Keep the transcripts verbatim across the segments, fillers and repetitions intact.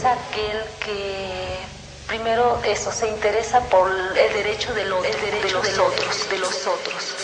aquel que primero eso se interesa por el derecho de los, el derecho de los, de los otros, de los otros.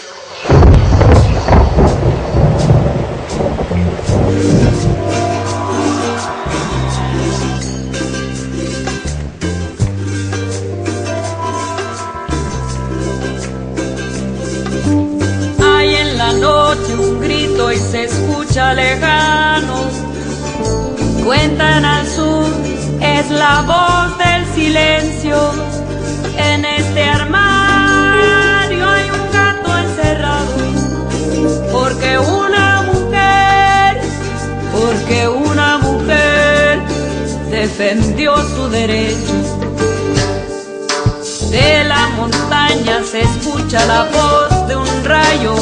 Hay en la noche un grito y se escucha lejano. Cuentan al sur, es la voz del silencio. En este armario hay un gato encerrado. Porque una mujer, porque una mujer defendió su derecho. De la montaña se escucha la voz de un rayo.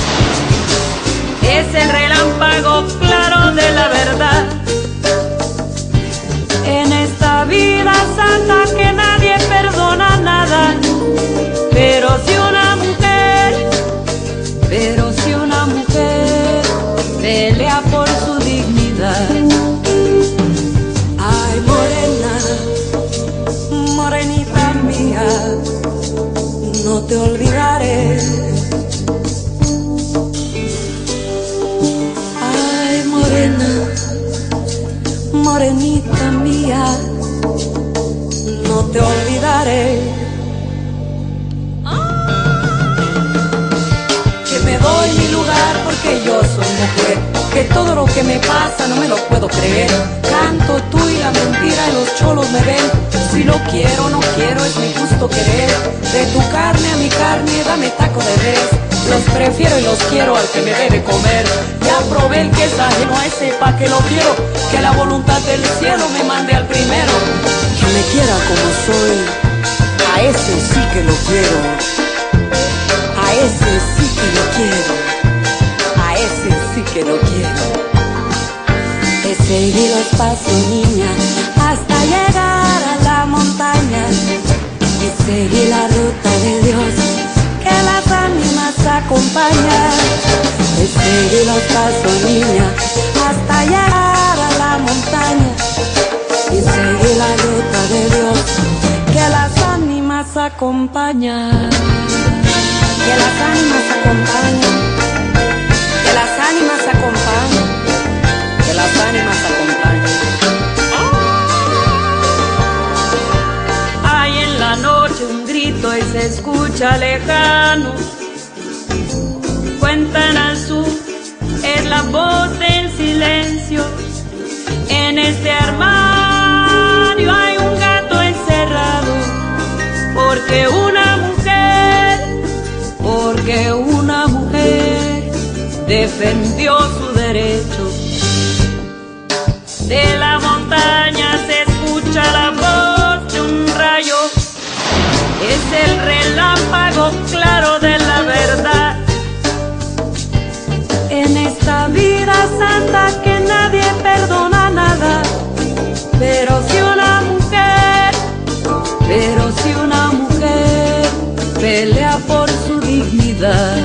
Es el relámpago claro de la verdad. En esta vida santa que nadie perdona nada. Pero si una mujer, pero si una mujer pelea por su dignidad. Ay, morena, morenita mía, no te olvidaré. Ay, morena, morenita mía, no te olvidaré. Que me doy mi lugar porque yo soy mujer, que todo lo que me pasa no me lo puedo creer. Canto tú y la mentira y los cholos me ven. Si lo quiero, no quiero, es mi gusto querer. De tu carne a mi carne, dame taco de res. Los prefiero y los quiero al que me debe comer. Ya probé el que es ajeno a ese pa' que lo quiero. Que la voluntad del cielo me mande al primero. Que me quiera como soy, a ese sí que lo quiero. A ese sí que lo quiero. A ese sí que lo quiero. He seguido espacio, niña, hasta llegar a la montaña. Y seguí la ruta de Dios, que las ánimas acompañan. He seguido los pasos, niña, hasta llegar a la montaña. Y seguí la ruta de Dios, que las ánimas acompañan. Que las ánimas acompañan. Que las ánimas acompañan. Que las ánimas acompañan. Hay en la noche un grito y se escucha lejano. Cuentan al sur, es la voz del silencio. En este armario hay un gato encerrado. Porque una mujer, porque una mujer defendió su derecho. De la montaña se escucha la voz de un rayo. Es el relámpago claro de la verdad. En esta vida santa que nadie perdona nada. Pero si una mujer, pero si una mujer pelea por su dignidad.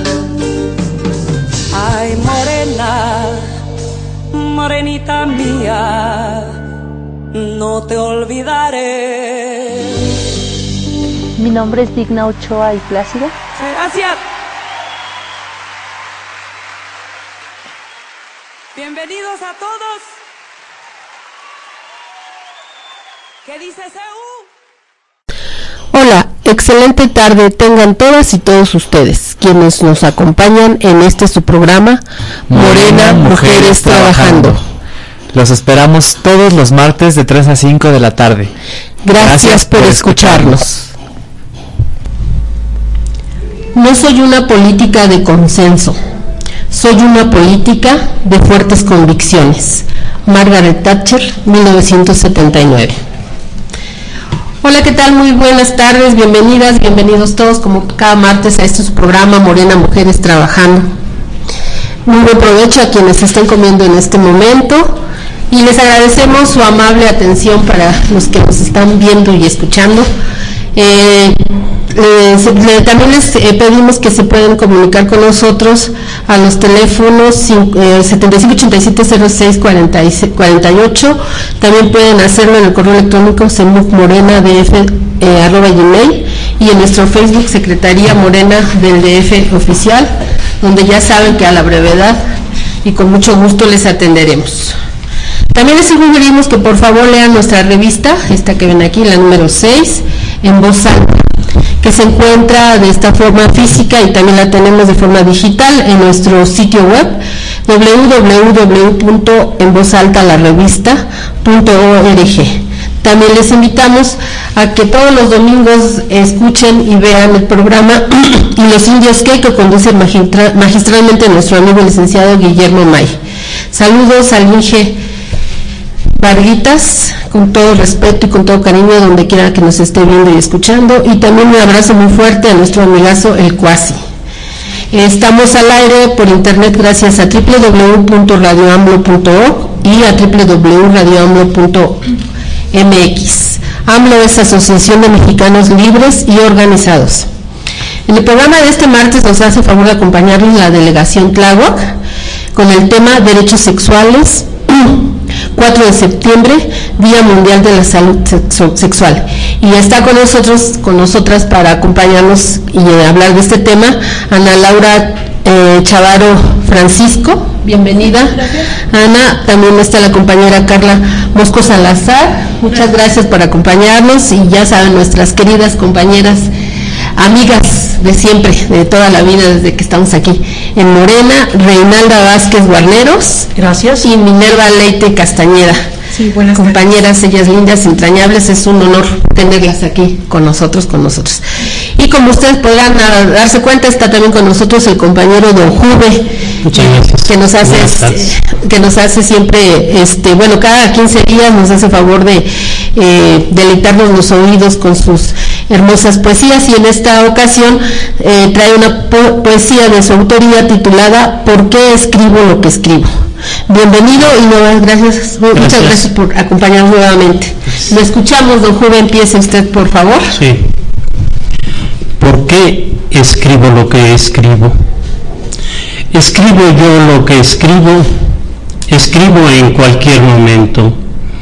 Ay, morena, morenita mía, no te olvidaré. Mi nombre es Digna Ochoa y Plácida. Gracias. Bienvenidos a todos. ¿Qué dice C U? Hola, excelente tarde tengan todas y todos ustedes, quienes nos acompañan en este su programa, Morena, Mujeres Trabajando. Los esperamos todos los martes de tres a cinco de la tarde. Gracias, Gracias por, por escucharnos. escucharnos. No soy una política de consenso, soy una política de fuertes convicciones. Margaret Thatcher, mil novecientos setenta y nueve. Hola, ¿qué tal? Muy buenas tardes, bienvenidas, bienvenidos todos como cada martes a este su programa Morena Mujeres Trabajando. Muy buen provecho a quienes estén comiendo en este momento y les agradecemos su amable atención para los que nos están viendo y escuchando. Eh, Eh, se, le, también les eh, pedimos que se puedan comunicar con nosotros a los teléfonos eh, setenta y cinco ochenta y siete cero seis cuarenta y ocho. También pueden hacerlo en el correo electrónico semucmorenadf eh, arroba gmail, y en nuestro Facebook Secretaría Morena del D F Oficial, donde ya saben que a la brevedad y con mucho gusto les atenderemos. También les sugerimos que por favor lean nuestra revista, esta que ven aquí, la número seis, en voz alta, que se encuentra de esta forma física y también la tenemos de forma digital en nuestro sitio web doble u doble u doble u punto en voz alta la revista punto org. También les invitamos a que todos los domingos escuchen y vean el programa Y los indios que, que conduce magistra, magistralmente nuestro amigo licenciado Guillermo May. Saludos al Inge Varguitas, con todo respeto y con todo cariño, donde quiera que nos esté viendo y escuchando, y también un abrazo muy fuerte a nuestro amigazo El Cuasi. Estamos al aire por internet gracias a doble u doble u doble u punto radio amblo punto org y a doble u doble u doble u punto radio amblo punto m x. AMLO es Asociación de Mexicanos Libres y Organizados. En el programa de este martes nos hace favor de acompañarnos la delegación Tláhuac con el tema Derechos Sexuales, cuatro de septiembre, Día Mundial de la Salud Sexual. Y está con nosotros, con nosotras para acompañarnos y eh, hablar de este tema, Ana Laura eh, Chavaro Francisco, bienvenida. Gracias. Ana, también está la compañera Carla Mosco Salazar, muchas gracias por acompañarnos, y ya saben, nuestras queridas compañeras, amigas de siempre, de toda la vida, desde que estamos aquí en Morena, Reinalda Vázquez Guarneros. Gracias. Y Minerva Leite Castañeda. Sí, buenas compañeras, tardes. Ellas lindas, entrañables, es un honor tenerlas aquí con nosotros, con nosotros. Y como ustedes podrán darse cuenta, está también con nosotros el compañero Don Juve, muchas gracias, que nos hace, que nos hace siempre, este, bueno, cada quince días nos hace favor de eh, deleitarnos los oídos con sus hermosas poesías, y en esta ocasión eh, trae una po poesía de su autoría titulada ¿Por qué escribo lo que escribo? Bienvenido y nuevas gracias, gracias, muchas gracias por acompañarnos nuevamente. Pues, lo escuchamos, don Juve, empiece usted, por favor. Sí. ¿Por qué escribo lo que escribo? Escribo yo lo que escribo, escribo en cualquier momento.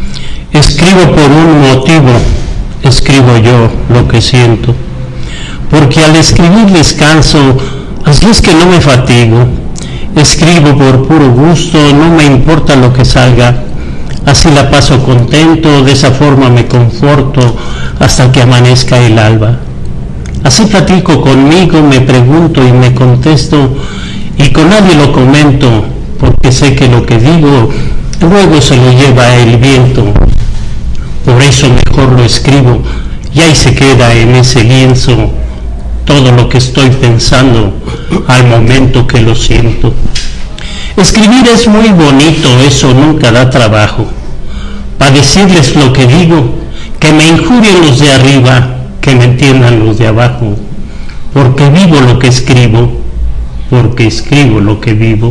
Escribo por un motivo, escribo yo lo que siento. Porque al escribir descanso, así es que no me fatigo. Escribo por puro gusto, no me importa lo que salga. Así la paso contento, de esa forma me conforto hasta que amanezca el alba. Así platico conmigo, me pregunto y me contesto, y con nadie lo comento, porque sé que lo que digo luego se lo lleva el viento. Por eso mejor lo escribo, y ahí se queda en ese lienzo todo lo que estoy pensando al momento que lo siento. Escribir es muy bonito, eso nunca da trabajo. Para decirles lo que digo, que me injurien los de arriba, que me entiendan los de abajo. Porque vivo lo que escribo, porque escribo lo que vivo.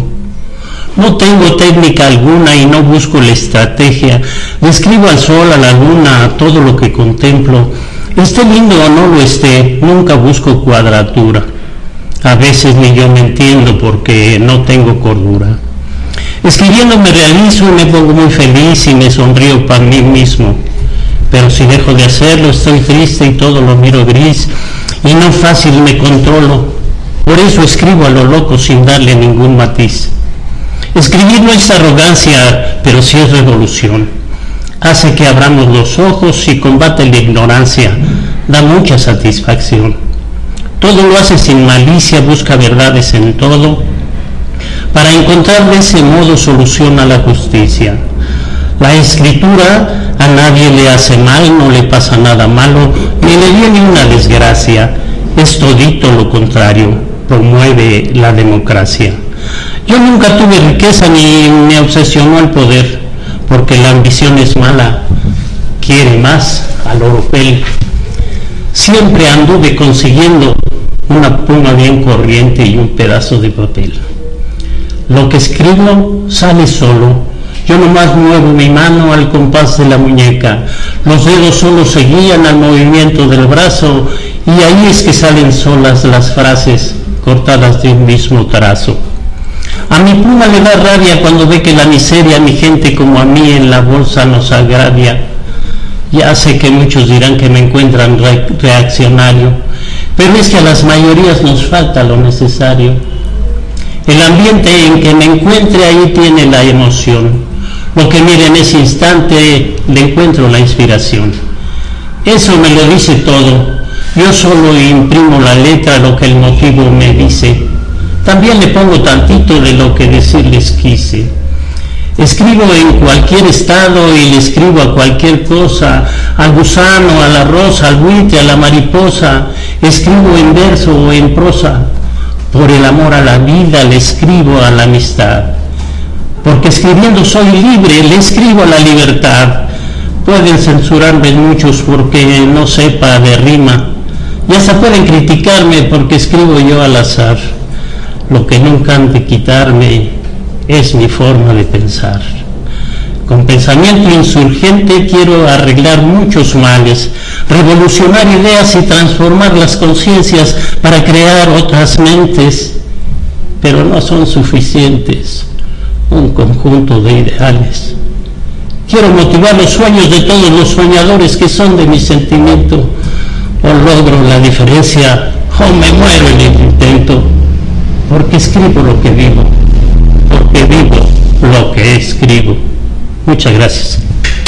No tengo técnica alguna y no busco la estrategia. Le escribo al sol, a la luna, a todo lo que contemplo. Esté lindo o no lo esté, nunca busco cuadratura. A veces ni yo me entiendo porque no tengo cordura. Escribiendo me realizo y me pongo muy feliz y me sonrío para mí mismo. Pero si dejo de hacerlo estoy triste y todo lo miro gris y no fácil me controlo. Por eso escribo a lo loco sin darle ningún matiz. Escribir no es arrogancia, pero sí es revolución. Hace que abramos los ojos y combate la ignorancia, da mucha satisfacción. Todo lo hace sin malicia, busca verdades en todo, para encontrar de ese modo solución a la justicia. La escritura a nadie le hace mal, no le pasa nada malo, ni le viene una desgracia, es todito lo contrario, promueve la democracia. Yo nunca tuve riqueza ni me obsesionó el poder, porque la ambición es mala, quiere más al oropel. Siempre anduve consiguiendo una pluma bien corriente y un pedazo de papel. Lo que escribo sale solo, yo nomás muevo mi mano al compás de la muñeca, los dedos solo se guían al movimiento del brazo y ahí es que salen solas las frases cortadas de un mismo trazo. A mi pluma le da rabia cuando ve que la miseria a mi gente como a mí en la bolsa nos agravia. Ya sé que muchos dirán que me encuentran re reaccionario, pero es que a las mayorías nos falta lo necesario. El ambiente en que me encuentre, ahí tiene la emoción. Lo que mire en ese instante, le encuentro la inspiración. Eso me lo dice todo. Yo solo imprimo la letra, lo que el motivo me dice. También le pongo tantito de lo que decirles quise. Escribo en cualquier estado y le escribo a cualquier cosa, al gusano, a la rosa, al buitre, a la mariposa. Escribo en verso o en prosa. Por el amor a la vida le escribo a la amistad. Porque escribiendo soy libre, le escribo a la libertad. Pueden censurarme muchos porque no sepa de rima. Y hasta pueden criticarme porque escribo yo al azar. Lo que nunca han de quitarme es mi forma de pensar. Con pensamiento insurgente quiero arreglar muchos males, revolucionar ideas y transformar las conciencias para crear otras mentes, pero no son suficientes un conjunto de ideales. Quiero motivar los sueños de todos los soñadores que son de mi sentimiento, o logro la diferencia o me muero en el intento. Porque escribo lo que vivo, porque vivo lo que escribo. Muchas gracias.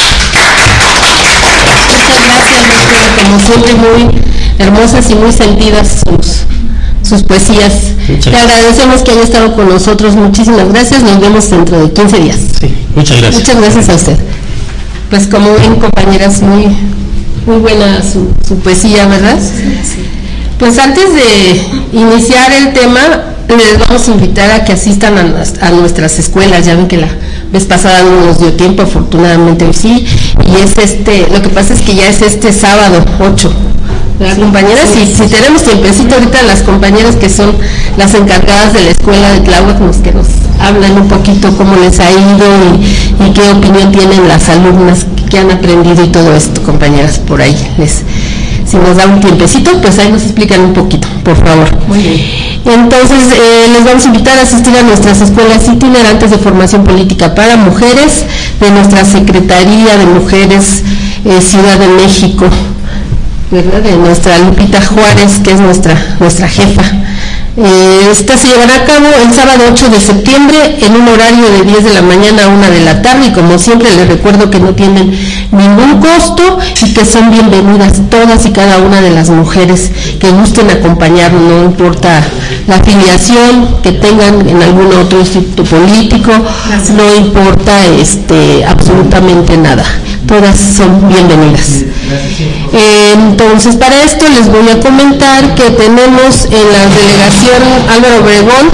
Muchas gracias, doctor. Como siempre, muy hermosas y muy sentidas sus, sus poesías. Muchas Te agradecemos que haya estado con nosotros. Muchísimas gracias. Nos vemos dentro de quince días. Sí, muchas gracias. Muchas gracias a usted. Pues como ven, compañeras, muy, muy buena su, su poesía, ¿verdad? Sí. Pues antes de iniciar el tema, les vamos a invitar a que asistan a, a nuestras escuelas. Ya ven que la vez pasada no nos dio tiempo, afortunadamente hoy sí, y es este, lo que pasa es que ya es este sábado ocho, ¿verdad, sí, compañeras? Sí, y sí, si sí. tenemos tiempecito ahorita, las compañeras que son las encargadas de la escuela de Tláhuac, nos, que nos hablan un poquito cómo les ha ido y, y qué opinión tienen las alumnas que han aprendido y todo esto, compañeras, por ahí les... Si nos da un tiempecito, pues ahí nos explican un poquito, por favor. Muy bien. Entonces, eh, les vamos a invitar a asistir a nuestras escuelas itinerantes de formación política para mujeres, de nuestra Secretaría de Mujeres eh, Ciudad de México, ¿verdad? De nuestra Lupita Juárez, que es nuestra, nuestra jefa. Eh, esta se llevará a cabo el sábado ocho de septiembre en un horario de diez de la mañana a una de la tarde, y como siempre les recuerdo que no tienen ningún costo y que son bienvenidas todas y cada una de las mujeres que gusten acompañarnos, no importa la afiliación que tengan en algún otro instituto político, gracias. No importa este absolutamente nada, todas son bienvenidas. Eh, entonces, para esto les voy a comentar que tenemos en la delegación Álvaro Obregón,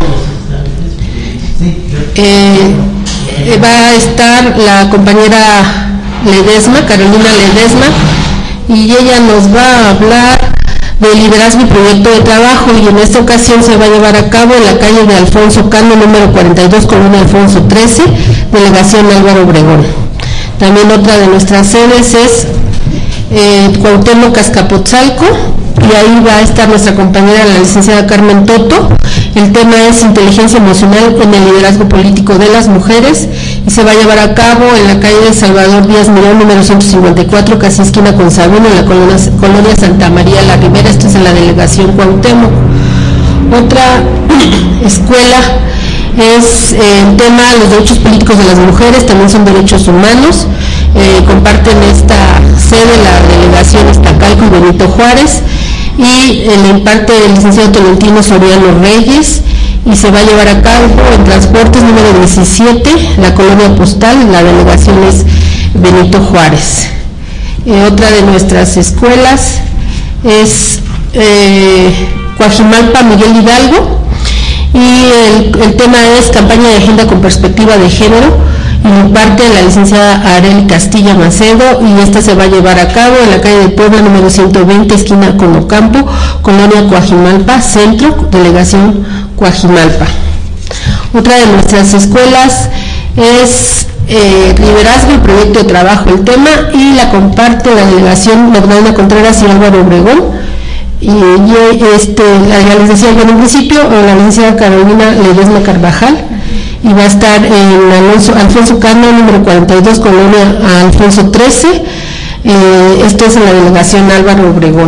eh, eh, va a estar la compañera Ledesma, Carolina Ledesma, y ella nos va a hablar de liderazgo y proyecto de trabajo, y en esta ocasión se va a llevar a cabo en la calle de Alfonso Cano, número cuarenta y dos, colonia Alfonso trece, delegación Álvaro Obregón. También otra de nuestras sedes es eh, Cuauhtémoc Azcapotzalco, y ahí va a estar nuestra compañera, la licenciada Carmen Toto. El tema es inteligencia emocional en el liderazgo político de las mujeres, y se va a llevar a cabo en la calle de Salvador Díaz Mirón, número ciento cincuenta y cuatro, casi esquina con Sabino, en la colonia, colonia Santa María la Ribera. Esto es en la delegación Cuauhtémoc. Otra escuela es eh, el tema los derechos políticos de las mujeres, también son derechos humanos. Eh, comparten esta sede la delegación Iztacalco y Benito Juárez, y el imparte el licenciado Tolentino Soriano Reyes, y se va a llevar a cabo en Transportes número diecisiete, la colonia postal, la delegación es Benito Juárez. Eh, otra de nuestras escuelas es eh, Coajimalpa Miguel Hidalgo, y el, el tema es campaña de agenda con perspectiva de género, y imparte la licenciada Arely Castilla Macedo, y esta se va a llevar a cabo en la calle de Puebla número ciento veinte, esquina con Ocampo, colonia Coajimalpa Centro, delegación Coajimalpa. Otra de nuestras escuelas es eh, liderazgo y proyecto de trabajo, el tema, y la comparte la delegación Magdalena Contreras y Álvaro Obregón, y, y este, ya les decía yo en un principio, la licenciada Carolina Ledesma Carvajal, y va a estar en Alonso, Alfonso Cano, número cuarenta y dos, Colonia Alfonso trece, eh, esto es en la delegación Álvaro Obregón.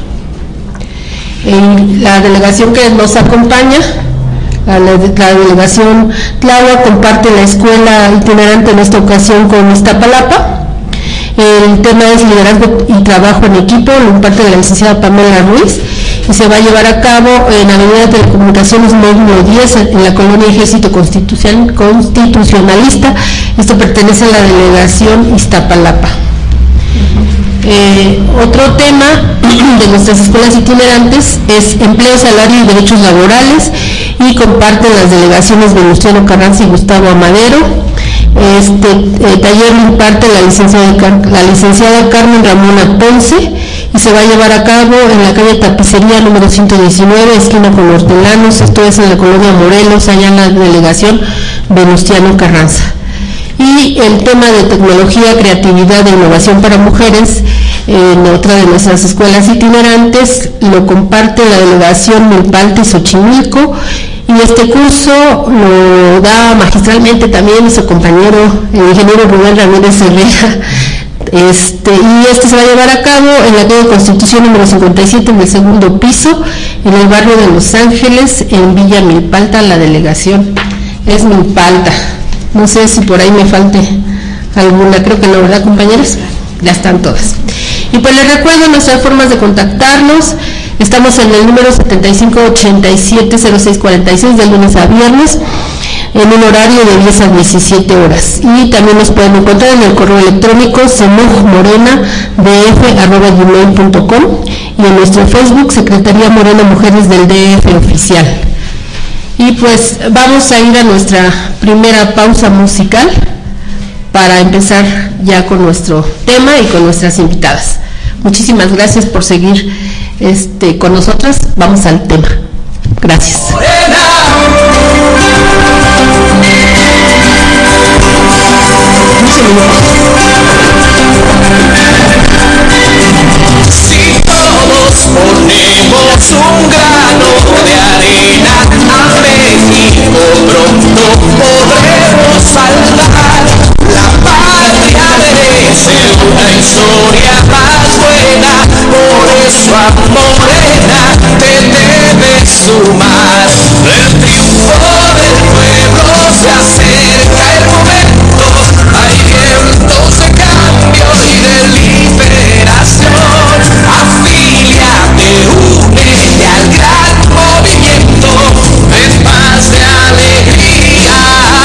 Eh, la delegación que nos acompaña, la, la, la delegación Tláhuac, comparte la escuela itinerante en esta ocasión con Iztapalapa. El tema es liderazgo y trabajo en equipo, lo imparte la licenciada Pamela Ruiz, y se va a llevar a cabo en Avenida Telecomunicaciones Módulo diez, en la colonia Ejército Constitucional, Constitucionalista. Esto pertenece a la delegación Iztapalapa. Eh, otro tema de nuestras escuelas itinerantes es empleo, salario y derechos laborales, y comparten las delegaciones Venustiano Carranza y Gustavo Amadero. Este eh, taller lo imparte la licenciada, la licenciada Carmen Ramona Ponce, y se va a llevar a cabo en la calle Tapicería número ciento diecinueve, esquina con Hortelanos, esto es en la colonia Morelos, allá en la delegación Venustiano Carranza. Y el tema de tecnología, creatividad e innovación para mujeres, en otra de nuestras escuelas itinerantes, lo comparte la delegación Milpalta y Xochimilco, y este curso lo da magistralmente también nuestro compañero, el ingeniero Rubén Ramírez Herrera. Este, y este se va a llevar a cabo en la calle Constitución número cincuenta y siete, en el segundo piso, en el barrio de Los Ángeles, en Villa Milpalta. La delegación es Milpalta. No sé si por ahí me falte alguna, creo que no, ¿verdad, compañeros? Ya están todas. Y pues les recuerdo nuestras formas de contactarnos. Estamos en el número setenta y cinco ochenta y siete cero seis cuarenta y seis, de lunes a viernes, en un horario de diez a diecisiete horas. Y también nos pueden encontrar en el correo electrónico semujmorena d f arroba gmail punto com, y en nuestro Facebook, Secretaría Morena Mujeres del D F Oficial. Y pues vamos a ir a nuestra primera pausa musical para empezar ya con nuestro tema y con nuestras invitadas. Muchísimas gracias por seguir este, con nosotras. Vamos al tema. Gracias. Si todos ponemos un grano de arena, a México pronto podremos salvar. La patria merece una historia más buena, por eso a Morena te debes sumar. El triunfo del pueblo se acerca, el momento, hay vientos de cambio y de liberación. Afíliate, únete al gran movimiento de paz, de alegría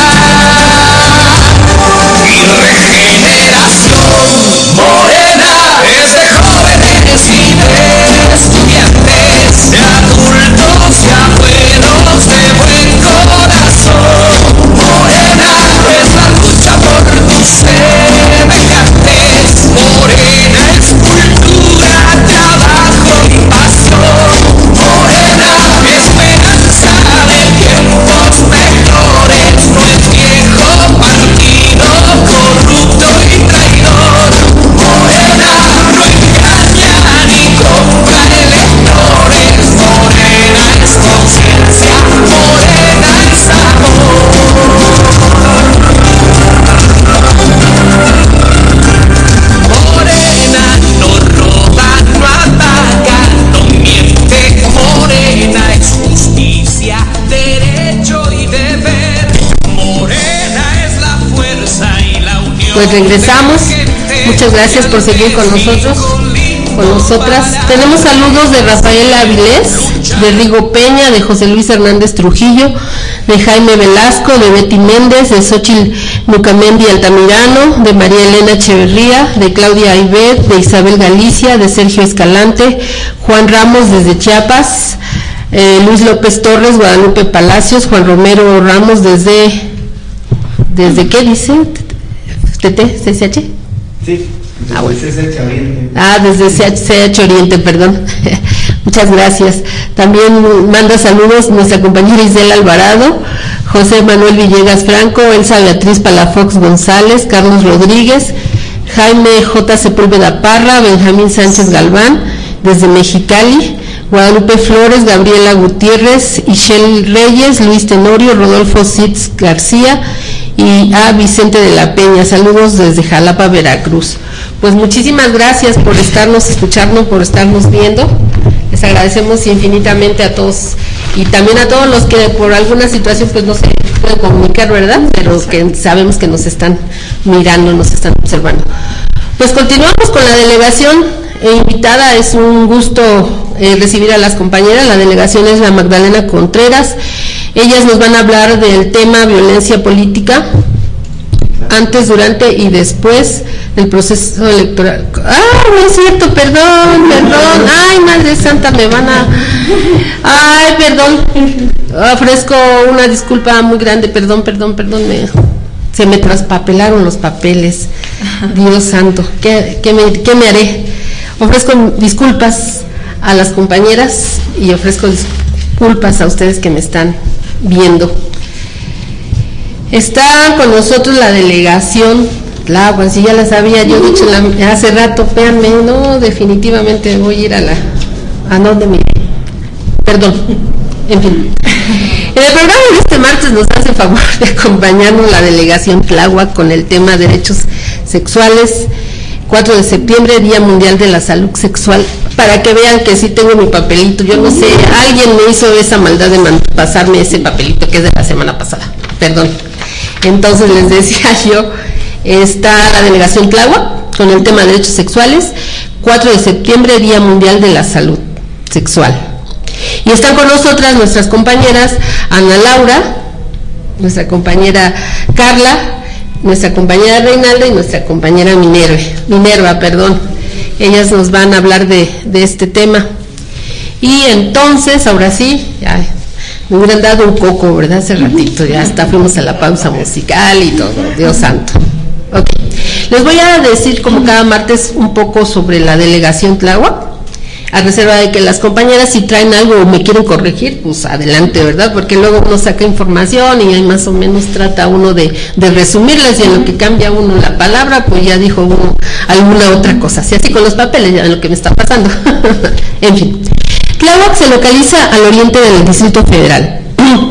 y regeneración. Morena es de jóvenes y de estudiantes, de adultos y abuelos de buen corazón. Morena es la lucha por tus semejantes. Morena es cultura, trabajo y pasión. Morena, esperanza de tiempos mejores, no es viejo partido corrupto y traidor. Morena no engaña ni compra electores. Morena es conciencia, Morena es amor. Morena no roba, no ataca, no miente. Morena es justicia, derecho y deber. Morena es la fuerza y la unión. Pues regresamos. Muchas gracias por seguir con nosotros, con nosotras. Tenemos saludos de Rafael Avilés, de Rigo Peña, de José Luis Hernández Trujillo, de Jaime Velasco, de Betty Méndez, de Xochitl Nucamendi Altamirano, de María Elena Echeverría, de Claudia Aibet, de Isabel Galicia, de Sergio Escalante, Juan Ramos desde Chiapas, eh, Luis López Torres, Guadalupe Palacios, Juan Romero Ramos desde, ¿desde qué dice? ¿T T? ¿C C H? Sí, desde Ah, bueno. C C H Oriente. Ah, desde C H Oriente, perdón. Muchas gracias. También manda saludos nuestra compañera Isela Alvarado, José Manuel Villegas Franco, Elsa Beatriz Palafox González, Carlos Rodríguez, Jaime J. Sepúlveda Parra, Benjamín Sánchez Galván, desde Mexicali, Guadalupe Flores, Gabriela Gutiérrez, Ishel Reyes, Luis Tenorio, Rodolfo Sitz García y a Vicente de la Peña. Saludos desde Jalapa, Veracruz. Pues muchísimas gracias por estarnos escuchando, por estarnos viendo. Les agradecemos infinitamente a todos y también a todos los que por alguna situación pues no se pueden comunicar, ¿verdad? Pero que sabemos que nos están mirando, nos están observando. Pues continuamos con la delegación e invitada. Es un gusto eh, recibir a las compañeras. La delegación es la Magdalena Contreras. Ellas nos van a hablar del tema violencia política antes, durante y después del proceso electoral. Ah, no es cierto, perdón, perdón. Ay, Madre Santa, me van a... Ay, perdón. Ofrezco una disculpa muy grande, perdón, perdón, perdón. Me... Se me traspapelaron los papeles. Dios santo, ¿qué, qué, me, ¿qué me haré? Ofrezco disculpas a las compañeras y ofrezco disculpas a ustedes que me están viendo. Está con nosotros la delegación Tláhuac, si ya la sabía yo, de hecho la, hace rato, véanme, no, definitivamente voy a ir a la, a donde me, perdón, en fin. En el programa de este martes nos hace favor de acompañarnos la delegación Tláhuac con el tema derechos sexuales, cuatro de septiembre, Día Mundial de la Salud Sexual, para que vean que sí tengo mi papelito. Yo no sé, alguien me hizo esa maldad de pasarme ese papelito que es de la semana pasada, perdón. Entonces les decía yo, está la delegación Tláhuac con el tema de derechos sexuales, cuatro de septiembre, Día Mundial de la Salud Sexual. Y están con nosotras nuestras compañeras Ana Laura, nuestra compañera Carla, nuestra compañera Reinalda y nuestra compañera Minerva, Minerva, perdón. Ellas nos van a hablar de, de este tema. Y entonces, ahora sí, ya me hubieran dado un coco, ¿verdad? Hace ratito, ya hasta fuimos a la pausa musical y todo, Dios santo. Ok, les voy a decir como cada martes un poco sobre la delegación Tláhuac, a reserva de que las compañeras si traen algo o me quieren corregir, pues adelante, ¿verdad? Porque luego uno saca información y ahí más o menos trata uno de, de resumirlas y en lo que cambia uno la palabra, pues ya dijo uno alguna otra cosa. Así así con los papeles, ya en lo que me está pasando. En fin. Tláhuac se localiza al oriente del Distrito Federal,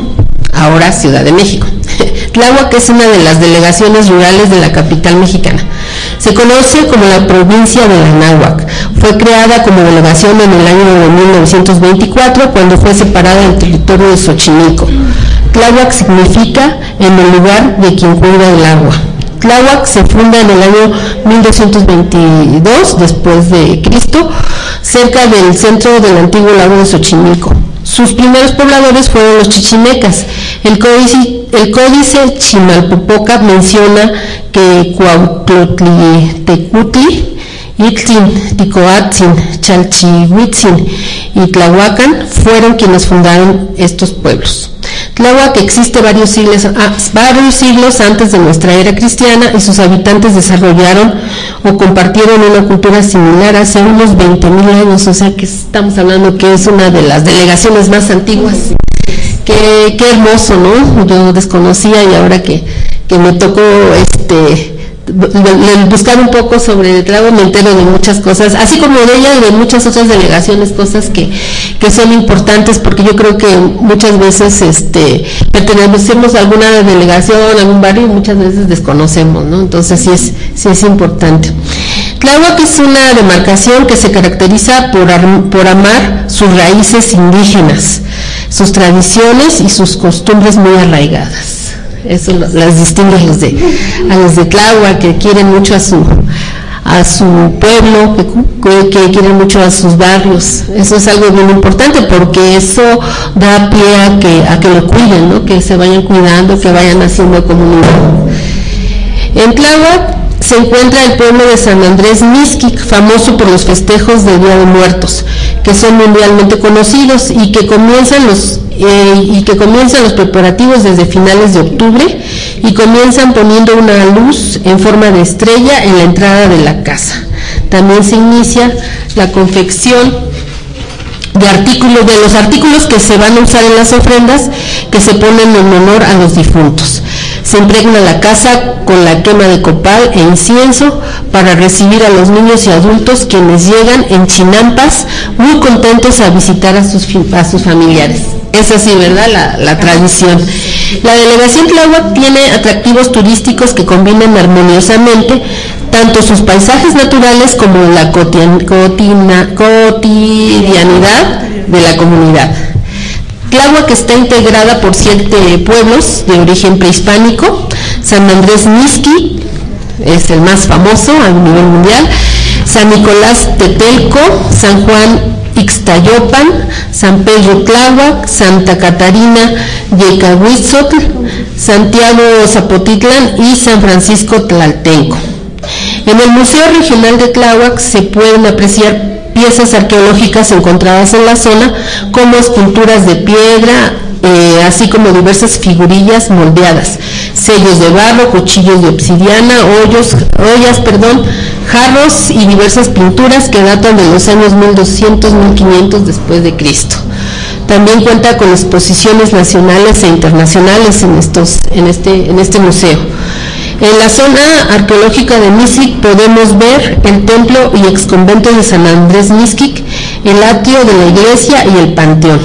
ahora Ciudad de México. Tláhuac es una de las delegaciones rurales de la capital mexicana. Se conoce como la provincia de Anáhuac. Fue creada como delegación en el año de mil novecientos veinticuatro, cuando fue separada del territorio de Xochimilco. Tláhuac significa en el lugar de quien cuida el agua. Tláhuac se funda en el año mil doscientos veintidós después de Cristo, cerca del centro del antiguo lago de Xochimilco. Sus primeros pobladores fueron los chichimecas. El códice, el códice Chimalpopoca menciona que Cuauhtlotli, Itzin, Ticoatzin, Chalchihuitzin y Tlahuacan fueron quienes fundaron estos pueblos. Tláhuac existe varios siglos, ah, varios siglos antes de nuestra era cristiana y sus habitantes desarrollaron o compartieron una cultura similar hace unos veinte mil años, o sea que estamos hablando que es una de las delegaciones más antiguas. Qué, qué hermoso, ¿no? Yo desconocía y ahora que, que me tocó este buscar un poco sobre el Tláhuac me entero de muchas cosas, así como de ella y de muchas otras delegaciones, cosas que, que son importantes, porque yo creo que muchas veces este pertenecemos a alguna delegación, a algún barrio, y muchas veces desconocemos, ¿no? Entonces sí es, sí es importante. Tláhuac es una demarcación que se caracteriza por, por amar sus raíces indígenas, sus tradiciones y sus costumbres muy arraigadas. Eso las distingue a los de, a los de Tláhuac, que quieren mucho a su, a su pueblo, que, que quieren mucho a sus barrios. Eso es algo bien importante porque eso da pie a que, a que lo cuiden, ¿no? Que se vayan cuidando, que vayan haciendo comunidad. En Tláhuac se encuentra el pueblo de San Andrés Mixquic, famoso por los festejos de Día de Muertos, que son mundialmente conocidos y que comienzan los eh, y que comienzan los preparativos desde finales de octubre y comienzan poniendo una luz en forma de estrella en la entrada de la casa. También se inicia la confección de artículos, de los artículos que se van a usar en las ofrendas que se ponen en honor a los difuntos. Se impregna la casa con la quema de copal e incienso para recibir a los niños y adultos quienes llegan en chinampas muy contentos a visitar a sus, a sus familiares. Es así, ¿verdad? La, la tradición. La delegación Tláhuac tiene atractivos turísticos que combinan armoniosamente tanto sus paisajes naturales como la cotidian, cotina, cotidianidad de la comunidad. Tláhuac está integrada por siete pueblos de origen prehispánico. San Andrés Mixqui es el más famoso a nivel mundial, San Nicolás Tetelco, San Juan Ixtayopan, San Pedro Tláhuac, Santa Catarina Yecahuitzotl, Santiago Zapotitlán y San Francisco Tlaltenco. En el Museo Regional de Tláhuac se pueden apreciar piezas arqueológicas encontradas en la zona, como esculturas de piedra, eh, así como diversas figurillas moldeadas, sellos de barro, cuchillos de obsidiana, hoyos, ollas, perdón, jarros y diversas pinturas que datan de los años mil doscientos a mil quinientos después de Cristo. También cuenta con exposiciones nacionales e internacionales en estos, en este, en este museo. En la zona arqueológica de Mixquic podemos ver el templo y exconvento de San Andrés Mixquic, el atrio de la iglesia y el panteón.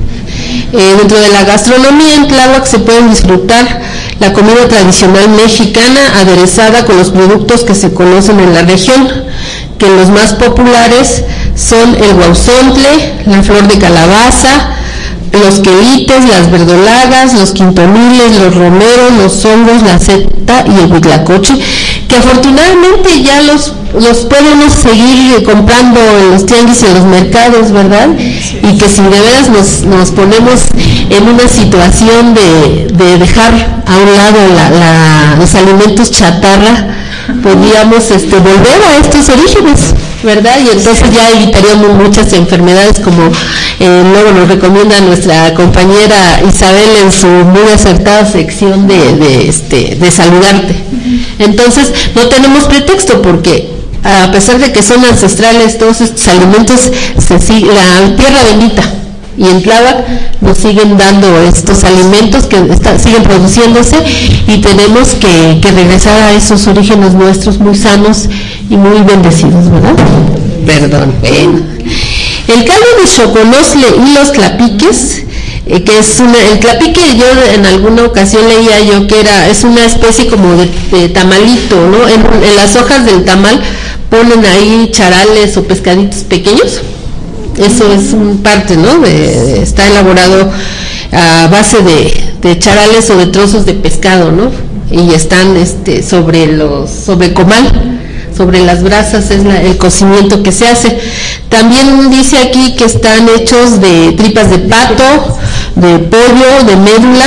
Eh, dentro de la gastronomía en Tláhuac se pueden disfrutar la comida tradicional mexicana aderezada con los productos que se conocen en la región, que los más populares son el guauzontle, la flor de calabaza, los quelites, las verdolagas, los quintoniles, los romeros, los hongos, la seta y el huitlacoche, que afortunadamente ya los, los podemos seguir comprando en los tianguis y en los mercados, ¿verdad? Y que si de veras nos, nos ponemos en una situación de, de dejar a un lado la, la, los alimentos chatarra, podríamos este, volver a estos orígenes, ¿verdad? Y entonces ya evitaríamos muchas enfermedades, como eh, luego nos recomienda nuestra compañera Isabel en su muy acertada sección de, de, este, de saludarte. Entonces no tenemos pretexto, porque a pesar de que son ancestrales todos estos alimentos, se sigue, la tierra bendita, y en Tláhuac nos siguen dando estos alimentos que está, siguen produciéndose, y tenemos que, que regresar a esos orígenes nuestros muy sanos y muy bendecidos, ¿verdad? Perdón. Bueno. El caldo de xoconostle y los tlapiques, eh, que es una, el tlapique, yo en alguna ocasión leía yo que era, es una especie como de, de tamalito, ¿no? En, en las hojas del tamal ponen ahí charales o pescaditos pequeños. Eso es un parte, ¿no? De, de, está elaborado a base de, de charales o de trozos de pescado, ¿no? Y están este, sobre los, sobre comal, sobre las brasas, es la, el cocimiento que se hace. También dice aquí que están hechos de tripas de pato, de pollo, de médula,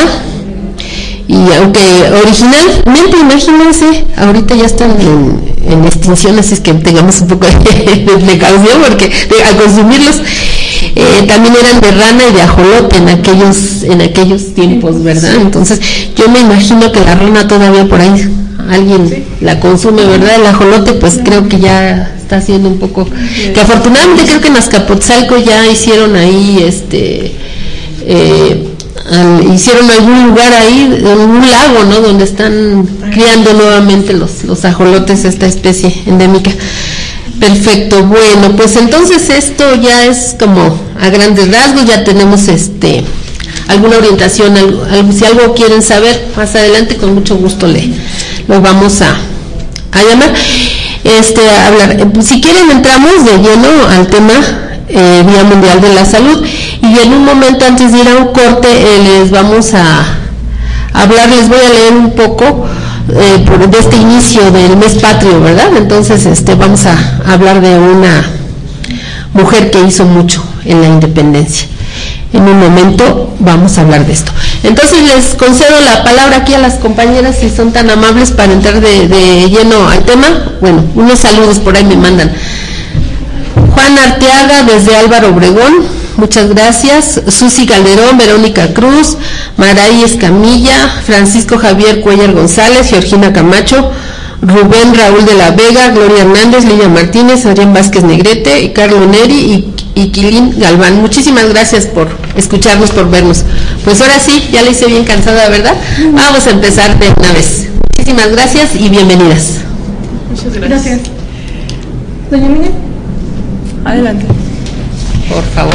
y aunque originalmente, imagínense, ahorita ya están en, en extinción, así es que tengamos un poco de precaución, porque de, al consumirlos eh, también eran de rana y de ajolote en aquellos en aquellos tiempos, ¿verdad? Entonces yo me imagino que la rana todavía por ahí alguien la consume, ¿verdad? El ajolote pues creo que ya está haciendo un poco, que afortunadamente creo que en Azcapotzalco ya hicieron ahí este eh, Al, hicieron algún lugar ahí, un lago, ¿no? Donde están criando nuevamente los, los ajolotes, esta especie endémica. Perfecto, bueno, pues entonces esto ya es como a grandes rasgos, ya tenemos este alguna orientación, algo, algo, si algo quieren saber más adelante, con mucho gusto le lo vamos a, a llamar, este, a hablar. Si quieren entramos de lleno al tema eh, Día Mundial de la Salud, y en un momento antes de ir a un corte eh, les vamos a hablar, les voy a leer un poco eh, por, de este inicio del mes patrio, ¿verdad? Entonces este, vamos a hablar de una mujer que hizo mucho en la independencia. En un momento vamos a hablar de esto. Entonces les concedo la palabra aquí a las compañeras, si son tan amables, para entrar de, de lleno al tema. Bueno, unos saludos por ahí me mandan. Juan Arteaga desde Álvaro Obregón, muchas gracias. Susi Calderón, Verónica Cruz, Maray Escamilla, Francisco Javier Cuellar González, Georgina Camacho, Rubén Raúl de la Vega, Gloria Hernández, Lidia Martínez, Adrián Vázquez Negrete, Carlos Neri y, y Quilín Galván. Muchísimas gracias por escucharnos, por vernos. Pues ahora sí, ya la hice bien cansada, ¿verdad? Vamos a empezar de una vez. Muchísimas gracias y bienvenidas. Muchas gracias. Gracias. Doña Miguel. Adelante. Por favor.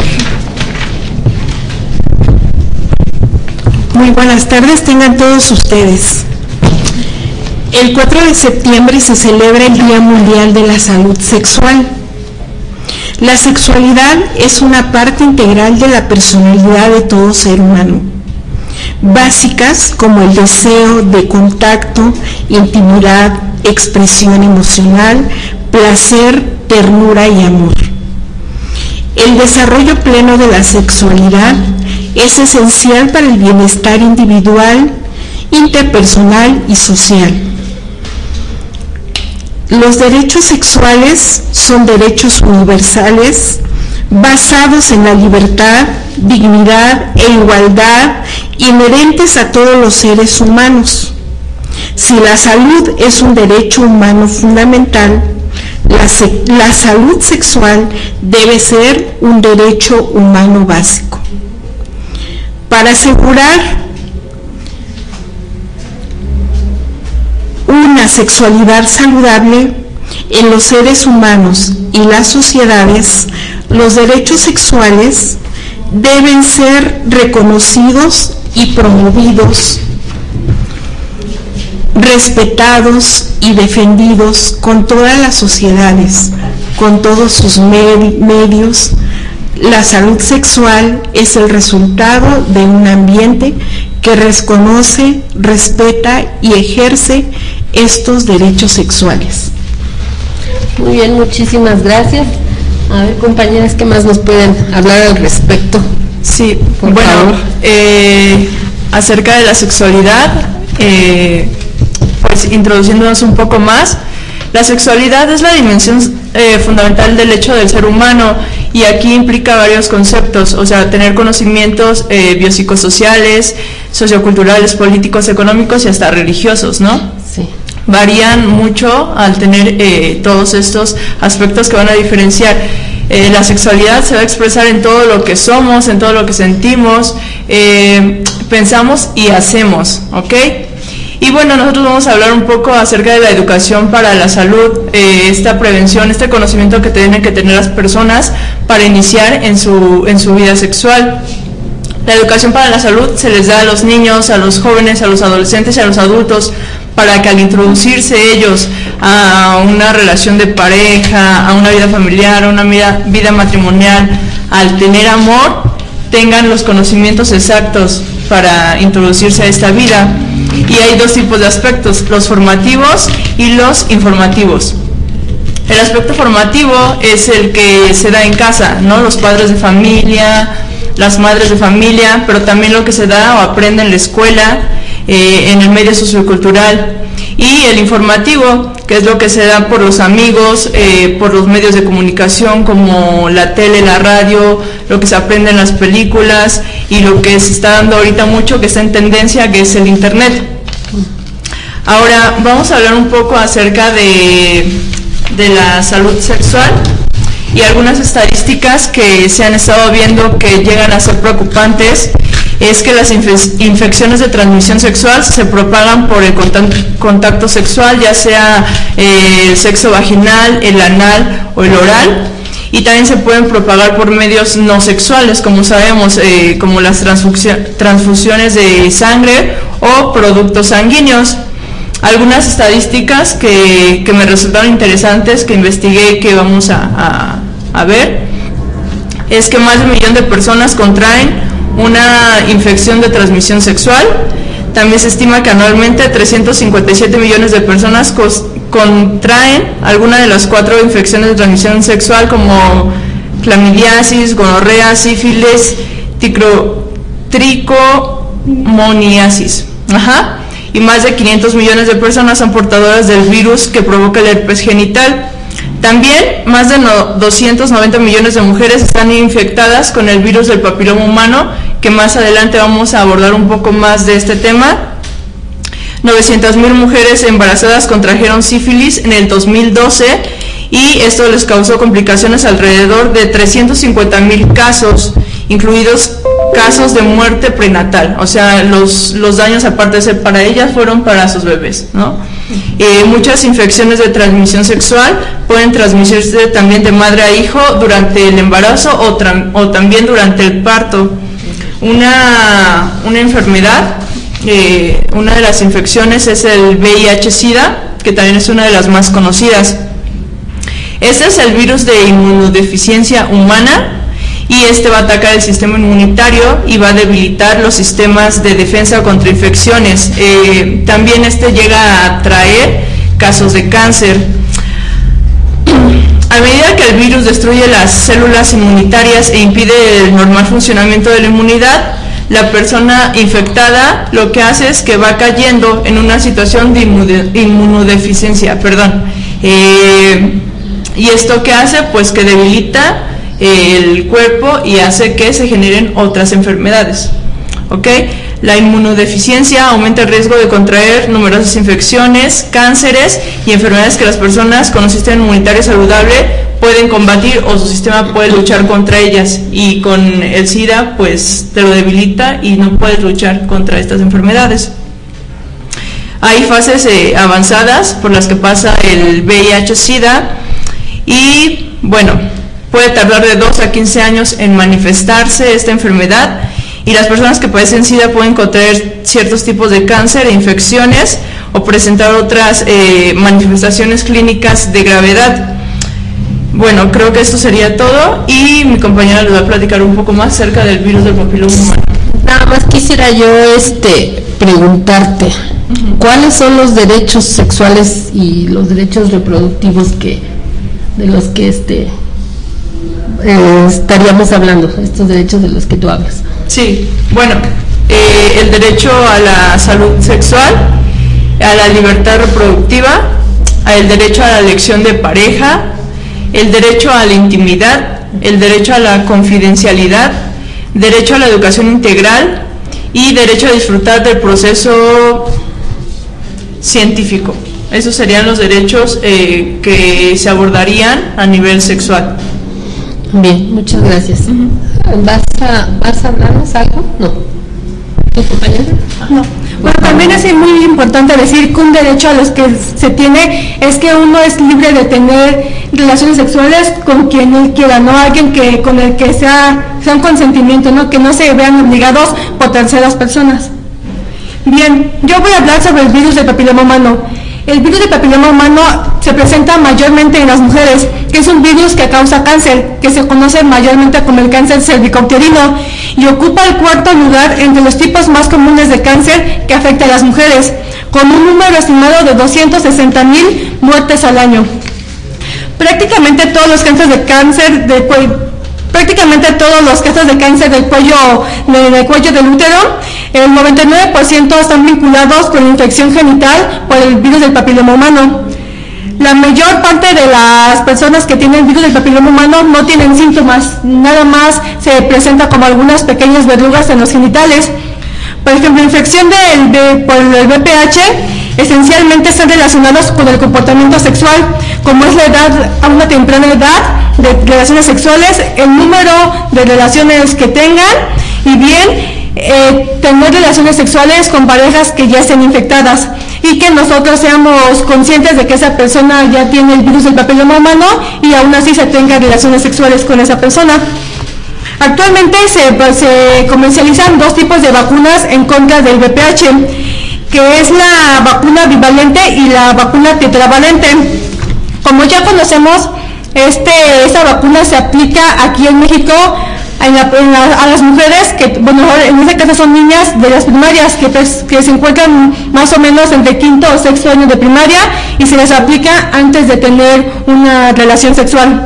Muy buenas tardes, tengan todos ustedes. El cuatro de septiembre se celebra el Día Mundial de la Salud Sexual. La sexualidad es una parte integral de la personalidad de todo ser humano. Básicas como el deseo de contacto, intimidad, expresión emocional, placer, ternura y amor. El desarrollo pleno de la sexualidad es esencial para el bienestar individual, interpersonal y social. Los derechos sexuales son derechos universales basados en la libertad, dignidad e igualdad inherentes a todos los seres humanos. Si la salud es un derecho humano fundamental, la, se- la salud sexual debe ser un derecho humano básico. Para asegurar una sexualidad saludable en los seres humanos y las sociedades, los derechos sexuales deben ser reconocidos y promovidos, respetados y defendidos con todas las sociedades, con todos sus med- medios. La salud sexual es el resultado de un ambiente que reconoce, respeta y ejerce estos derechos sexuales. Muy bien, muchísimas gracias. A ver, compañeras, ¿qué más nos pueden hablar al respecto? Sí, Por bueno, favor. eh, acerca de la sexualidad, eh, pues introduciéndonos un poco más, la sexualidad es la dimensión eh, fundamental del hecho del ser humano y aquí implica varios conceptos, o sea, tener conocimientos eh, biopsicosociales, socioculturales, políticos, económicos y hasta religiosos, ¿no? Sí. Varían mucho al tener eh, todos estos aspectos que van a diferenciar. Eh, la sexualidad se va a expresar en todo lo que somos, en todo lo que sentimos, eh, pensamos y hacemos, ¿ok? Y bueno, nosotros vamos a hablar un poco acerca de la educación para la salud, eh, esta prevención, este conocimiento que tienen que tener las personas para iniciar en su, en su vida sexual. La educación para la salud se les da a los niños, a los jóvenes, a los adolescentes y a los adultos para que al introducirse ellos a una relación de pareja, a una vida familiar, a una vida, vida matrimonial, al tener amor, tengan los conocimientos exactos para introducirse a esta vida. Y hay dos tipos de aspectos, los formativos y los informativos. El aspecto formativo es el que se da en casa, ¿no? Los padres de familia, las madres de familia, pero también lo que se da o aprende en la escuela, eh, en el medio sociocultural. Y el informativo, que es lo que se da por los amigos, eh, por los medios de comunicación como la tele, la radio, lo que se aprende en las películas y lo que se está dando ahorita mucho, que está en tendencia, que es el internet. Ahora vamos a hablar un poco acerca de, de la salud sexual y algunas estadísticas que se han estado viendo que llegan a ser preocupantes. Es que las infe- infecciones de transmisión sexual se propagan por el contacto, contacto sexual, ya sea eh, el sexo vaginal, el anal o el oral, y también se pueden propagar por medios no sexuales, como sabemos, eh, como las transfusión, transfusiones de sangre o productos sanguíneos. Algunas estadísticas que, que me resultaron interesantes, que investigué y que vamos a, a, a ver, es que más de un millón de personas contraen una infección de transmisión sexual. También se estima que anualmente trescientos cincuenta y siete millones de personas cos, contraen alguna de las cuatro infecciones de transmisión sexual, como clamidiasis, gonorrea, sífilis, ticro, tricomoniasis. Ajá. Y más de quinientos millones de personas son portadoras del virus que provoca el herpes genital. También más de no, doscientos noventa millones de mujeres están infectadas con el virus del papiloma humano, que más adelante vamos a abordar un poco más de este tema. novecientas mil mujeres embarazadas contrajeron sífilis en el dos mil doce y esto les causó complicaciones alrededor de trescientos cincuenta mil casos, incluidos casos de muerte prenatal, o sea, los, los daños, aparte de ser para ellas, fueron para sus bebés, ¿no? Eh, muchas infecciones de transmisión sexual pueden transmitirse también de madre a hijo durante el embarazo o, o también durante el parto. Una, una enfermedad, eh, una de las infecciones es el V I H SIDA, que también es una de las más conocidas. Este es el virus de inmunodeficiencia humana, y este va a atacar el sistema inmunitario y va a debilitar los sistemas de defensa contra infecciones. Eh, también este llega a traer casos de cáncer. A medida que el virus destruye las células inmunitarias e impide el normal funcionamiento de la inmunidad, la persona infectada lo que hace es que va cayendo en una situación de inmunodeficiencia, perdón. Eh, ¿Y esto qué hace? Pues que debilita el cuerpo y hace que se generen otras enfermedades. ¿Ok? La inmunodeficiencia aumenta el riesgo de contraer numerosas infecciones, cánceres y enfermedades que las personas con un sistema inmunitario saludable pueden combatir, o su sistema puede luchar contra ellas, y con el SIDA pues te lo debilita y no puedes luchar contra estas enfermedades. Hay fases eh, avanzadas por las que pasa el V I H SIDA y bueno, puede tardar de dos a quince años en manifestarse esta enfermedad, y las personas que padecen SIDA pueden contraer ciertos tipos de cáncer e infecciones o presentar otras eh, manifestaciones clínicas de gravedad. Bueno, creo que esto sería todo, y mi compañera les va a platicar un poco más acerca del virus del papiloma humano. Nada más quisiera yo este preguntarte, uh-huh. ¿cuáles son los derechos sexuales y los derechos reproductivos que de los que este Eh, estaríamos hablando, estos derechos de los que tú hablas? Sí, bueno, eh, el derecho a la salud sexual, a la libertad reproductiva, el derecho a la elección de pareja, el derecho a la intimidad, el derecho a la confidencialidad, derecho a la educación integral y derecho a disfrutar del proceso científico. Esos serían los derechos eh, que se abordarían a nivel sexual. Bien, muchas gracias. Uh-huh. ¿Vas a, vas a hablarnos algo? No. ¿Tu compañera? No. Bueno, también es muy importante decir que un derecho a los que se tiene es que uno es libre de tener relaciones sexuales con quien él quiera, no alguien que con el que sea, sea un consentimiento, ¿no? Que no se vean obligados por terceras personas. Bien, yo voy a hablar sobre el virus del papiloma humano. El virus del papiloma humano se presenta mayormente en las mujeres, que es un virus que causa cáncer, que se conoce mayormente como el cáncer cervicouterino, y ocupa el cuarto lugar entre los tipos más comunes de cáncer que afecta a las mujeres, con un número estimado de doscientas sesenta mil muertes al año. Prácticamente todos los cánceres de cáncer de cuello Prácticamente todos los casos de cáncer del cuello, de, del cuello del útero, el noventa y nueve por ciento están vinculados con infección genital por el virus del papiloma humano. La mayor parte de las personas que tienen virus del papiloma humano no tienen síntomas, nada más se presenta como algunas pequeñas verrugas en los genitales. Por ejemplo, infección del, de, por el V P H esencialmente están relacionados con el comportamiento sexual, como es la edad a una temprana edad de relaciones sexuales, el número de relaciones que tengan, y bien eh, tener relaciones sexuales con parejas que ya estén infectadas, y que nosotros seamos conscientes de que esa persona ya tiene el virus del papiloma humano y aún así se tenga relaciones sexuales con esa persona. Actualmente se, pues, se comercializan dos tipos de vacunas en contra del V P H, que es la vacuna bivalente y la vacuna tetravalente. Como ya conocemos, este, esta vacuna se aplica aquí en México en la, en la, a las mujeres que, bueno, en este caso son niñas de las primarias que, pues, que se encuentran más o menos entre quinto o sexto año de primaria, y se les aplica antes de tener una relación sexual.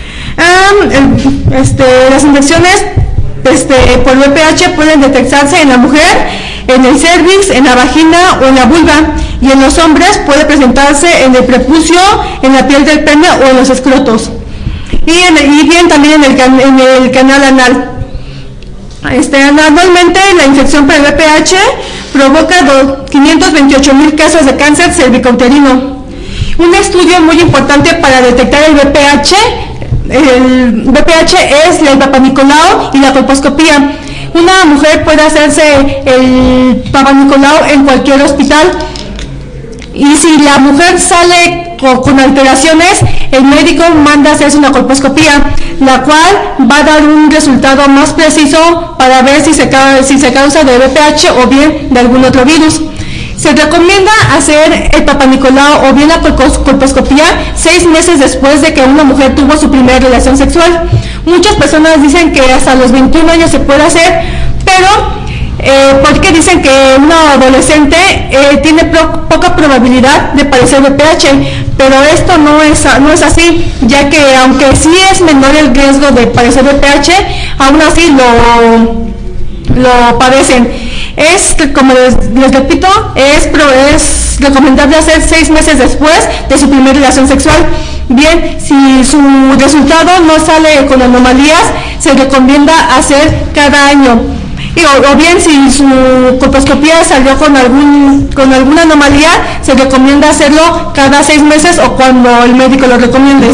Um, este, las infecciones este, por V P H pueden detectarse en la mujer, en el cervix, en la vagina o en la vulva, y en los hombres puede presentarse en el prepucio, en la piel del pene o en los escrotos, y, en el, y bien también en el, can, en el canal anal. Este, anualmente la infección por el V P H provoca quinientos veintiocho mil casos de cáncer cervicouterino. Un estudio muy importante para detectar el V P H, el V P H es el Papanicolau y la colposcopía. Una mujer puede hacerse el Papa Nicolau en cualquier hospital, y si la mujer sale con, con alteraciones, el médico manda a hacerse una colposcopía, la cual va a dar un resultado más preciso para ver si se, si se causa de V P H o bien de algún otro virus. Se recomienda hacer el Papa Nicolau o bien la colposcopía seis meses después de que una mujer tuvo su primera relación sexual. Muchas personas dicen que hasta los veintiún años se puede hacer, pero eh, porque dicen que una adolescente eh, tiene pro, poca probabilidad de padecer V P H, pero esto no es, no es así, ya que aunque sí es menor el riesgo de padecer V P H, aún así lo, lo padecen. Es, como les, les repito, es, es recomendable hacer seis meses después de su primera relación sexual. Bien, si su resultado no sale con anomalías, se recomienda hacer cada año. Y, o, o bien, si su colposcopía salió con, algún, con alguna anomalía, se recomienda hacerlo cada seis meses o cuando el médico lo recomiende.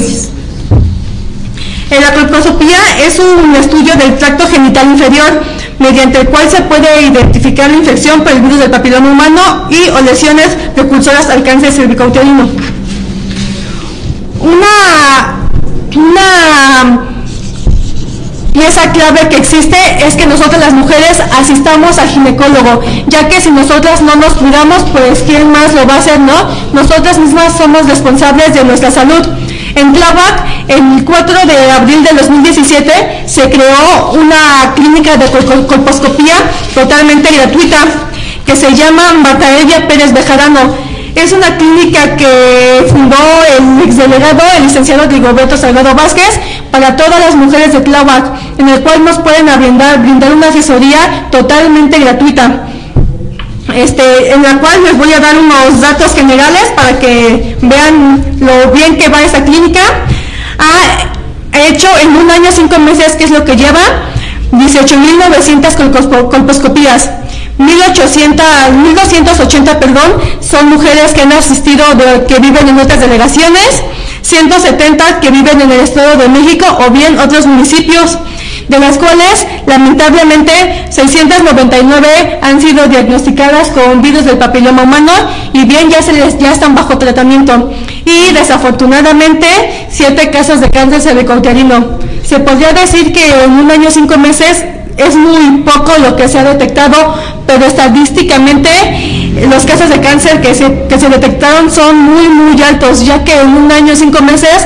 La colposcopía es un estudio del tracto genital inferior, mediante el cual se puede identificar la infección por el virus del papiloma humano y o lesiones precursoras al cáncer cervicouterino. Una, una pieza clave que existe es que nosotras las mujeres asistamos al ginecólogo, ya que si nosotras no nos cuidamos, pues ¿quién más lo va a hacer, no? Nosotras mismas somos responsables de nuestra salud. En Tláhuac, el cuatro de abril del dos mil diecisiete, se creó una clínica de col colposcopía totalmente gratuita que se llama Marta Elvia Pérez Bejarano. Es una clínica que fundó el exdelegado, el licenciado Rigoberto Salgado Vázquez, para todas las mujeres de Tláhuac, en el cual nos pueden brindar, brindar una asesoría totalmente gratuita. Este, en la cual les voy a dar unos datos generales para que vean lo bien que va esta clínica. Ha hecho en un año, cinco meses, que es lo que lleva, dieciocho mil novecientas colposcopías, mil doscientos ochenta perdón, son mujeres que han asistido, de, que viven en otras delegaciones, ciento setenta que viven en el Estado de México o bien otros municipios, de las cuales lamentablemente seiscientas noventa y nueve han sido diagnosticadas con virus del papiloma humano y bien ya, se les, ya están bajo tratamiento, y desafortunadamente siete casos de cáncer cervicouterino. Se podría decir que en un año cinco meses es muy poco lo que se ha detectado, pero estadísticamente los casos de cáncer que se, que se detectaron son muy muy altos, ya que en un año cinco meses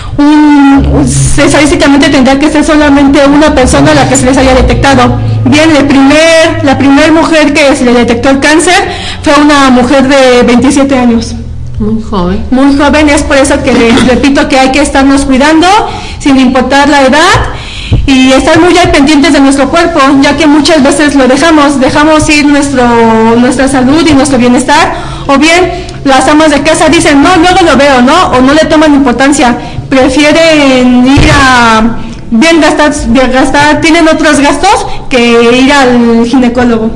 Un, estadísticamente tendría que ser solamente una persona a la que se les haya detectado. Bien, el primer, la primera mujer que se le detectó el cáncer fue una mujer de veintisiete años. Muy joven. Muy joven, es por eso que les repito que hay que estarnos cuidando sin importar la edad y estar muy al pendientes de nuestro cuerpo, ya que muchas veces lo dejamos, dejamos ir nuestro, nuestra salud y nuestro bienestar, o bien las amas de casa dicen, no, luego lo veo, ¿no? O no le toman importancia, prefieren ir a bien gastar, bien gastar, tienen otros gastos que ir al ginecólogo.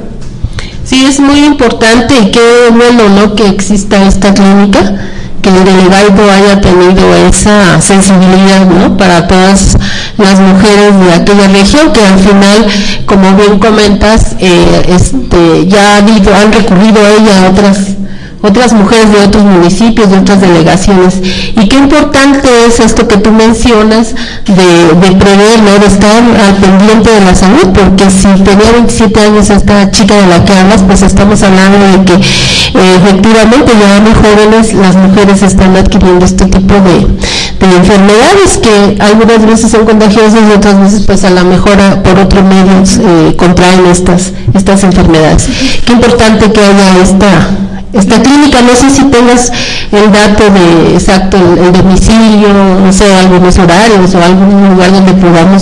Sí, es muy importante y qué bueno, ¿no?, que exista esta clínica, que el delegado haya tenido esa sensibilidad, ¿no?, para todas las mujeres de aquella región, que al final, como bien comentas, eh, este, ya ha habido, han recurrido a ella a otras otras mujeres de otros municipios, de otras delegaciones, y qué importante es esto que tú mencionas de, de prever, ¿no?, de estar al pendiente de la salud, porque si tenía veintisiete años esta chica de la que hablas, pues estamos hablando de que eh, efectivamente ya muy jóvenes las mujeres están adquiriendo este tipo de, de enfermedades que algunas veces son contagiosas y otras veces pues a lo mejor a, por otros medios eh, contraen estas, estas enfermedades. Qué importante que haya esta esta clínica. No sé si tengas el dato de exacto, el, el domicilio, no sé, algunos horarios o algún lugar donde podamos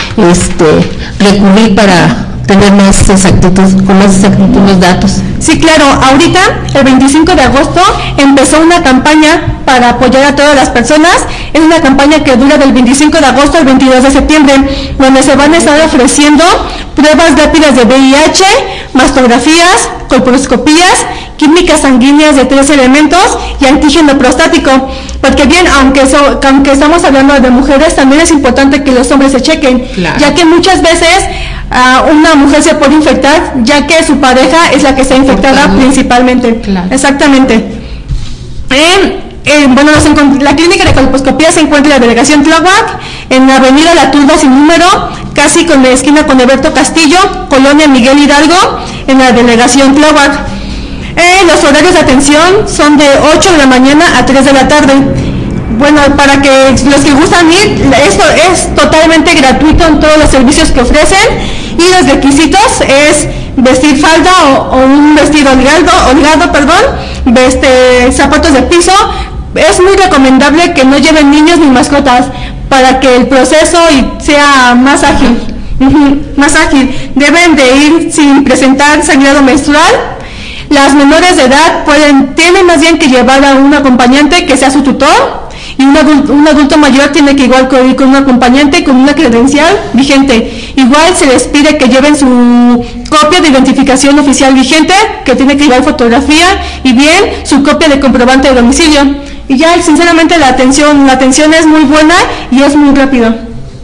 este, recurrir para tener más exactitud, con más exactitud los datos. Sí, claro, ahorita, el veinticinco de agosto, empezó una campaña para apoyar a todas las personas. Es una campaña que dura del veinticinco de agosto al veintidós de septiembre, donde se van a estar ofreciendo pruebas rápidas de V I H, mastografías, colposcopías, químicas sanguíneas de tres elementos y antígeno prostático. Porque bien, aunque, so, aunque estamos hablando de mujeres, también es importante que los hombres se chequen, claro, ya que muchas veces uh, una una mujer se puede infectar, ya que su pareja es la que está infectada principalmente. Claro. Exactamente. Eh, eh, bueno, la clínica de colposcopía se encuentra en la delegación Tláhuac, en la avenida La Turba sin número, casi con la esquina con Alberto Castillo, colonia Miguel Hidalgo, en la delegación Tláhuac. Eh, los horarios de atención son de ocho de la mañana a tres de la tarde. Bueno, para que los que gustan ir, esto es totalmente gratuito en todos los servicios que ofrecen, y los requisitos es vestir falda o, o un vestido holgado, holgado perdón, este, zapatos de piso. Es muy recomendable que no lleven niños ni mascotas para que el proceso sea más ágil. Uh-huh, más ágil. Deben de ir sin presentar sangrado menstrual. Las menores de edad pueden, tienen más bien que llevar a un acompañante que sea su tutor, y un adulto, un adulto mayor tiene que igual ir con un acompañante con una credencial vigente. Igual se les pide que lleven su copia de identificación oficial vigente, que tiene que llevar fotografía, y bien su copia de comprobante de domicilio. Y ya, sinceramente, la atención, la atención es muy buena y es muy rápido.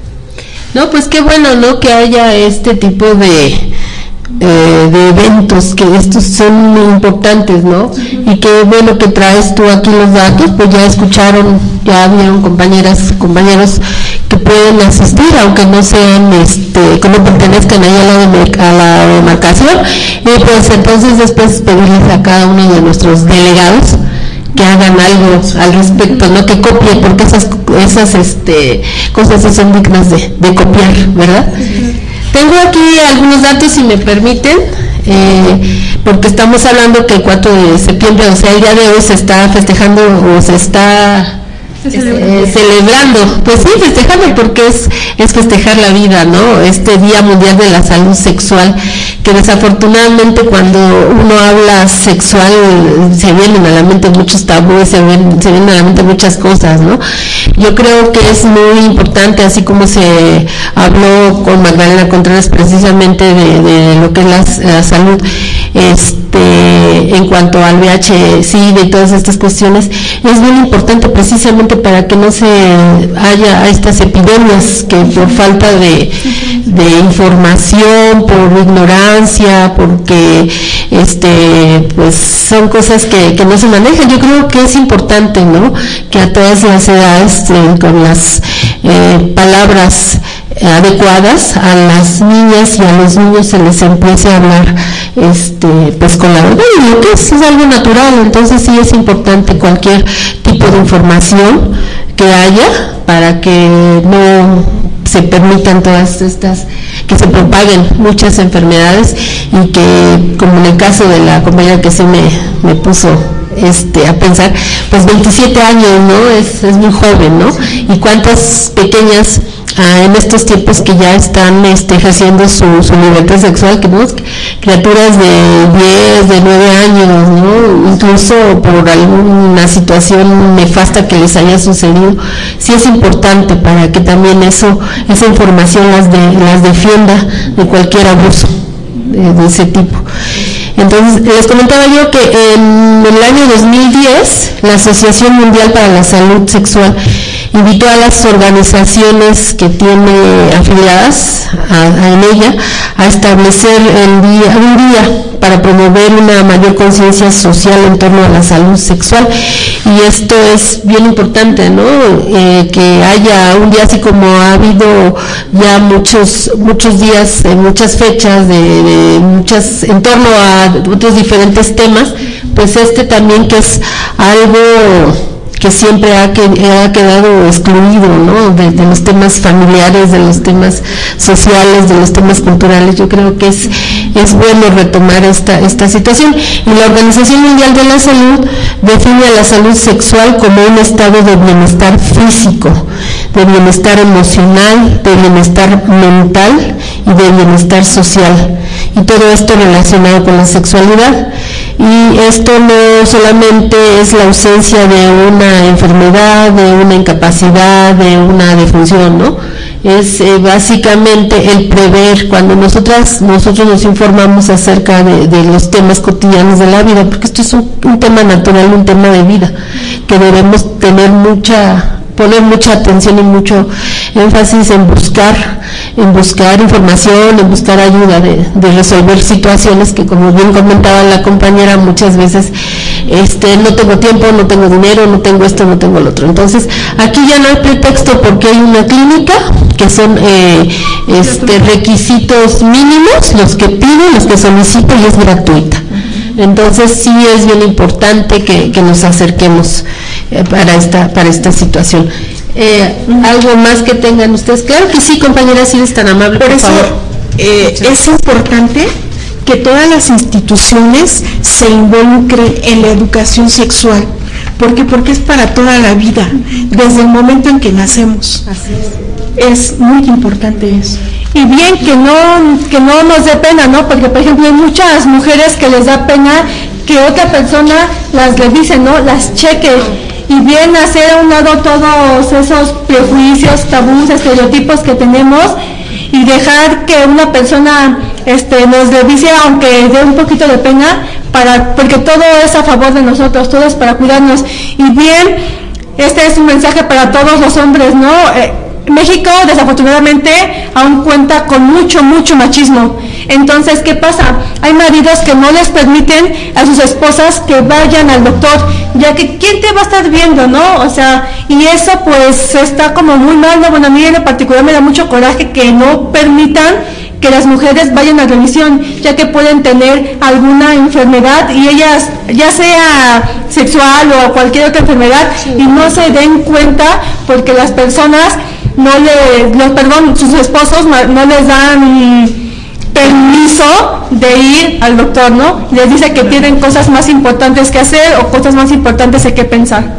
No, pues qué bueno, ¿no? Que haya este tipo de Eh, de eventos, que estos son muy importantes, ¿no? Y qué bueno que traes tú aquí los datos, pues ya escucharon, ya vieron compañeras, compañeros que pueden asistir, aunque no sean, este, que no pertenezcan ahí a la, de, a la demarcación, y pues entonces después pedirles a cada uno de nuestros delegados que hagan algo al respecto, no que copien, porque esas esas este cosas son dignas de, de copiar, ¿verdad? Sí. Tengo aquí algunos datos, si me permiten, eh, porque estamos hablando que el cuatro de septiembre, o sea, el día de hoy se está festejando o se está eh, celebrando, pues sí, festejando, porque es, es festejar la vida, ¿no? Este Día Mundial de la Salud Sexual, que desafortunadamente cuando uno habla sexual se vienen a la mente muchos tabúes, se, ven, se vienen a la mente muchas cosas, ¿no? Yo creo que es muy importante, así como se habló con Magdalena Contreras precisamente de, de lo que es la, la salud, este, en cuanto al V I H, SIDA y todas estas cuestiones, es muy importante precisamente para que no se haya estas epidemias que por falta de, de información, por ignorancia, porque este, pues son cosas que, que no se manejan. Yo creo que es importante, ¿no?, que a todas las edades, eh, con las eh, palabras adecuadas, a las niñas y a los niños se les empiece a hablar este pues con la verdad, y lo que es, es algo natural. Entonces sí es importante cualquier tipo de información que haya para que no se permitan todas estas, que se propaguen muchas enfermedades, y que, como en el caso de la compañera que se me, me puso este a pensar, pues veintisiete años, ¿no? Es, es muy joven, ¿no? Y cuántas pequeñas ah, en estos tiempos que ya están este, ejerciendo su, su libertad sexual, que no, criaturas de diez, de nueve años, ¿no? Incluso por alguna situación nefasta que les haya sucedido. Sí es importante para que también eso, esa información las, de, las defienda de cualquier abuso de, de ese tipo. Entonces, les comentaba yo que en el año dos mil diez, la Asociación Mundial para la Salud Sexual invitó a las organizaciones que tiene afiliadas a, a en ella a establecer el día, un día para promover una mayor conciencia social en torno a la salud sexual. Y esto es bien importante, ¿no? Eh, que haya un día, así como ha habido ya muchos muchos días, eh, muchas fechas de, de muchas en torno a otros diferentes temas, pues este también, que es algo que siempre ha, que, ha quedado excluido, ¿no? De, de los temas familiares, de los temas sociales, de los temas culturales. Yo creo que es, es bueno retomar esta, esta situación. Y la Organización Mundial de la Salud define a la salud sexual como un estado de bienestar físico, de bienestar emocional, de bienestar mental y de bienestar social. Y todo esto relacionado con la sexualidad. Y esto no solamente es la ausencia de una enfermedad, de una incapacidad, de una defunción, ¿no? Es eh, básicamente el prever, cuando nosotras, nosotros nos informamos acerca de, de los temas cotidianos de la vida, porque esto es un, un tema natural, un tema de vida, que debemos tener mucha poner mucha atención y mucho énfasis en buscar, en buscar información, en buscar ayuda de, de resolver situaciones que, como bien comentaba la compañera, muchas veces este, no tengo tiempo, no tengo dinero, no tengo esto, no tengo lo otro. Entonces, aquí ya no hay pretexto porque hay una clínica que son eh, este, requisitos mínimos, los que piden, los que solicitan, y es gratuita. Entonces sí es bien importante que, que nos acerquemos eh, para esta para esta situación. Eh, ¿Algo más que tengan ustedes? Claro que sí, compañera, si eres tan amable, por, por eso, favor. Eh, es importante que todas las instituciones se involucren en la educación sexual. ¿Por qué? Porque es para toda la vida, desde el momento en que nacemos. Así es. Es muy importante eso. Y bien que no que no nos dé pena, ¿no? Porque, por ejemplo, hay muchas mujeres que les da pena que otra persona las revise, ¿no? Las cheque. Y bien hacer a un lado todos esos prejuicios, tabús, estereotipos que tenemos y dejar que una persona este, nos revise, aunque dé un poquito de pena, para porque todo es a favor de nosotros, todo es para cuidarnos. Y bien, este es un mensaje para todos los hombres, ¿no? Eh, México, desafortunadamente, aún cuenta con mucho, mucho machismo. Entonces, ¿qué pasa? Hay maridos que no les permiten a sus esposas que vayan al doctor, ya que ¿quién te va a estar viendo, no? O sea, y eso pues está como muy mal, ¿no? Bueno, a mí en particular me da mucho coraje que no permitan que las mujeres vayan a revisión, ya que pueden tener alguna enfermedad y ellas, ya sea sexual o cualquier otra enfermedad, y no se den cuenta porque las personas no le, los, perdón, sus esposos no, no les dan permiso de ir al doctor, ¿no? Les dice que tienen cosas más importantes que hacer o cosas más importantes de qué pensar.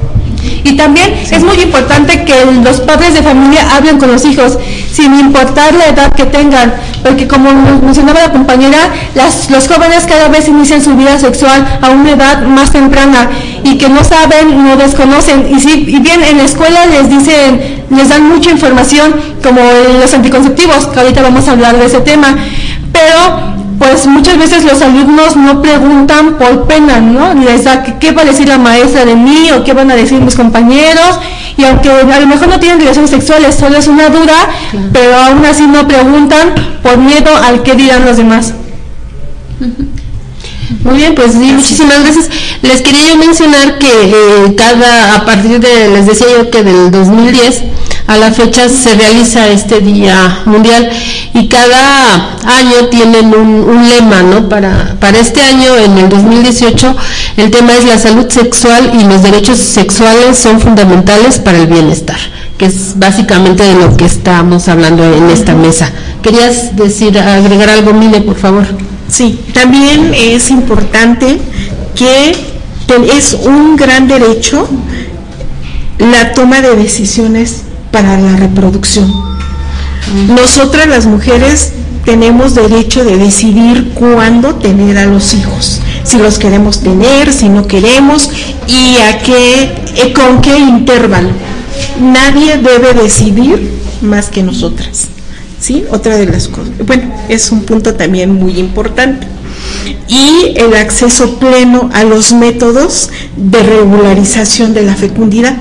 Y también sí. Es muy importante que los padres de familia hablen con los hijos, sin importar la edad que tengan, porque como mencionaba la compañera, las, los jóvenes cada vez inician su vida sexual a una edad más temprana y que no saben, no desconocen, y, si, y bien en la escuela les dicen, les dan mucha información, como los anticonceptivos, que ahorita vamos a hablar de ese tema, pero pues muchas veces los alumnos no preguntan por pena, ¿no? Les da qué va a decir la maestra de mí o qué van a decir mis compañeros, y aunque a lo mejor no tienen relaciones sexuales, solo es una duda, claro. Pero aún así no preguntan por miedo al que dirán los demás. Muy bien, pues sí, muchísimas gracias. Les quería yo mencionar que eh, cada, a partir de, les decía yo que del dos mil diez a la fecha se realiza este Día Mundial y cada año tienen un, un lema, ¿no? Para, para este año, en el dos mil dieciocho, el tema es la salud sexual y los derechos sexuales son fundamentales para el bienestar, que es básicamente de lo que estamos hablando en esta mesa. ¿Querías decir, agregar algo, Mile, por favor? Sí, también es importante que es un gran derecho la toma de decisiones para la reproducción. Nosotras las mujeres tenemos derecho de decidir cuándo tener a los hijos, si los queremos tener, si no queremos y a qué, con qué intervalo. Nadie debe decidir más que nosotras. ¿Sí? Otra de las cosas, bueno, es un punto también muy importante. Y el acceso pleno a los métodos de regularización de la fecundidad.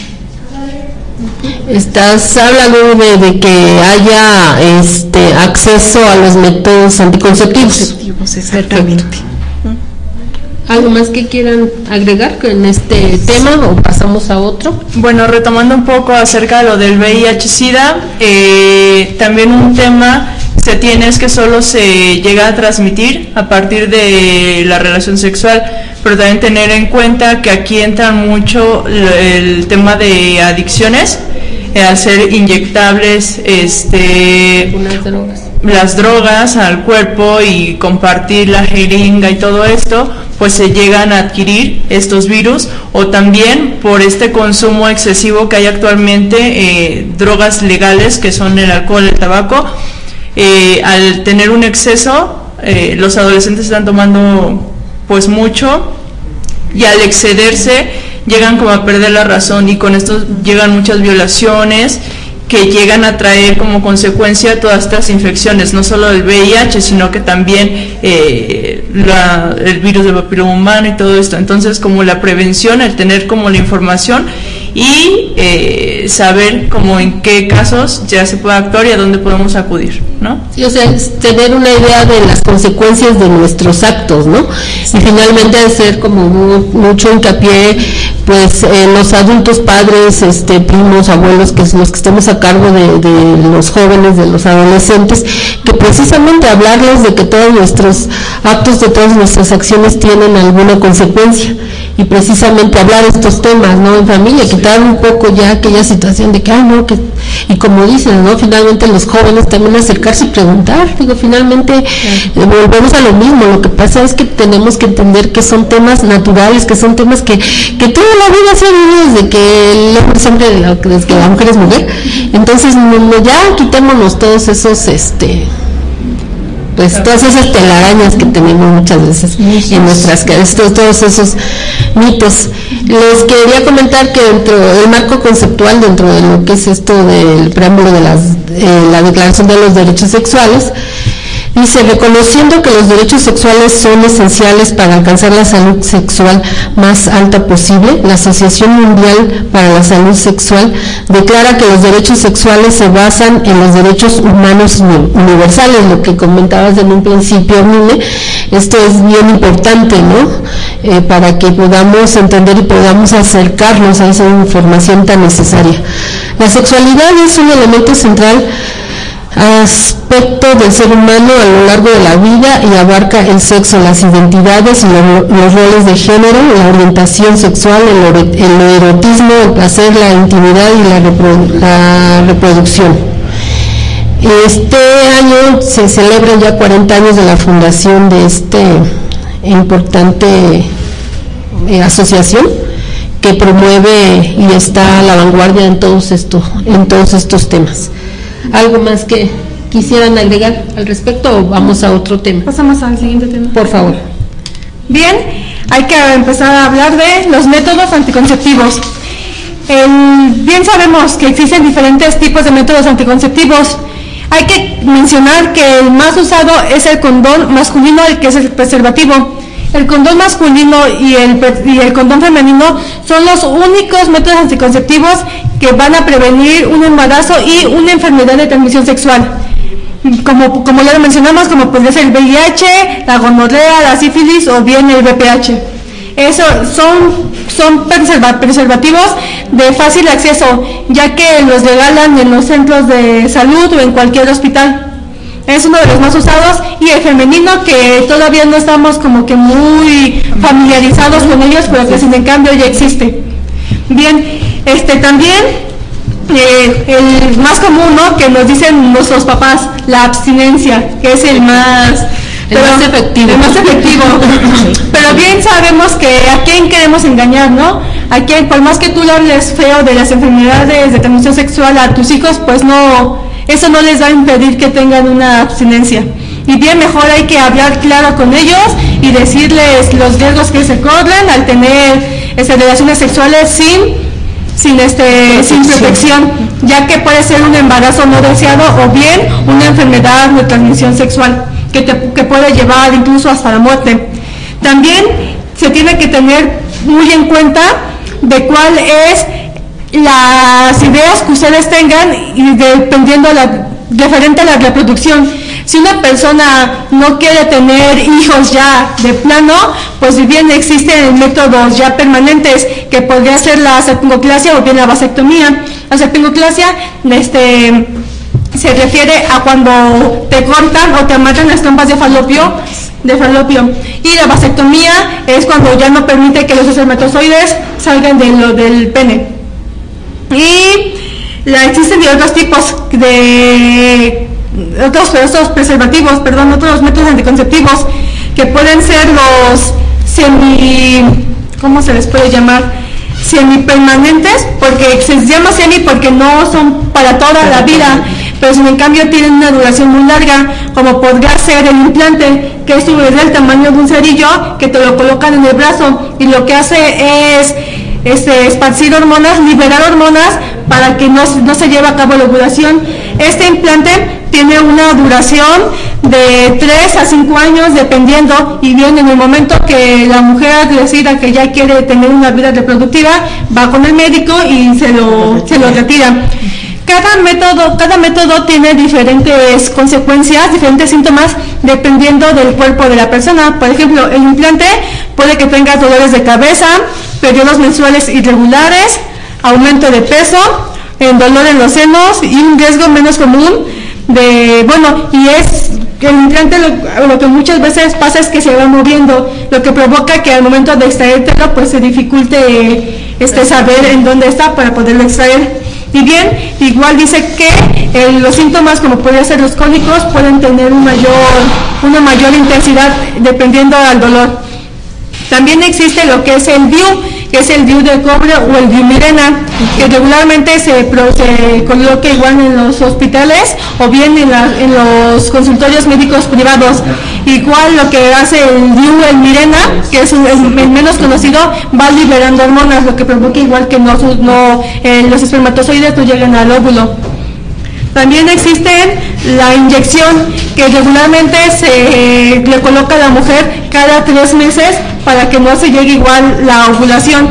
Estás hablando de, de que haya este acceso a los métodos anticonceptivos. Anticonceptivos, exactamente. Perfecto. ¿Algo más que quieran agregar en este tema o pasamos a otro? Bueno, retomando un poco acerca de lo del V I H SIDA, eh, también un tema se tiene es que solo se llega a transmitir a partir de la relación sexual, pero también tener en cuenta que aquí entra mucho el tema de adicciones, eh, hacer inyectables, este, unas drogas. las drogas al cuerpo y compartir la jeringa y todo esto, pues se llegan a adquirir estos virus, o también por este consumo excesivo que hay actualmente, eh, drogas legales que son el alcohol, el tabaco, eh, al tener un exceso, eh, los adolescentes están tomando pues mucho y al excederse llegan como a perder la razón y con esto llegan muchas violaciones que llegan a traer como consecuencia todas estas infecciones, no solo el V I H, sino que también eh, la, el virus del papiloma humano y todo esto. Entonces, como la prevención, el tener como la información y eh, saber como en qué casos ya se puede actuar y a dónde podemos acudir, ¿no? Sí, o sea, es tener una idea de las consecuencias de nuestros actos, ¿no? Y finalmente hacer como mu mucho hincapié, pues, en los adultos, padres, este, primos, abuelos, que son los que estemos a cargo de, de los jóvenes, de los adolescentes, que precisamente hablarles de que todos nuestros actos, de todas nuestras acciones tienen alguna consecuencia, y precisamente hablar estos temas, ¿no? En familia, quitar un poco ya aquella situación de que, ay, no, que, y como dicen, ¿no? Finalmente los jóvenes también acercarse y preguntar, digo, finalmente eh, volvemos a lo mismo, lo que pasa es que tenemos que entender que son temas naturales, que son temas que, que toda la vida se ha vivido desde que el hombre siempre, desde que la mujer es mujer, entonces no, no, ya quitémonos todos esos, este, pues todas esas telarañas que tenemos muchas veces en nuestras cabezas, todos, todos esos mitos. Les quería comentar que dentro del marco conceptual, dentro de lo que es esto del preámbulo de las, eh, la Declaración de los Derechos Sexuales, dice, reconociendo que los derechos sexuales son esenciales para alcanzar la salud sexual más alta posible, la Asociación Mundial para la Salud Sexual declara que los derechos sexuales se basan en los derechos humanos universales, lo que comentabas en un principio, Mine. Esto es bien importante, ¿no? Eh, para que podamos entender y podamos acercarnos a esa información tan necesaria. La sexualidad es un elemento central aspecto del ser humano a lo largo de la vida y abarca el sexo, las identidades y lo, los roles de género, la orientación sexual, el, el erotismo, el placer, la intimidad y la, reprodu la reproducción. Este año se celebran ya cuarenta años de la fundación de esta importante eh, asociación que promueve y está a la vanguardia en todos estos, en todos estos temas. ¿Algo más que quisieran agregar al respecto o vamos a otro tema? Pasamos al siguiente tema. Por favor. Bien, hay que empezar a hablar de los métodos anticonceptivos. El, bien sabemos que existen diferentes tipos de métodos anticonceptivos. Hay que mencionar que el más usado es el condón masculino, el que es el preservativo. El condón masculino y el, y el condón femenino son los únicos métodos anticonceptivos que van a prevenir un embarazo y una enfermedad de transmisión sexual. Como, como ya lo mencionamos, como podría ser el V I H, la gonorrea, la sífilis o bien el V P H. Eso son, son preserva, preservativos de fácil acceso, ya que los regalan en los centros de salud o en cualquier hospital. Es uno de los más usados, y el femenino, que todavía no estamos como que muy familiarizados con ellos, pero que sin en cambio ya existe. Bien, este también eh, el más común, ¿no?, que nos dicen nuestros papás, la abstinencia, que es el más, el pero, más efectivo. El más efectivo. Pero bien sabemos que a quién queremos engañar, ¿no? A quién, por más que tú le hables feo de las enfermedades de transmisión sexual a tus hijos, pues no, eso no les va a impedir que tengan una abstinencia. Y bien, mejor hay que hablar claro con ellos y decirles los riesgos que se corren al tener este, relaciones sexuales sin sin este sin protección, ya que puede ser un embarazo no deseado o bien una enfermedad de transmisión sexual que, te, que puede llevar incluso hasta la muerte. También se tiene que tener muy en cuenta de cuál es las ideas que ustedes tengan y dependiendo la referente a la reproducción. Si una persona no quiere tener hijos ya de plano, pues bien existen métodos ya permanentes que podría ser la serpingoclasia o bien la vasectomía. La serpingoclasia este, se refiere a cuando te cortan o te amarran las trompas de falopio, de falopio. Y la vasectomía es cuando ya no permite que los espermatozoides salgan de lo, del pene. Y la, existen de otros tipos de otros, otros preservativos, perdón, otros métodos anticonceptivos que pueden ser los semi, ¿cómo se les puede llamar? Semipermanentes, porque se llama semi porque no son para toda la vida, pero sin en cambio tienen una duración muy larga, como podría ser el implante, que es del tamaño de un cerillo que te lo colocan en el brazo y lo que hace es este, esparcir hormonas, liberar hormonas para que no, no se lleve a cabo la ovulación. Este implante tiene una duración de tres a cinco años dependiendo, y bien en el momento que la mujer decida que ya quiere tener una vida reproductiva, va con el médico y se lo, se lo retira. Cada método, cada método tiene diferentes consecuencias, diferentes síntomas, dependiendo del cuerpo de la persona. Por ejemplo, el implante puede que tenga dolores de cabeza, periodos menstruales irregulares, aumento de peso, el dolor en los senos y un riesgo menos común de, bueno, y es el implante lo, lo que muchas veces pasa es que se va moviendo, lo que provoca que al momento de extraértelo pues se dificulte este saber en dónde está para poderlo extraer. Y bien, igual dice que eh, los síntomas, como podrían ser los cólicos, pueden tener un mayor, una mayor intensidad dependiendo del dolor. También existe lo que es el D I U, que es el D I U de cobre o el Diumirena, que regularmente se, pro, se coloca igual en los hospitales o bien en, la, en los consultorios médicos privados. Igual lo que hace el D I U, el Mirena, que es un, el, el menos conocido, va liberando hormonas, lo que provoca igual que no, no eh, los espermatozoides no lleguen al óvulo. También existe la inyección, que regularmente se eh, le coloca a la mujer cada tres meses para que no se llegue igual la ovulación.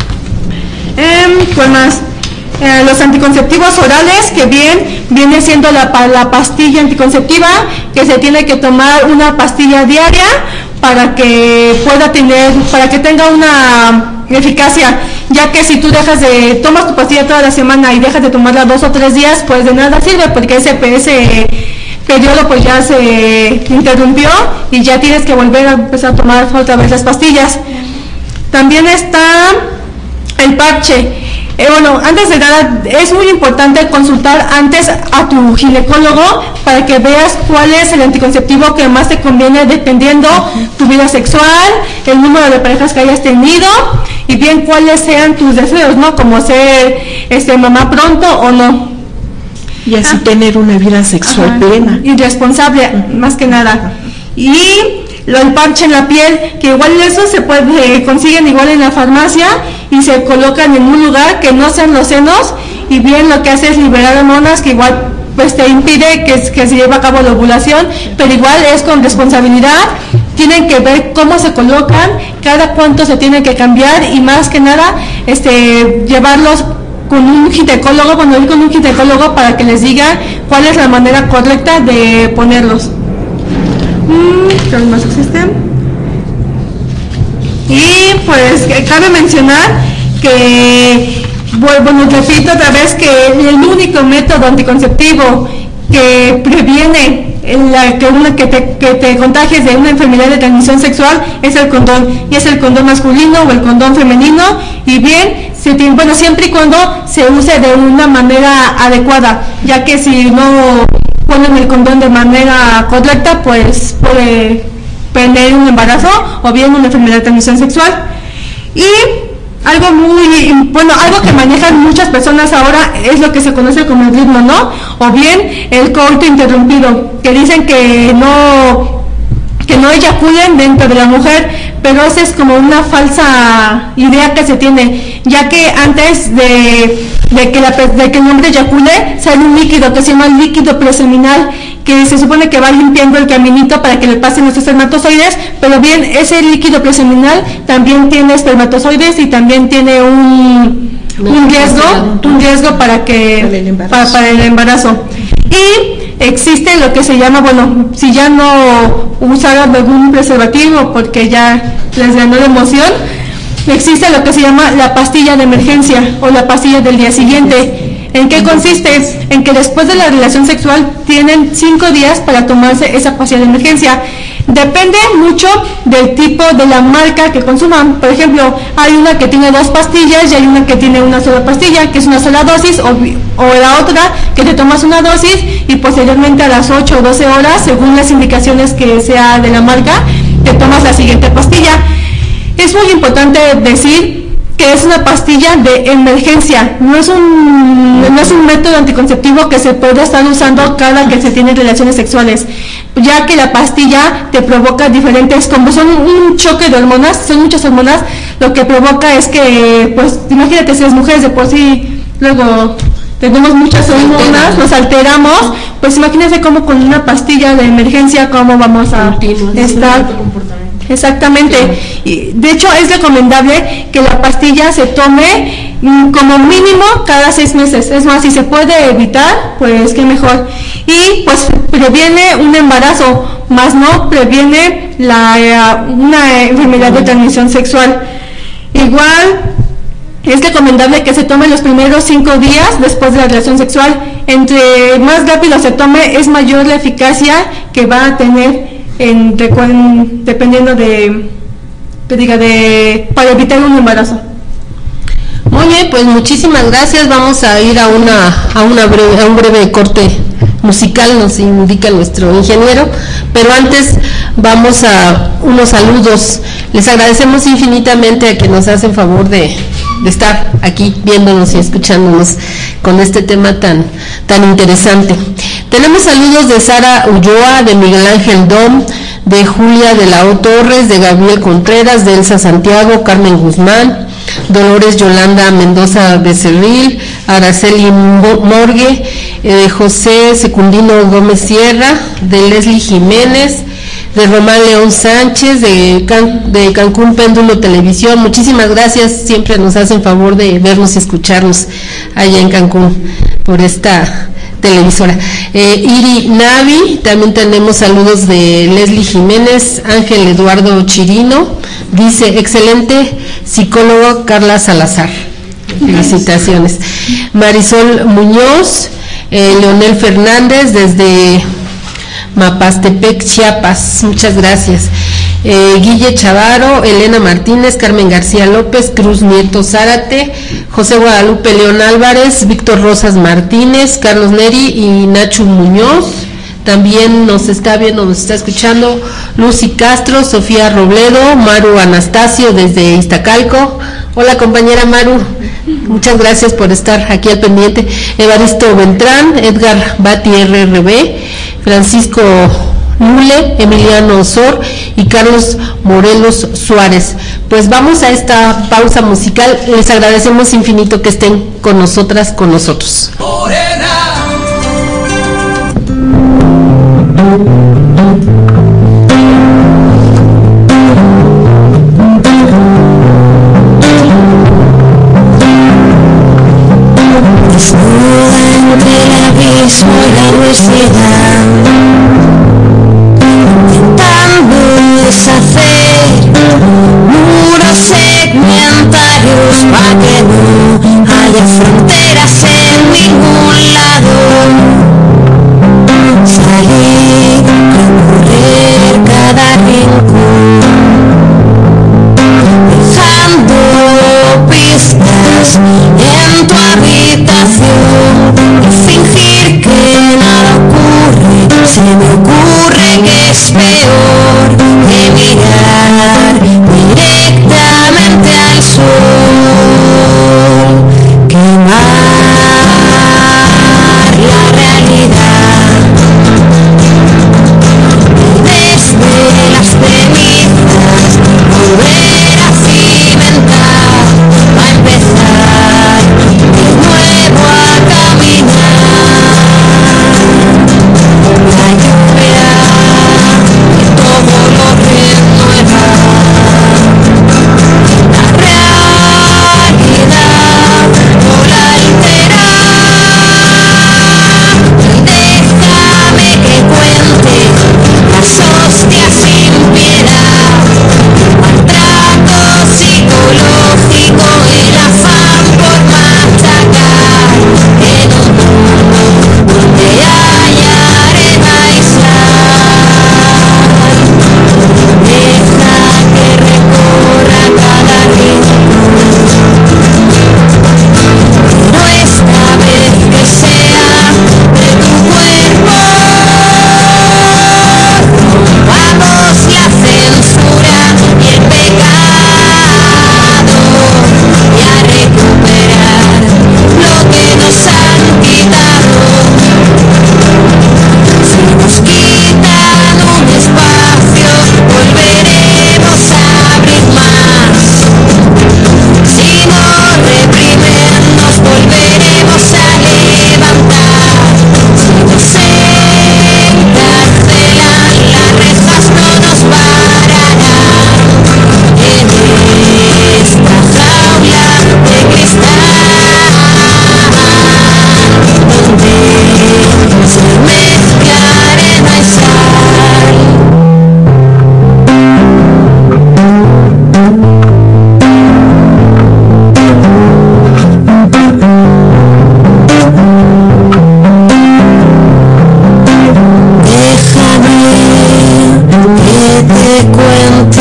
Eh, ¿Cuál más? Eh, los anticonceptivos orales, que bien viene siendo la, la pastilla anticonceptiva, que se tiene que tomar una pastilla diaria para que pueda tener, para que tenga una eficacia, ya que si tú dejas de, tomas tu pastilla toda la semana y dejas de tomarla dos o tres días, pues de nada sirve, porque ese, ese periodo pues ya se interrumpió y ya tienes que volver a empezar a tomar otra vez las pastillas. También está el parche. Eh, bueno, antes de nada, es muy importante consultar antes a tu ginecólogo para que veas cuál es el anticonceptivo que más te conviene dependiendo tu vida sexual, el número de parejas que hayas tenido y bien cuáles sean tus deseos, ¿no? Como ser este, mamá pronto o no. Y así ah. tener una vida sexual Ajá. plena. Y responsable, uh-huh. más que nada. Y lo del parche en la piel, que igual eso se puede, eh, consiguen igual en la farmacia y se colocan en un lugar que no sean los senos, y bien lo que hace es liberar hormonas que igual pues te impide que, que se lleve a cabo la ovulación, pero igual es con responsabilidad. Tienen que ver cómo se colocan, cada cuánto se tienen que cambiar y más que nada este llevarlos con un ginecólogo, bueno, ir con un ginecólogo para que les diga cuál es la manera correcta de ponerlos. ¿Qué más existe? Y pues cabe mencionar que, bueno, repito otra vez que el único método anticonceptivo que previene la, que, una, que, te, que te contagies de una enfermedad de transmisión sexual es el condón, y es el condón masculino o el condón femenino, y bien, se tiene, bueno, siempre y cuando se use de una manera adecuada, ya que si no ponen el condón de manera correcta, pues puede tener un embarazo o bien una enfermedad de transmisión sexual. Y algo muy, bueno, algo que manejan muchas personas ahora es lo que se conoce como el ritmo, ¿no? O bien el coito interrumpido, que dicen que no, que no eyaculen dentro de la mujer, pero esa es como una falsa idea que se tiene, ya que antes de, de, que, la, de que el hombre eyacule sale un líquido que se llama líquido preseminal, que se supone que va limpiando el caminito para que le pasen los espermatozoides, pero bien, ese líquido preseminal también tiene espermatozoides y también tiene un, un riesgo, un riesgo para que para, para el embarazo. Y existe lo que se llama, bueno, si ya no usaron algún preservativo porque ya les ganó la emoción, existe lo que se llama la pastilla de emergencia o la pastilla del día siguiente. ¿En qué consiste? En que después de la relación sexual tienen cinco días para tomarse esa pastilla de emergencia. Depende mucho del tipo de la marca que consuman. Por ejemplo, hay una que tiene dos pastillas y hay una que tiene una sola pastilla, que es una sola dosis, o, o la otra que te tomas una dosis y posteriormente a las ocho o doce horas, según las indicaciones que sea de la marca, te tomas la siguiente pastilla. Es muy importante decir que es una pastilla de emergencia, no es un no es un método anticonceptivo que se puede estar usando cada que se tienen relaciones sexuales, ya que la pastilla te provoca diferentes, como son un choque de hormonas, son muchas hormonas, lo que provoca es que, pues, imagínate si las mujeres de por sí luego tenemos muchas hormonas, nos alteramos, pues imagínense cómo con una pastilla de emergencia, cómo vamos a estar. Exactamente. Y de hecho es recomendable que la pastilla se tome mm, como mínimo cada seis meses. Es más, si se puede evitar, pues qué mejor. Y pues previene un embarazo, más no previene la, una enfermedad de transmisión sexual. Igual es recomendable que se tome los primeros cinco días después de la relación sexual. Entre más rápido se tome, es mayor la eficacia que va a tener en, dependiendo de, que diga, de, para evitar un embarazo. Muy bien, pues muchísimas gracias. Vamos a ir a una a una breve, a un breve corte musical, nos indica nuestro ingeniero, pero antes vamos a unos saludos. Les agradecemos infinitamente a que nos hacen favor de, de estar aquí viéndonos y escuchándonos con este tema tan tan interesante. Tenemos saludos de Sara Ulloa, de Miguel Ángel Dom, de Julia de la O Torres, de Gabriel Contreras, de Elsa Santiago, Carmen Guzmán, Dolores Yolanda Mendoza Becerril, Araceli Morgue, eh, de José Secundino Gómez Sierra, de Leslie Jiménez, de Román León Sánchez, de, Can, de Cancún Péndulo Televisión. Muchísimas gracias, siempre nos hacen favor de vernos y escucharnos allá en Cancún por esta televisora. eh, Iri Navi, también tenemos saludos de Leslie Jiménez, Ángel Eduardo Chirino, dice excelente psicólogo Carla Salazar, felicitaciones. Marisol Muñoz, eh, Leonel Fernández desde Mapastepec, Chiapas, muchas gracias. Eh, Guille Chavaro, Elena Martínez, Carmen García López, Cruz Nieto Zárate, José Guadalupe León Álvarez, Víctor Rosas Martínez, Carlos Neri y Nacho Muñoz. También nos está viendo, nos está escuchando Lucy Castro, Sofía Robledo, Maru Anastasio desde Iztacalco. Hola compañera Maru, muchas gracias por estar aquí al pendiente. Evaristo Beltrán, Edgar Bati R R B, Francisco Lule, Emiliano Osor y Carlos Morelos Suárez. Pues vamos a esta pausa musical. Les agradecemos infinito que estén con nosotras, con nosotros. Desnuda entre el abismo y la adversidad, intentando deshacer muros segmentarios para que no haya fronteras en ningún lado. Salir, recorrer cada rincón, dejando pistas en tu habitación y fingir que nada ocurre. Se me ocurre que es peor que mirar directamente al sol, que ti.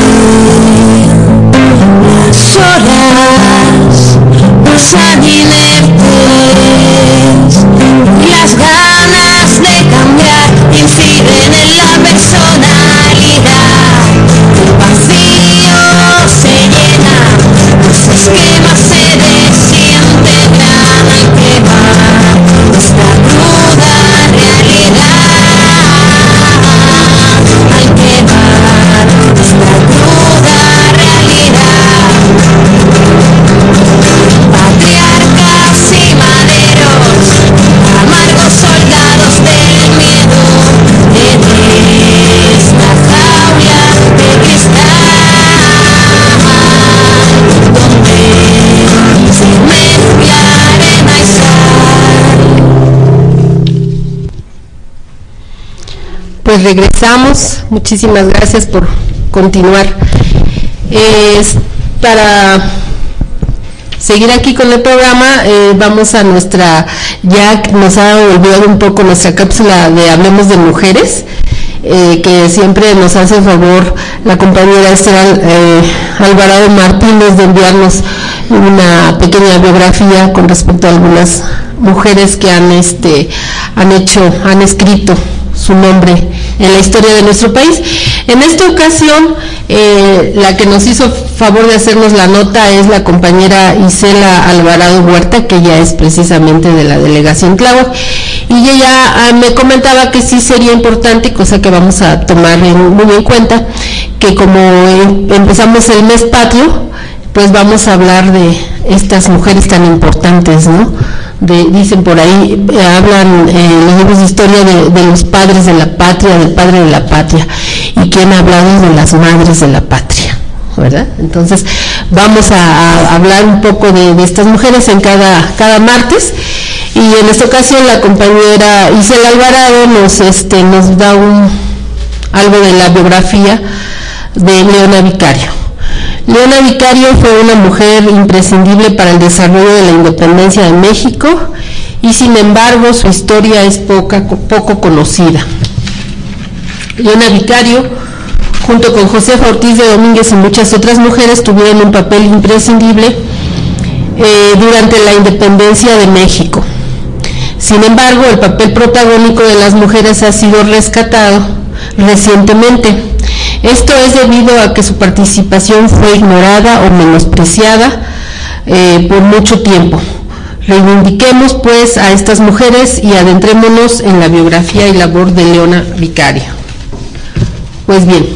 Las horas pasan inertes y las ganas de cambiar inciden en la personalidad. El vacío se llena, los esquemas se desintegran al quemar esta cruda realidad. Al quemar esta cruda realidad. Patriarcas y maderos, amargos soldados del miedo, en esta jaula de cristal, donde se mezcla arena y sal. Pues regresamos, muchísimas gracias por continuar. Es para seguir aquí con el programa, eh, vamos a nuestra, ya nos ha olvidado un poco nuestra cápsula de Hablemos de Mujeres, eh, que siempre nos hace favor la compañera Esther eh, Alvarado Martínez de enviarnos una pequeña biografía con respecto a algunas mujeres que han, este, han hecho, han escrito su nombre en la historia de nuestro país. En esta ocasión, eh, la que nos hizo favor de hacernos la nota es la compañera Isela Alvarado Huerta, que ella es precisamente de la delegación Tláhuac, y ella ah, me comentaba que sí sería importante, cosa que vamos a tomar en, muy en cuenta, que como eh, empezamos el mes patrio, pues vamos a hablar de estas mujeres tan importantes, ¿no? De, dicen por ahí, eh, hablan eh, los libros de historia de, de los padres de la patria, del padre de la patria, y quien ha hablado de las madres de la patria, ¿verdad? Entonces vamos a, a hablar un poco de, de estas mujeres en cada, cada martes, y en esta ocasión la compañera Isela Alvarado nos, este, nos da un, algo de la biografía de Leona Vicario. Leona Vicario fue una mujer imprescindible para el desarrollo de la independencia de México, y sin embargo su historia es poca, poco conocida. Leona Vicario, junto con Josefa Ortiz de Domínguez y muchas otras mujeres, tuvieron un papel imprescindible eh, durante la independencia de México. Sin embargo, el papel protagónico de las mujeres ha sido rescatado recientemente. Esto es debido a que su participación fue ignorada o menospreciada eh, por mucho tiempo. Reivindiquemos pues a estas mujeres y adentrémonos en la biografía y labor de Leona Vicario. Pues bien,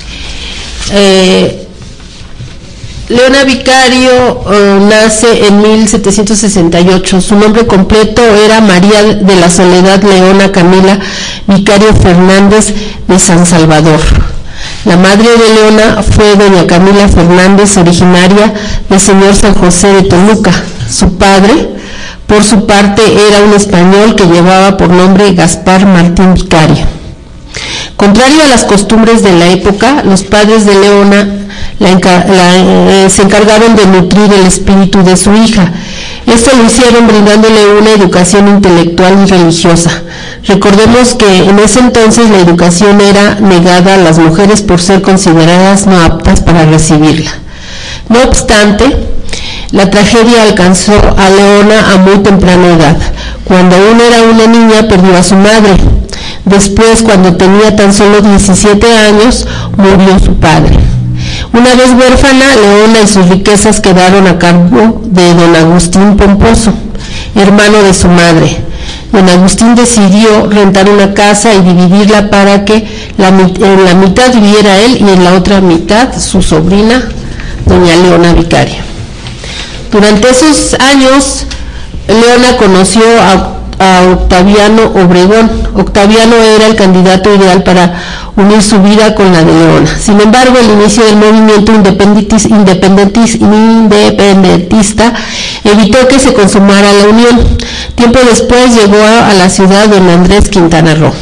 eh, Leona Vicario eh, nace en mil setecientos sesenta y ocho. Su nombre completo era María de la Soledad Leona Camila Vicario Fernández de San Salvador. La madre de Leona fue doña Camila Fernández, originaria del señor San José de Toluca. Su padre, por su parte, era un español que llevaba por nombre Gaspar Martín Vicario. Contrario a las costumbres de la época, los padres de Leona la enca la, eh, se encargaron de nutrir el espíritu de su hija. Esto lo hicieron brindándole una educación intelectual y religiosa. Recordemos que en ese entonces la educación era negada a las mujeres por ser consideradas no aptas para recibirla. No obstante, la tragedia alcanzó a Leona a muy temprana edad. Cuando aún era una niña, perdió a su madre. Después, cuando tenía tan solo diecisiete años, murió su padre. Una vez huérfana, Leona y sus riquezas quedaron a cargo de don Agustín Pomposo, hermano de su madre. Don Agustín decidió rentar una casa y dividirla para que la, en la mitad viviera él y en la otra mitad su sobrina, doña Leona Vicario. Durante esos años, Leona conoció a, a Octaviano Obregón. Octaviano era el candidato ideal para unir su vida con la de Leona. Sin embargo, el inicio del movimiento independentis, independentis, independentista evitó que se consumara la unión. Tiempo después llegó a, a la ciudad don Andrés Quintana Roo.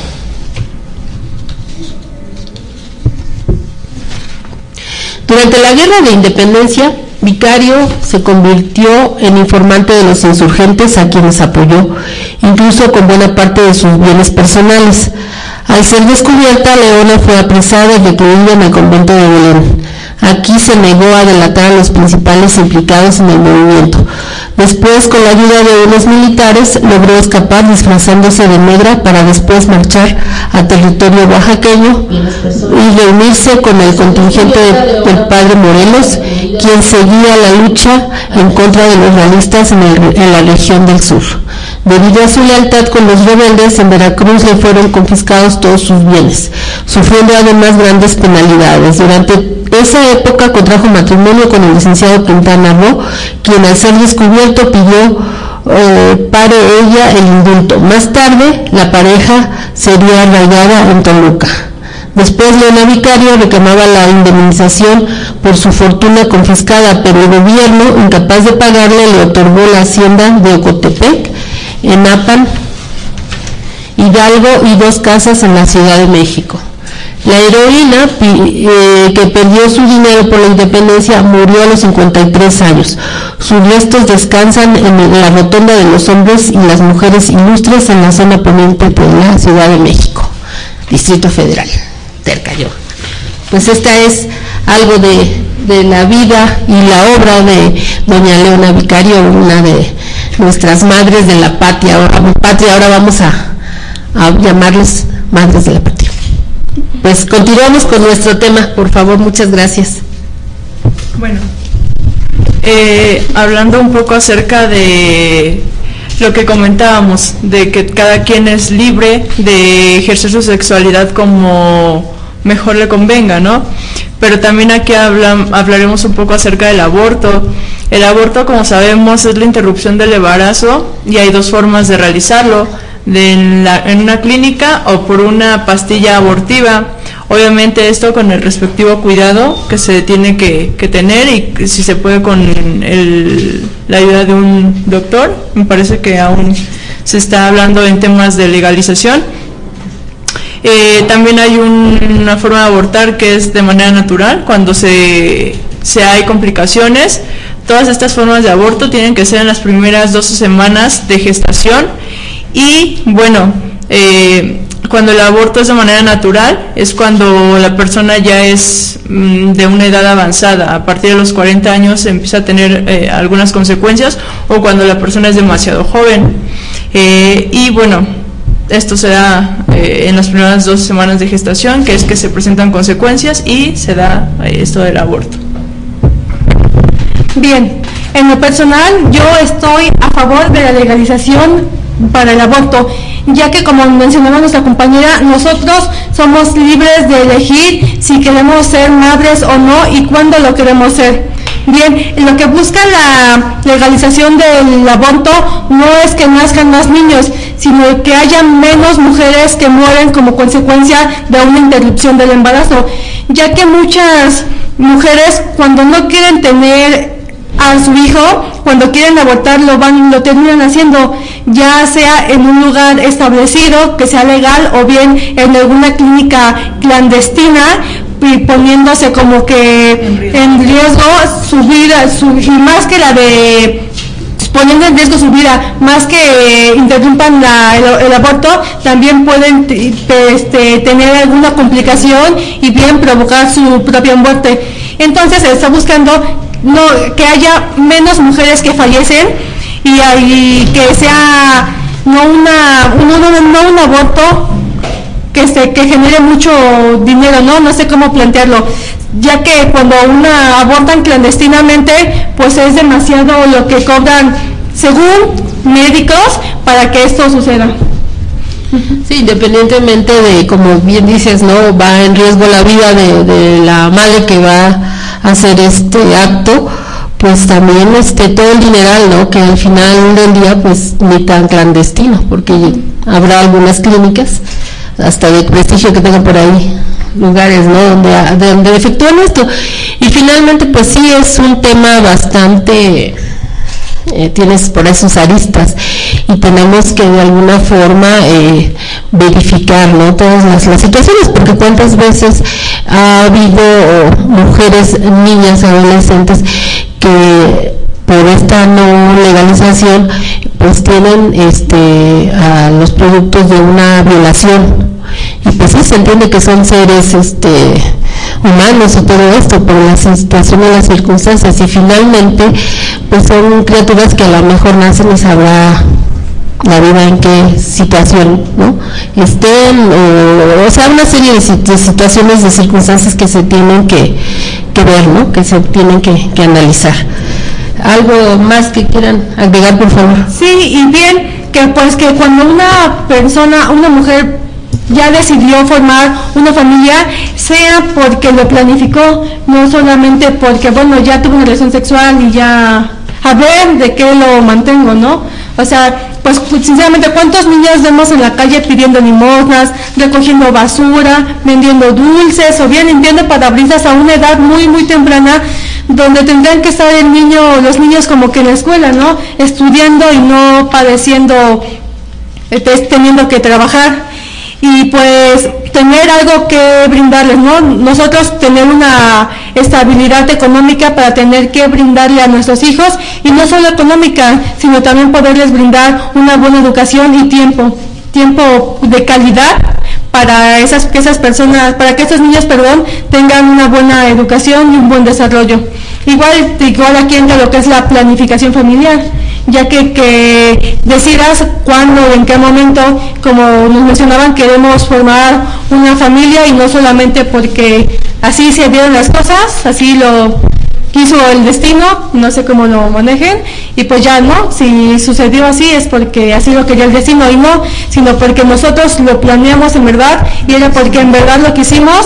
Durante la Guerra de Independencia, Vicario se convirtió en informante de los insurgentes a quienes apoyó, incluso con buena parte de sus bienes personales. Al ser descubierta, Leona fue apresada y recluida en el convento de Belén. Aquí se negó a delatar a los principales implicados en el movimiento. Después, con la ayuda de unos militares, logró escapar disfrazándose de negra para después marchar a territorio oaxaqueño y reunirse con el contingente de, del padre Morelos, quien seguía la lucha en contra de los realistas en, el, en la región del sur. Debido a su lealtad con los rebeldes, en Veracruz le fueron confiscados todos sus bienes, sufriendo además grandes penalidades. Durante esa época contrajo matrimonio con el licenciado Quintana Roo, quien al ser descubierto pidió eh, para ella el indulto. Más tarde, la pareja sería arraigada en Toluca. Después, Leona Vicario reclamaba la indemnización por su fortuna confiscada, pero el gobierno, incapaz de pagarle, le otorgó la hacienda de Ocotepec, en Apan, Hidalgo y dos casas en la Ciudad de México. La heroína, eh, que perdió su dinero por la independencia, murió a los cincuenta y tres años. Sus restos descansan en la Rotonda de los Hombres y las Mujeres Ilustres en la zona poniente de la Ciudad de México, Distrito Federal. Cerca yo. Pues esta es algo de, de la vida y la obra de doña Leona Vicario, una de nuestras madres de la patria. Ahora, patria, ahora vamos a, a llamarles madres de la patria. Pues continuamos con nuestro tema, por favor, muchas gracias. Bueno, eh, hablando un poco acerca de lo que comentábamos, de que cada quien es libre de ejercer su sexualidad como mejor le convenga, ¿no? Pero también aquí habla, hablaremos un poco acerca del aborto. El aborto, como sabemos, es la interrupción del embarazo y hay dos formas de realizarlo, de en, la, en una clínica o por una pastilla abortiva. Obviamente esto con el respectivo cuidado que se tiene que, que tener y si se puede con el, la ayuda de un doctor. Me parece que aún se está hablando en temas de legalización. Eh, también hay un, una forma de abortar que es de manera natural, cuando se, se hay complicaciones. Todas estas formas de aborto tienen que ser en las primeras doce semanas de gestación y bueno, eh, cuando el aborto es de manera natural es cuando la persona ya es mm, de una edad avanzada, a partir de los cuarenta años empieza a tener eh, algunas consecuencias o cuando la persona es demasiado joven eh, y bueno, esto se da eh, en las primeras dos semanas de gestación, que es que se presentan consecuencias y se da eh, esto del aborto. Bien, en lo personal yo estoy a favor de la legalización para el aborto, ya que como mencionaba nuestra compañera, nosotros somos libres de elegir si queremos ser madres o no y cuándo lo queremos ser. Bien, lo que busca la legalización del aborto no es que nazcan más niños, sino que haya menos mujeres que mueren como consecuencia de una interrupción del embarazo, ya que muchas mujeres cuando no quieren tener a su hijo, cuando quieren abortar lo van lo terminan haciendo, ya sea en un lugar establecido que sea legal o bien en alguna clínica clandestina, y poniéndose como que en riesgo, en riesgo su vida, su, y más que la de poniendo en riesgo su vida, más que interrumpan la, el, el aborto, también pueden este, tener alguna complicación y bien provocar su propia muerte. Entonces se está buscando no, que haya menos mujeres que fallecen y, y que sea no una no, no, no un aborto que se que genere mucho dinero, no no sé cómo plantearlo, ya que cuando una abortan clandestinamente pues es demasiado lo que cobran según médicos para que esto suceda. Sí, independientemente de, como bien dices, no va en riesgo la vida de, de la madre que va a hacer este acto, pues también este todo el dineral, ¿no? Que al final del día pues ni tan clandestino, porque habrá algunas clínicas hasta de prestigio que tengan por ahí lugares, ¿no? Donde, donde efectúan esto. Y finalmente pues sí es un tema bastante eh, tienes por esos aristas y tenemos que de alguna forma eh, verificar, ¿no? Todas las, las situaciones, porque cuántas veces ha habido mujeres, niñas, adolescentes que por esta no legalización pues tienen este a los productos de una violación y pues sí se entiende que son seres este humanos y todo esto por la situación y las circunstancias, y finalmente pues son criaturas que a lo mejor nacen y sabrá la vida en qué situación, ¿no?, estén, o, o sea, una serie de, de situaciones, de circunstancias que se tienen que, que ver, ¿no?, que se tienen que, que analizar. ¿Algo más que quieran agregar, por favor? Sí, y bien, que pues que cuando una persona, una mujer ya decidió formar una familia, sea porque lo planificó, no solamente porque, bueno, ya tuvo una relación sexual y ya, a ver de qué lo mantengo, ¿no? O sea, pues sinceramente, ¿cuántos niños vemos en la calle pidiendo limosnas, recogiendo basura, vendiendo dulces, o bien limpiando parabrisas a una edad muy, muy temprana, donde tendrán que estar el niño, los niños como que en la escuela, ¿no?, estudiando y no padeciendo, teniendo que trabajar? Y pues tener algo que brindarles, ¿no? Nosotros tener una estabilidad económica para tener que brindarle a nuestros hijos, y no solo económica, sino también poderles brindar una buena educación y tiempo, tiempo de calidad para esas, que esas personas, para que estos niños, perdón, tengan una buena educación y un buen desarrollo. Igual, igual aquí entra lo que es la planificación familiar, ya que, que decidas cuándo, en qué momento, como nos mencionaban, queremos formar una familia, y no solamente porque así se dieron las cosas, así lo quiso el destino, no sé cómo lo manejen, y pues ya no, si sucedió así es porque así lo quería el destino, y no, sino porque nosotros lo planeamos en verdad, y era porque en verdad lo quisimos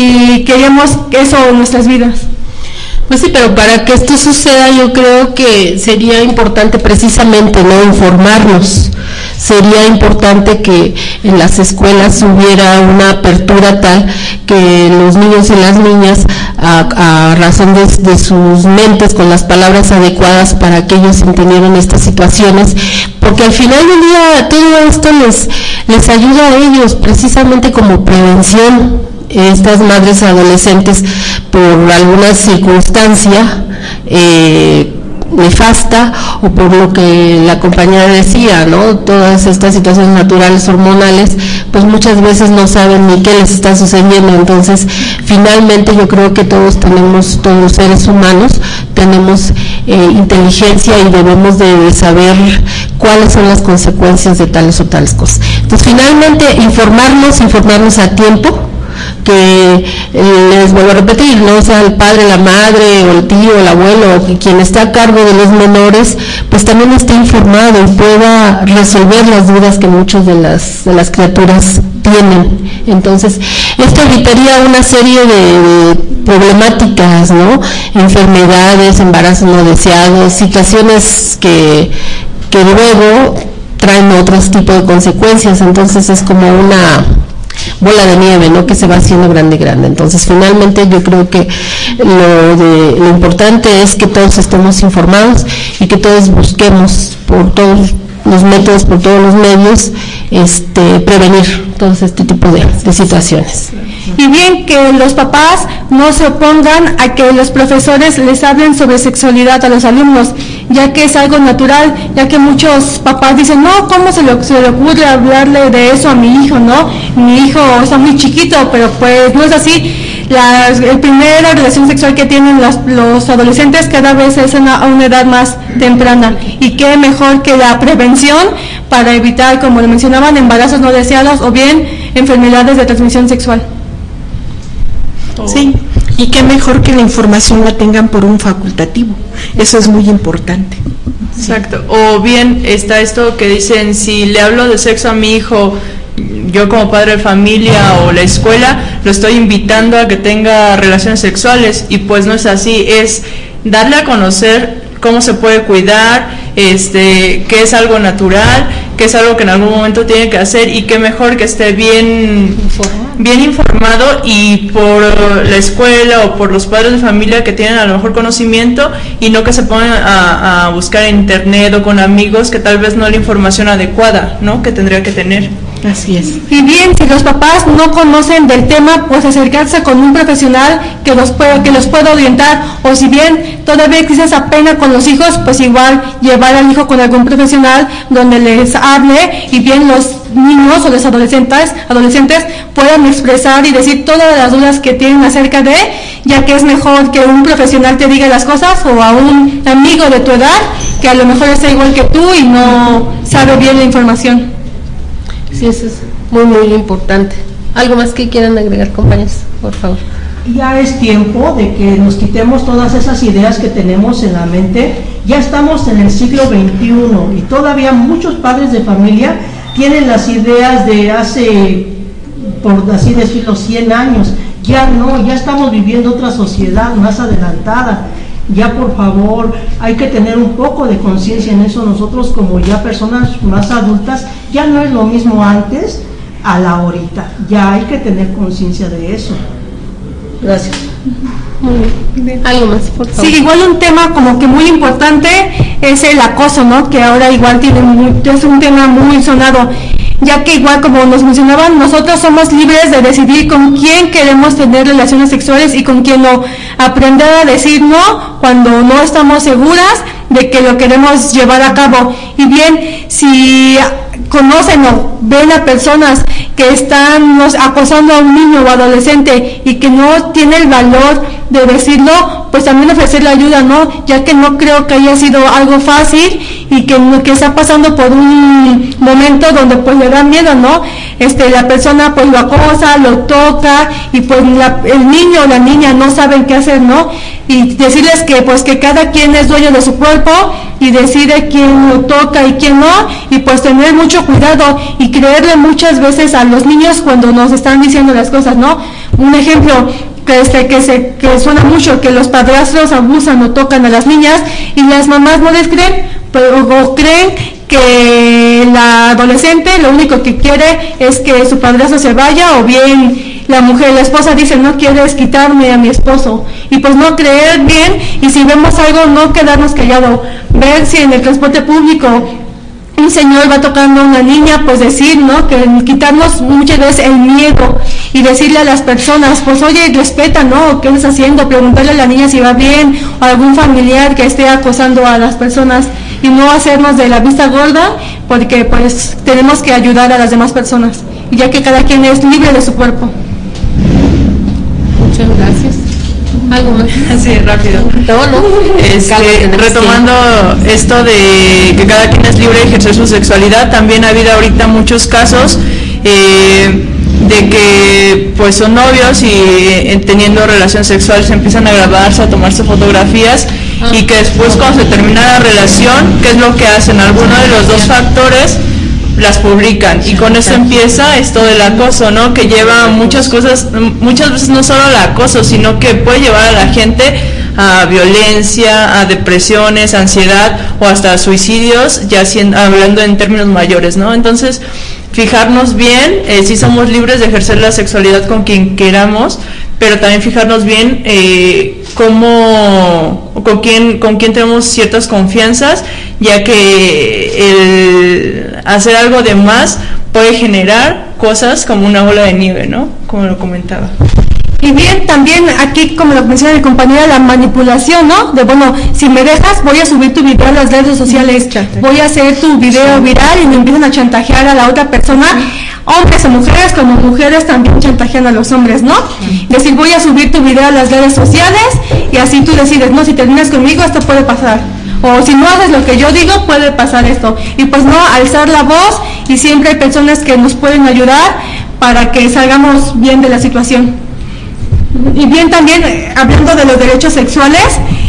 y queríamos eso en nuestras vidas. Pues sí, pero para que esto suceda yo creo que sería importante precisamente, ¿no?, informarnos. Sería importante que en las escuelas hubiera una apertura tal que los niños y las niñas, a, a razón de, de sus mentes, con las palabras adecuadas para que ellos entendieran estas situaciones, porque al final del día todo esto les, les ayuda a ellos precisamente como prevención. Estas madres adolescentes, por alguna circunstancia eh, nefasta, o por lo que la compañera decía, ¿no?, todas estas situaciones naturales, hormonales, pues muchas veces no saben ni qué les está sucediendo. Entonces, finalmente yo creo que todos tenemos, todos los seres humanos, tenemos eh, inteligencia, y debemos de, de saber cuáles son las consecuencias de tales o tales cosas. Entonces, finalmente, informarnos, informarnos a tiempo, que les vuelvo a repetir, no sea el padre, la madre, o el tío, el abuelo, o quien está a cargo de los menores, pues también esté informado y pueda resolver las dudas que muchas de las, de las criaturas tienen. Entonces, esto evitaría una serie de problemáticas, ¿no?, enfermedades, embarazos no deseados, situaciones que, que luego traen otros tipos de consecuencias. Entonces es como una bola de nieve, ¿no?, que se va haciendo grande y grande. Entonces, finalmente yo creo que lo, de, lo importante es que todos estemos informados y que todos busquemos por todos los métodos, por todos los medios, este, prevenir todos este tipo de, de situaciones. Y bien, que los papás no se opongan a que los profesores les hablen sobre sexualidad a los alumnos, ya que es algo natural, ya que muchos papás dicen, no, ¿cómo se le, se le ocurre hablarle de eso a mi hijo, no? Mi hijo está muy chiquito, pero pues no es así. La, la primera relación sexual que tienen los, los adolescentes cada vez es a una, a una edad más temprana, y qué mejor que la prevención para evitar, como lo mencionaban, embarazos no deseados o bien enfermedades de transmisión sexual. Sí, y qué mejor que la información la tengan por un facultativo, eso es muy importante. Exacto, o bien está esto que dicen, si le hablo de sexo a mi hijo, yo como padre de familia o la escuela, lo estoy invitando a que tenga relaciones sexuales, y pues no es así, es darle a conocer cómo se puede cuidar, este, que es algo natural, que es algo que en algún momento tiene que hacer, y qué mejor que esté bien bien informado, y por la escuela o por los padres de familia que tienen a lo mejor conocimiento, y no que se pongan a, a buscar en internet o con amigos que tal vez no es la información adecuada, ¿no?, que tendría que tener. Así es. Y bien, si los papás no conocen del tema, pues acercarse con un profesional que los pueda, que los pueda orientar, o si bien todavía existe esa pena con los hijos, pues igual llevar al hijo con algún profesional donde les hable y bien los niños o los adolescentes, adolescentes puedan expresar y decir todas las dudas que tienen acerca de, ya que es mejor que un profesional te diga las cosas o a un amigo de tu edad que a lo mejor está igual que tú y no sabe bien la información. Sí, eso es muy, muy importante. ¿Algo más que quieran agregar, compañeros? Por favor. Ya es tiempo de que nos quitemos todas esas ideas que tenemos en la mente. Ya estamos en el siglo veintiuno y todavía muchos padres de familia tienen las ideas de hace, por así decirlo, cien años. Ya no, ya estamos viviendo otra sociedad más adelantada. Ya, por favor, hay que tener un poco de conciencia en eso. Nosotros, como ya personas más adultas, ya no es lo mismo antes a la ahorita. Ya hay que tener conciencia de eso. Gracias. Muy bien. Algo más, por favor. Sí, igual un tema como que muy importante es el acoso, ¿no? Que ahora igual tiene muy, es un tema muy sonado, ya que igual como nos mencionaban, nosotros somos libres de decidir con quién queremos tener relaciones sexuales y con quién no. Aprender a decir no cuando no estamos seguras de que lo queremos llevar a cabo. Y bien, si conocen o ven a personas que están nos, acosando a un niño o adolescente y que no tiene el valor de decirlo, pues también ofrecerle ayuda, ¿no? Ya que no creo que haya sido algo fácil y que, que está pasando por un momento donde pues le da miedo, ¿no? Este, la persona pues lo acosa, lo toca y pues la, el niño o la niña no saben qué hacer, ¿no? Y decirles que pues que cada quien es dueño de su cuerpo y decide quién lo toca y quién no, y pues tener mucho cuidado y creerle muchas veces a los niños cuando nos están diciendo las cosas, ¿no? Un ejemplo que este que se que suena mucho, que los padrastros abusan o tocan a las niñas y las mamás no les creen, pero o creen que la adolescente lo único que quiere es que su padrastro se vaya, o bien la mujer, la esposa dice no quieres quitarme a mi esposo, y pues no creer bien, y si vemos algo no quedarnos callado, ver si en el transporte público un señor va tocando a una niña, pues decir, ¿no? Que quitarnos muchas veces el miedo y decirle a las personas, pues oye, respeta, ¿no? ¿Qué estás haciendo? Preguntarle a la niña si va bien, o a algún familiar que esté acosando a las personas, y no hacernos de la vista gorda, porque pues tenemos que ayudar a las demás personas, ya que cada quien es libre de su cuerpo. Muchas gracias. ¿Algo más? Así, rápido. No, no. Este, retomando esto de que cada quien es libre de ejercer su sexualidad, también ha habido ahorita muchos casos eh, de que pues son novios y eh, teniendo relación sexual se empiezan a grabarse, a tomarse fotografías, ah. y que después cuando se termina la relación, ¿qué es lo que hacen? Alguno de los dos factores las publican, y con eso empieza esto del acoso, ¿no? Que lleva muchas cosas, muchas veces no solo al acoso, sino que puede llevar a la gente a violencia, a depresiones, ansiedad o hasta suicidios, ya siendo, hablando en términos mayores, ¿no? Entonces, fijarnos bien, eh, si somos libres de ejercer la sexualidad con quien queramos, pero también fijarnos bien eh, cómo, con quién, con quién tenemos ciertas confianzas, ya que el hacer algo de más puede generar cosas como una bola de nieve, ¿no? Como lo comentaba. Y bien, también aquí, como lo menciona mi compañera, la manipulación, ¿no? De, bueno, si me dejas, voy a subir tu video a las redes sociales, voy a hacer tu video viral, y me empiezan a chantajear a la otra persona, hombres o mujeres, como mujeres también chantajean a los hombres, ¿no? Decir, voy a subir tu video a las redes sociales, y así tú decides, no, si terminas conmigo, esto puede pasar. O si no haces lo que yo digo, puede pasar esto. Y pues no, alzar la voz, y siempre hay personas que nos pueden ayudar para que salgamos bien de la situación. Y bien, también hablando de los derechos sexuales,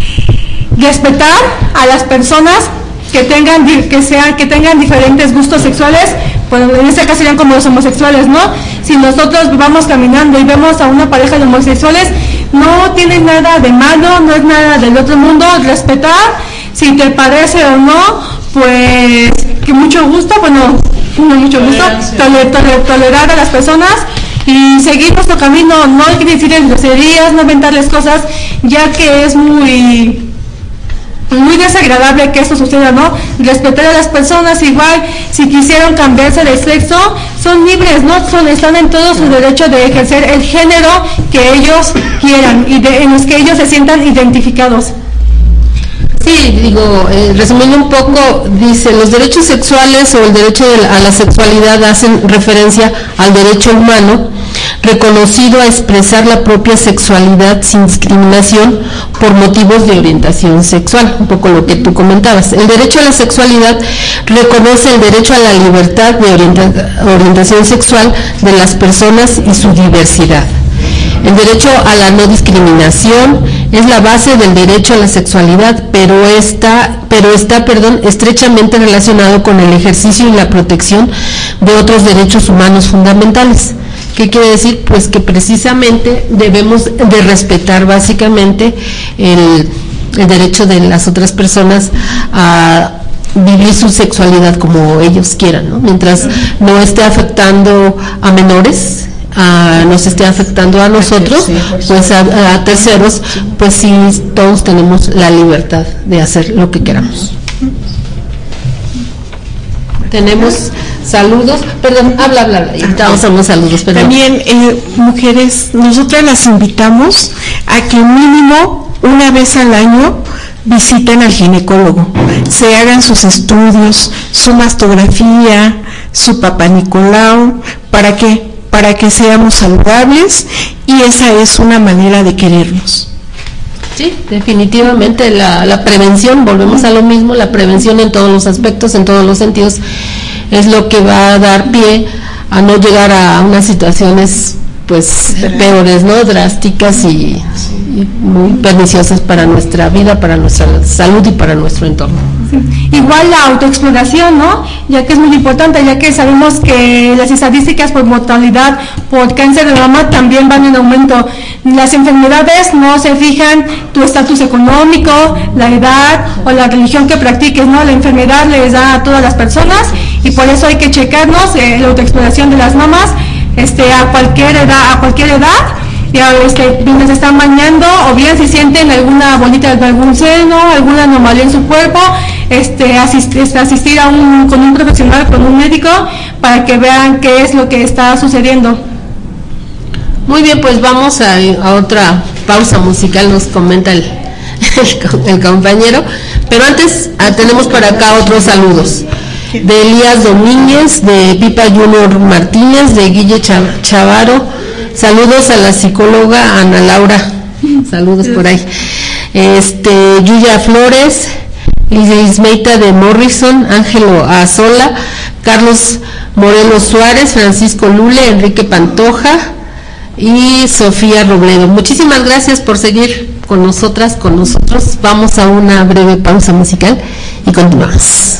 respetar a las personas que tengan que sean que tengan diferentes gustos sexuales, pues en este caso serían como los homosexuales, ¿no? Si nosotros vamos caminando y vemos a una pareja de homosexuales, no tiene nada de malo, no es nada del otro mundo, respetar, si te parece o no, pues que mucho gusto, bueno, no mucho gusto, toler, toler, tolerar a las personas y seguir nuestro camino, no hay que decirles groserías, no inventarles cosas, ya que es muy muy desagradable que esto suceda, ¿no? Respetar a las personas, igual si quisieron cambiarse de sexo, son libres, ¿no? Son, están en todo su derecho de ejercer el género que ellos quieran y de, en los que ellos se sientan identificados. Sí, digo, eh, resumiendo un poco, dice, los derechos sexuales o el derecho de la, a la sexualidad hacen referencia al derecho humano reconocido a expresar la propia sexualidad sin discriminación por motivos de orientación sexual, un poco lo que tú comentabas. El derecho a la sexualidad reconoce el derecho a la libertad de orienta, orientación sexual de las personas y su diversidad. El derecho a la no discriminación es la base del derecho a la sexualidad, pero está, pero está, perdón, estrechamente relacionado con el ejercicio y la protección de otros derechos humanos fundamentales. ¿Qué quiere decir? Pues que precisamente debemos de respetar básicamente el, el derecho de las otras personas a vivir su sexualidad como ellos quieran, ¿no? Mientras no esté afectando a menores, a, nos esté afectando a nosotros, pues a, a terceros, pues sí, todos tenemos la libertad de hacer lo que queramos. Tenemos saludos, perdón, habla, habla, habla, estamos a saludos, perdón. También, eh, mujeres, nosotras las invitamos a que mínimo una vez al año visiten al ginecólogo, se hagan sus estudios, su mastografía, su papá Nicolau, ¿para qué? Para que seamos saludables, y esa es una manera de querernos. Sí, definitivamente la, la prevención, volvemos a lo mismo, la prevención en todos los aspectos, en todos los sentidos, es lo que va a dar pie a no llegar a unas situaciones pues peores, ¿no? Drásticas y, y muy perniciosas para nuestra vida, para nuestra salud y para nuestro entorno. Sí. Igual la autoexploración, ¿no? Ya que es muy importante, ya que sabemos que las estadísticas por mortalidad por cáncer de mama también van en aumento. Las enfermedades no se fijan tu estatus económico, la edad o la religión que practiques, ¿no? La enfermedad les da a todas las personas y por eso hay que checarnos eh, la autoexploración de las mamas este, a cualquier edad, a cualquier edad. Ya, este, mientras se están bañando o bien si sienten alguna bolita de algún seno, alguna anomalía en su cuerpo, este, asistir, asistir a un, con un profesional, con un médico, para que vean qué es lo que está sucediendo. Muy bien, pues vamos a, a otra pausa musical, nos comenta el, el, el compañero, pero antes ah, tenemos para acá otros saludos. De Elías Domínguez, de Pipa Junior Martínez, de Guille Chavaro. Saludos a la psicóloga Ana Laura, saludos por ahí. Este, Yuya Flores, Ismeita de Morrison, Ángelo Azola, Carlos Morelos Suárez, Francisco Lule, Enrique Pantoja y Sofía Robledo. Muchísimas gracias por seguir con nosotras, con nosotros. Vamos a una breve pausa musical y continuamos.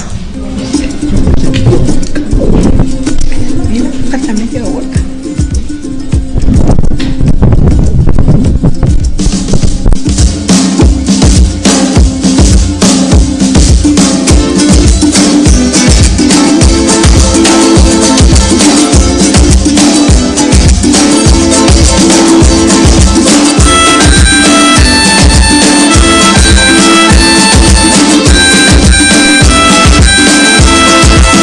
We'll be right back.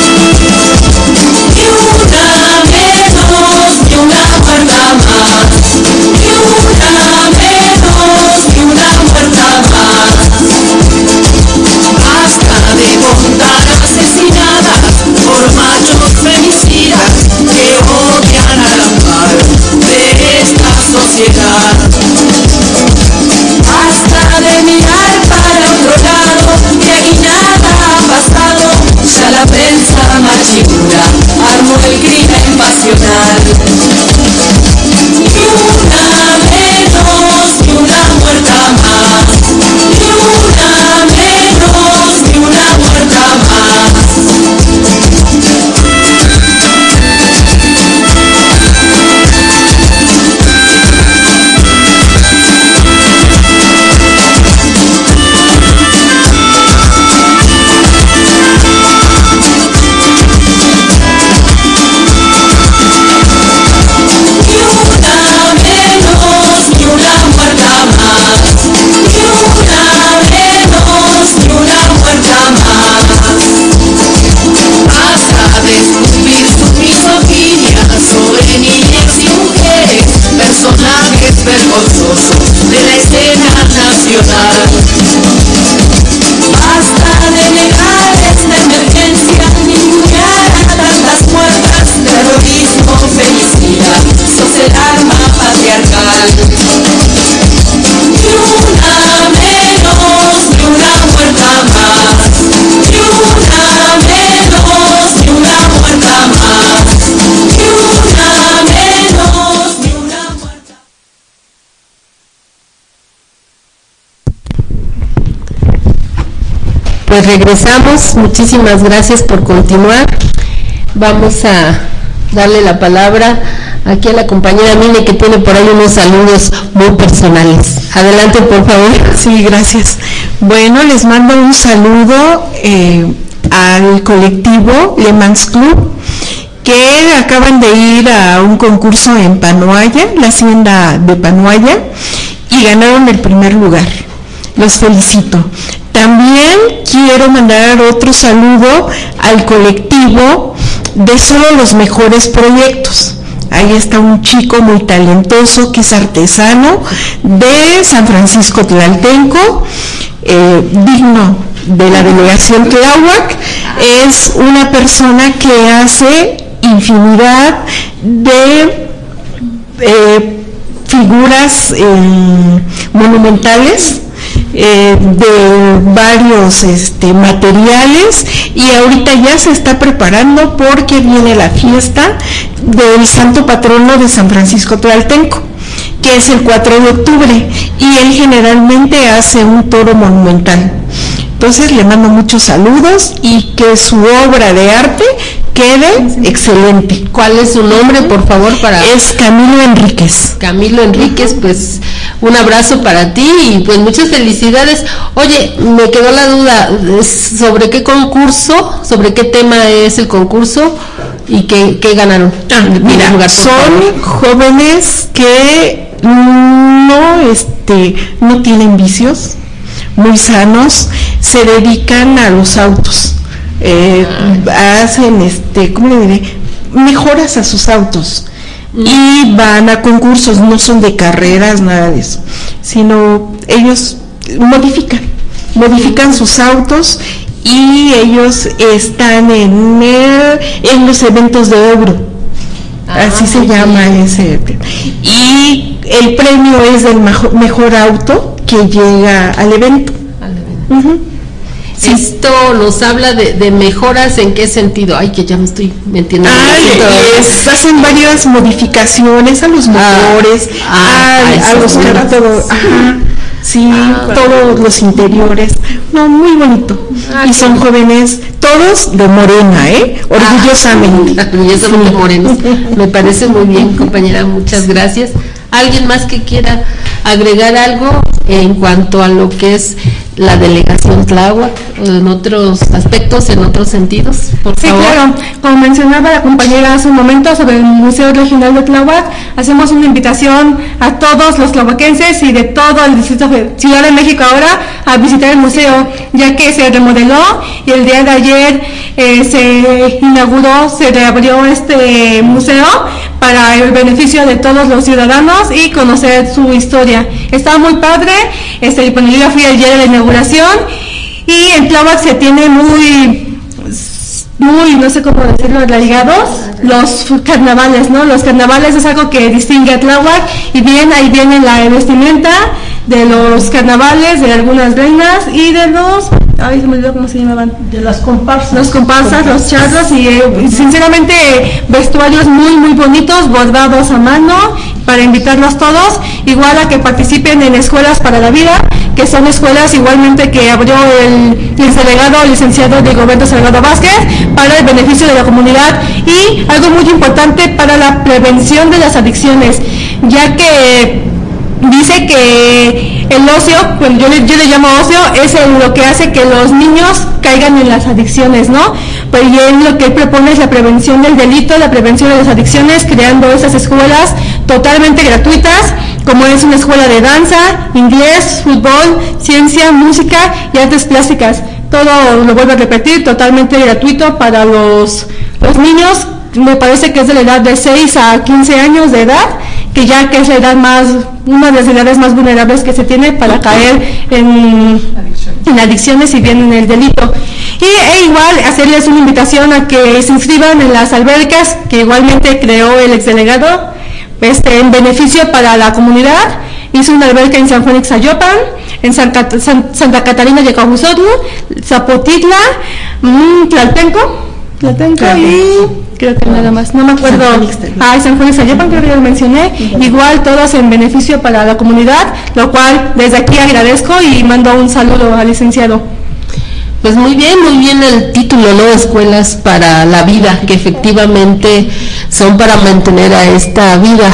pues regresamos. Muchísimas gracias por continuar. Vamos a darle la palabra aquí a la compañera Mine, que tiene por ahí unos saludos muy personales. Adelante, por favor. Sí, gracias. Bueno, les mando un saludo eh, al colectivo Le Mans Club, que acaban de ir a un concurso en Panoaya, la hacienda de Panoaya, y ganaron el primer lugar. Los felicito. También quiero mandar otro saludo al colectivo de Solo los Mejores Proyectos. Ahí está un chico muy talentoso que es artesano de San Francisco Tlaltenco, eh, digno de la delegación Tláhuac. Es una persona que hace infinidad de eh, figuras eh, monumentales, eh, de varios este, materiales, y ahorita ya se está preparando porque viene la fiesta del santo patrono de San Francisco Tlaltenco, que es el cuatro de octubre, y él generalmente hace un toro monumental. Entonces le mando muchos saludos y que su obra de arte quede excelente. ¿Cuál es su nombre, por favor? Para Es Camilo Enríquez. Camilo Enríquez, pues un abrazo para ti y pues muchas felicidades. Oye, me quedó la duda, ¿sobre qué concurso, sobre qué tema es el concurso y qué, qué ganaron? Ah, mira, lugar, son favor. jóvenes que no, este, no tienen vicios, muy sanos, se dedican a los autos, eh, hacen, este, ¿cómo le diré? Mejoras a sus autos y van a concursos, no son de carreras, nada de eso, sino ellos modifican, modifican sus autos y ellos están en, el, en los eventos de Ebro, ah, así se llama bien. Ese, y el premio es del mejor, mejor auto que llega al evento. Al evento. Uh-huh. Sí. Esto nos habla de, de mejoras, ¿en qué sentido? Ay, que ya me estoy metiendo. Ay, es, hacen varias modificaciones a los motores, ah, a, a, a los carros, todo, ajá, sí, ah, todos los interiores, no, muy bonito. Ah, y son jóvenes, todos de Morena, ¿eh? Orgullosamente. Ah, orgullosamente morenos. Me parece muy bien, compañera, muchas gracias. ¿Alguien más que quiera agregar algo en cuanto a lo que es la delegación Tláhuac, en otros aspectos, en otros sentidos, por sí, favor? Sí, claro, como mencionaba la compañera hace un momento sobre el Museo Regional de Tláhuac, hacemos una invitación a todos los tlahuaquenses y de todo el Distrito Ciudad de México ahora a visitar el museo, ya que se remodeló y el día de ayer eh, se inauguró, se reabrió este museo para el beneficio de todos los ciudadanos y conocer su historia. Está muy padre, este, bueno, yo ya fui el día de la inauguración y en Tláhuac se tiene muy, muy, no sé cómo decirlo, arraigados los carnavales, ¿no? Los carnavales es algo que distingue a Tláhuac y bien, ahí viene la vestimenta de los carnavales, de algunas reinas y de los, ay, se me olvidó cómo se llamaban, de las comparsas, los comparsas, los charros y eh, sinceramente vestuarios muy muy bonitos, bordados a mano para invitarlos todos, igual a que participen en Escuelas para la Vida, que son escuelas igualmente que abrió el, el delegado licenciado Rigoberto Salgado Vázquez para el beneficio de la comunidad y algo muy importante para la prevención de las adicciones, ya que dice que el ocio, bueno, yo, le, yo le llamo ocio, es el, lo que hace que los niños caigan en las adicciones, ¿no? Pues y él lo que él propone es la prevención del delito, la prevención de las adicciones, creando esas escuelas totalmente gratuitas, como es una escuela de danza, inglés, fútbol, ciencia, música y artes plásticas. Todo, lo vuelvo a repetir, totalmente gratuito para los, los niños, me parece que es de la edad de seis a quince años de edad, que ya que es la edad más, una de las edades más vulnerables que se tiene para caer en, en adicciones y bien en el delito. Y e igual hacerles una invitación a que se inscriban en las albercas que igualmente creó el exdelegado, este, en beneficio para la comunidad. Hizo una alberca en San Juan Ixtayopan, en San Cat San, Santa Catarina de Yacahuzotl, Zapotitla, mmm, Tlaltenco, Tlaltenco y creo que nada más, no me acuerdo. Ah, San Juan Ixtayopan, creo que ya lo mencioné. Igual todos en beneficio para la comunidad, lo cual desde aquí agradezco y mando un saludo al licenciado. Pues muy bien, muy bien el título, ¿no? Escuelas para la vida, que efectivamente son para mantener a esta vida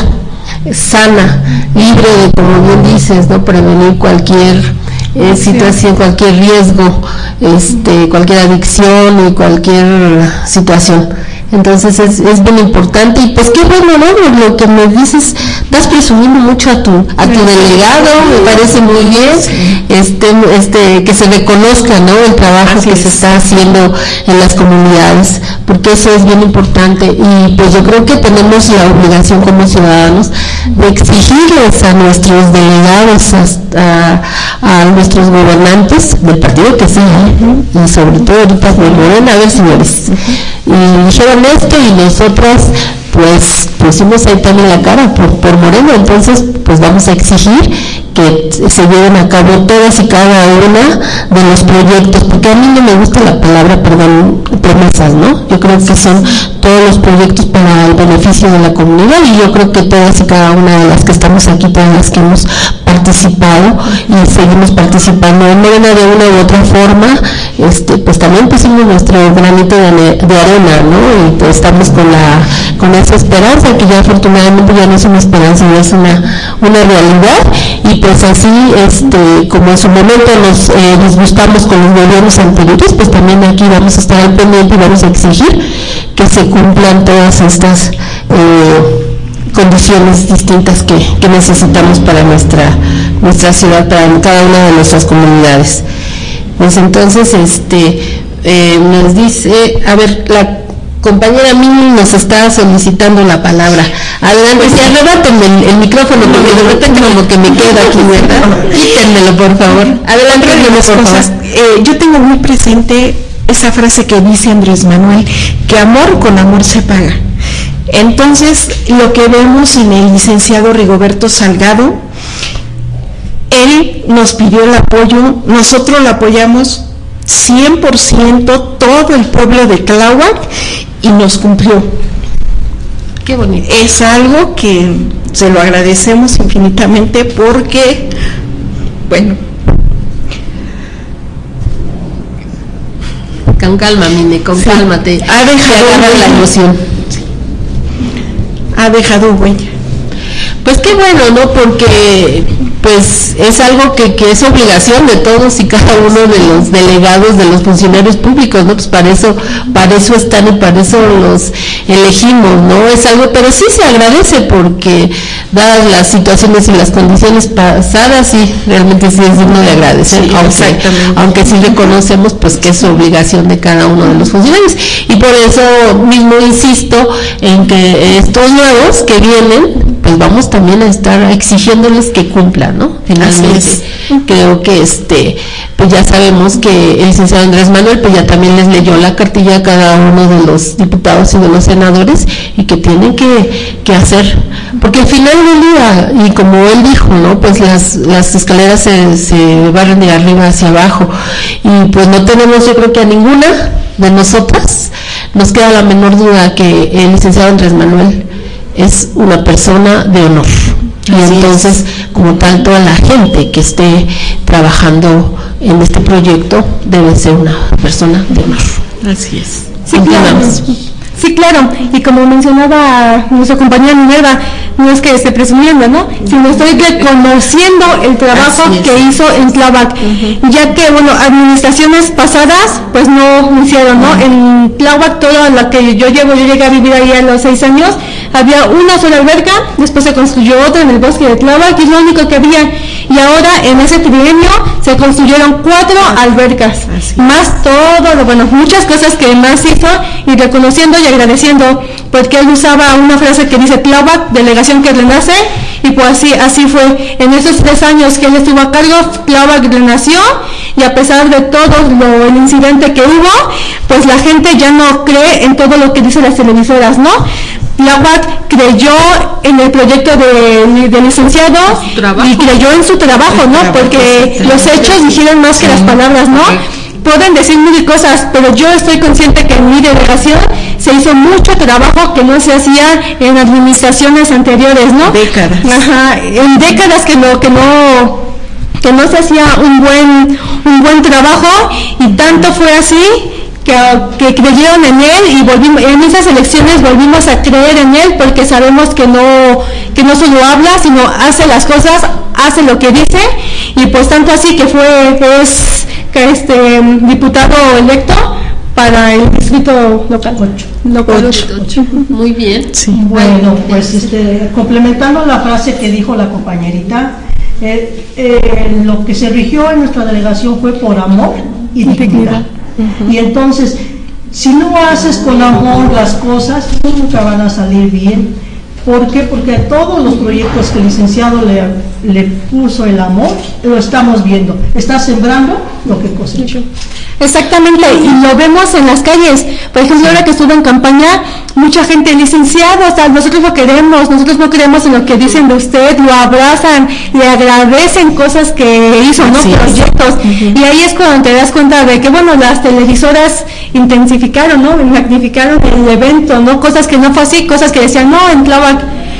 sana, libre de, como bien dices, ¿no? Prevenir cualquier eh, situación, cualquier riesgo, este, cualquier adicción y cualquier situación. Entonces es, es bien importante y pues qué bueno, ¿no? Lo que me dices, estás presumiendo mucho a tu a tu delegado, me parece muy bien, este este que se reconozca, ¿no? El trabajo que se está haciendo en las comunidades, porque eso es bien importante y pues yo creo que tenemos la obligación como ciudadanos de exigirles a nuestros delegados, a, a nuestros gobernantes del partido que sea, ¿eh? Y sobre todo ahorita de Morena, a ver señores, y dijeron esto y nosotras pues pusimos ahí también la cara por, por Moreno, entonces pues vamos a exigir que se lleven a cabo todas y cada una de los proyectos, porque a mí no me gusta la palabra, perdón, promesas, ¿no? Yo creo que son todos los proyectos para el beneficio de la comunidad y yo creo que todas y cada una de las que estamos aquí, todas las que hemos participado y seguimos participando en Morena de una u otra forma, este, pues también pusimos nuestro granito de, de arena, ¿no? Y pues estamos con la con esa esperanza que ya afortunadamente ya no es una esperanza, ya es una, una realidad y pues así, este, como en su momento nos eh, disgustamos con los gobiernos anteriores, pues también aquí vamos a estar al pendiente y vamos a exigir que se cumplan todas estas eh, condiciones distintas que, que necesitamos para nuestra nuestra ciudad, para cada una de nuestras comunidades. Pues entonces, este, eh, nos dice, a ver, la compañera Mimi nos está solicitando la palabra. Adelante, sí, arrebátenme el, el micrófono, porque de repente como que me queda aquí, ¿verdad? Quítenmelo, por favor. Adelante, por favor. Eh, yo tengo muy presente esa frase que dice Andrés Manuel, que amor con amor se paga. Entonces, lo que vemos en el licenciado Rigoberto Salgado, él nos pidió el apoyo, nosotros lo apoyamos cien por ciento, todo el pueblo de Tláhuac, y nos cumplió. Qué bonito. Es algo que se lo agradecemos infinitamente porque, bueno. Con calma, Mine, con sí. calma, te, ha dejado te agarra la emoción. Ha dejado huella. Pues qué bueno, ¿no? Porque pues es algo que, que es obligación de todos y cada uno de los delegados, de los funcionarios públicos, ¿no? Pues para eso, para eso están y para eso los elegimos, ¿no? Es algo, pero sí se agradece porque dadas las situaciones y las condiciones pasadas, sí, realmente sí es digno de agradecer, sí, aunque, aunque sí reconocemos pues que es obligación de cada uno de los funcionarios. Y por eso mismo insisto en que estos nuevos que vienen, pues vamos también a estar exigiéndoles que cumplan, ¿no? Finalmente, creo que este, pues ya sabemos que el licenciado Andrés Manuel, pues ya también les leyó la cartilla a cada uno de los diputados y de los senadores y que tienen que, que hacer, porque al final del día, y como él dijo, ¿no? Pues las, las escaleras se, se barren de arriba hacia abajo y pues no tenemos, yo creo que a ninguna de nosotras nos queda la menor duda que el licenciado Andrés Manuel es una persona de honor. Y así entonces, es. Como tal, toda la gente que esté trabajando en este proyecto debe ser una persona de honor. Así es. Sí, claro. Sí, claro. Y como mencionaba nuestra compañera Minerva, no es que esté presumiendo, ¿no? Sino estoy reconociendo el trabajo que hizo en Tláhuac, uh-huh. ya que, bueno, administraciones pasadas, pues no hicieron, ¿no? Uh-huh. En Tláhuac, toda la que yo llevo, yo llegué a vivir ahí a los seis años, había una sola alberca, después se construyó otra en el bosque de Tláhuac, y es lo único que había. Y ahora, en ese trienio, se construyeron cuatro albercas, así. Más todo, lo, bueno, muchas cosas que más hizo, y reconociendo y agradeciendo, porque él usaba una frase que dice Tláhuac, delegación que renace, y pues así, así fue. En esos tres años que él estuvo a cargo, Tláhuac renació, y a pesar de todo lo, el incidente que hubo, pues la gente ya no cree en todo lo que dicen las televisoras, ¿no? Tláhuac creyó en el proyecto de, de licenciado y creyó en su trabajo, ¿no? Porque los hechos dijeron más que las palabras, ¿no? Pueden decir mil cosas, pero yo estoy consciente que en mi delegación se hizo mucho trabajo que no se hacía en administraciones anteriores, ¿no? Décadas. Ajá, en décadas que no, que no, que no se hacía un buen, un buen trabajo, y tanto fue así que, que creyeron en él, y volvimos, en esas elecciones volvimos a creer en él, porque sabemos que no, que no solo habla, sino hace las cosas, hace lo que dice, y pues tanto así que fue, es que este diputado electo para el distrito local ocho. Local ocho. Muy bien. Sí. Bueno, pues este, complementando la frase que dijo la compañerita, eh, eh, lo que se rigió en nuestra delegación fue por amor y dignidad. Uh-huh. Y entonces, si no haces con amor las cosas, nunca van a salir bien. ¿Por qué? Porque a todos los proyectos que el licenciado le, le puso el amor, lo estamos viendo. Está sembrando lo que cosechó. Exactamente, y lo vemos en las calles. Por ejemplo, ahora que estuve en campaña, mucha gente, licenciado, o sea, nosotros lo queremos, nosotros no creemos en lo que dicen de usted, lo abrazan, le agradecen cosas que hizo, ¿no? Sí, proyectos. Uh-huh. Y ahí es cuando te das cuenta de que, bueno, las televisoras intensificaron, ¿no? Magnificaron el evento, ¿no? Cosas que no fue así, cosas que decían, no, en Tláhuac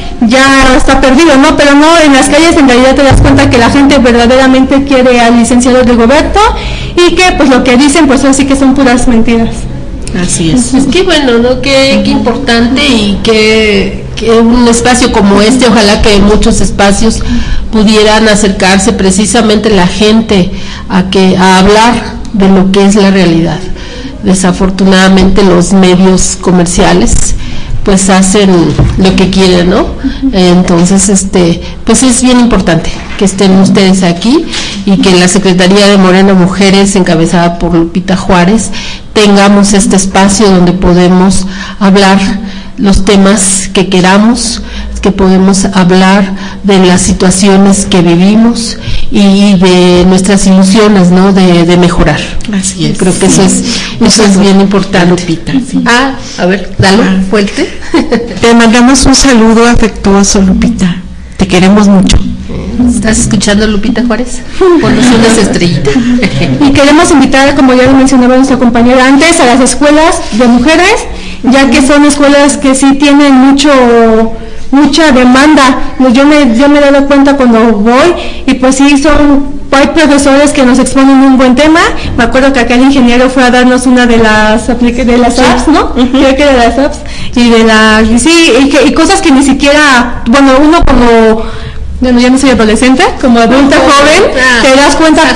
ya está perdido, ¿no? Pero no, en las calles en realidad te das cuenta que la gente verdaderamente quiere al licenciado Rigoberto, y que pues lo que dicen pues así que son puras mentiras. Así es. Pues qué bueno, ¿no? Qué, qué importante, y que, que un espacio como este, ojalá que muchos espacios pudieran acercarse precisamente la gente a que a hablar de lo que es la realidad. Desafortunadamente los medios comerciales pues hacen lo que quieren, ¿no? Entonces, este, pues es bien importante que estén ustedes aquí, y que la Secretaría de Morena Mujeres, encabezada por Lupita Juárez, tengamos este espacio donde podemos hablar los temas que queramos, que podemos hablar de las situaciones que vivimos y de nuestras ilusiones, ¿no? De, de mejorar. Así es. Creo que eso es, eso es bien importante. Lupita. Sí. Ah, a ver, dalo, ah. fuerte. Te mandamos un saludo afectuoso, Lupita. Te queremos mucho. ¿Estás escuchando, Lupita Juárez? Ponnos unas estrellitas. Y queremos invitar, como ya lo mencionaba nuestra compañera antes, a las escuelas de mujeres, ya que son escuelas que sí tienen mucho mucha demanda. Yo me, yo me he dado cuenta cuando voy, y pues sí, son hay profesores que nos exponen un buen tema. Me acuerdo que acá el ingeniero fue a darnos una de las de las apps, ¿no? Uh-huh. Creo que de las apps, y de las, y sí, y, que, y cosas que ni siquiera, bueno, uno como, bueno, ya no soy adolescente, como adulta oh, joven, ah, te das cuenta que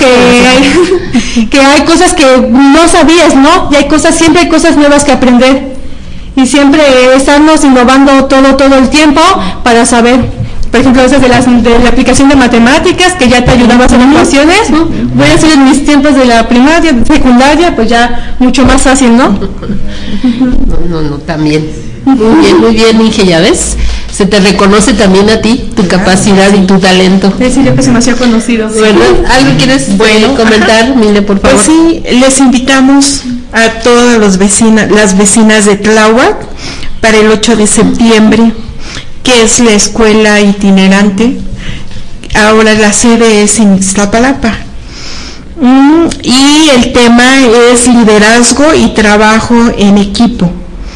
hay, que hay cosas que no sabías, ¿no? Y hay cosas, siempre hay cosas nuevas que aprender, y siempre estamos innovando todo, todo el tiempo para saber. Por ejemplo, esas de, las, de la aplicación de matemáticas, que ya te ayudaba a hacer ecuaciones, ¿no? Voy a hacer en mis tiempos de la primaria, de secundaria, pues ya mucho más fácil, ¿no? No, no, no, también. Muy bien, muy bien, Inge, ya ves. Se te reconoce también a ti, tu capacidad y tu talento. Decirle que se me hacía conocido. ¿Verdad? ¿Algo quieres bueno, comentar, Mile, por favor? Pues sí, les invitamos a todas los vecinas, las vecinas de Tláhuac para el ocho de septiembre, que es la escuela itinerante. Ahora la sede es en Iztapalapa. Mm, y el tema es liderazgo y trabajo en equipo.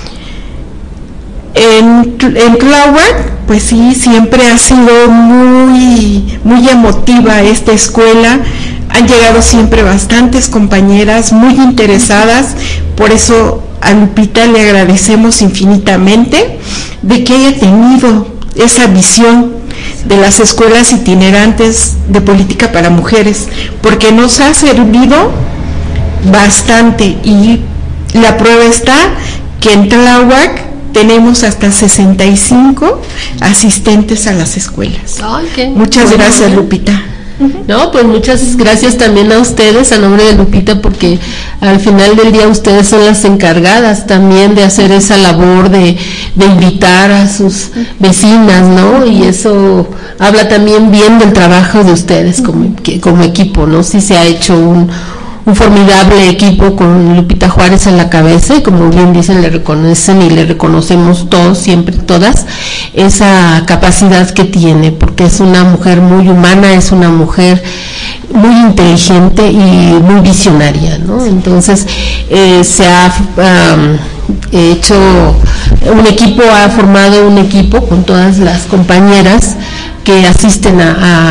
En, en Tláhuac, pues sí, siempre ha sido muy, muy emotiva esta escuela. Han llegado siempre bastantes compañeras muy interesadas, por eso a Lupita le agradecemos infinitamente de que haya tenido esa visión de las escuelas itinerantes de política para mujeres, porque nos ha servido bastante, y la prueba está que en Tláhuac tenemos hasta sesenta y cinco asistentes a las escuelas. Ay, qué Muchas bueno, gracias, bien. Lupita. No, pues muchas gracias también a ustedes, a nombre de Lupita, porque al final del día ustedes son las encargadas también de hacer esa labor de, de invitar a sus vecinas, ¿no? Y eso habla también bien del trabajo de ustedes como, como equipo, ¿no? Sí se ha hecho un, un formidable equipo con Lupita Juárez en la cabeza, y como bien dicen, le reconocen y le reconocemos todos, siempre, todas, esa capacidad que tiene, porque es una mujer muy humana, es una mujer muy inteligente y muy visionaria, ¿no? Entonces eh, se ha um, hecho un equipo, ha formado un equipo con todas las compañeras que asisten a, a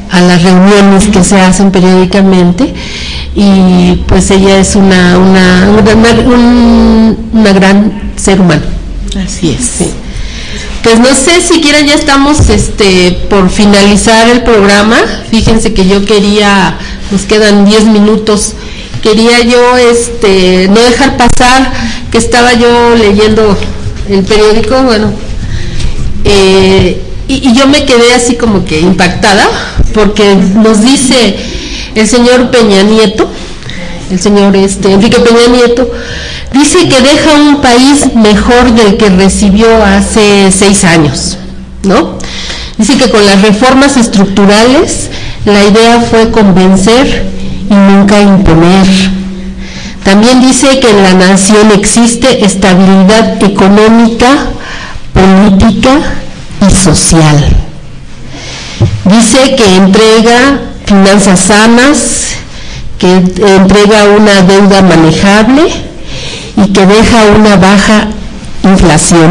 a las reuniones que se hacen periódicamente, y pues ella es una una una, una, una gran ser humano. Así es. Sí. Pues no sé, si quieren, ya estamos este por finalizar el programa. Fíjense que yo quería, nos quedan diez minutos, quería yo este no dejar pasar que estaba yo leyendo el periódico, bueno, eh, y, y yo me quedé así como que impactada, porque nos dice el señor Peña Nieto, el señor este Enrique Peña Nieto, dice que deja un país mejor del que recibió hace seis años, ¿no? Dice que con las reformas estructurales la idea fue convencer y nunca imponer. También dice que en la nación existe estabilidad económica, política y social. Dice que entrega finanzas sanas, que entrega una deuda manejable y que deja una baja inflación.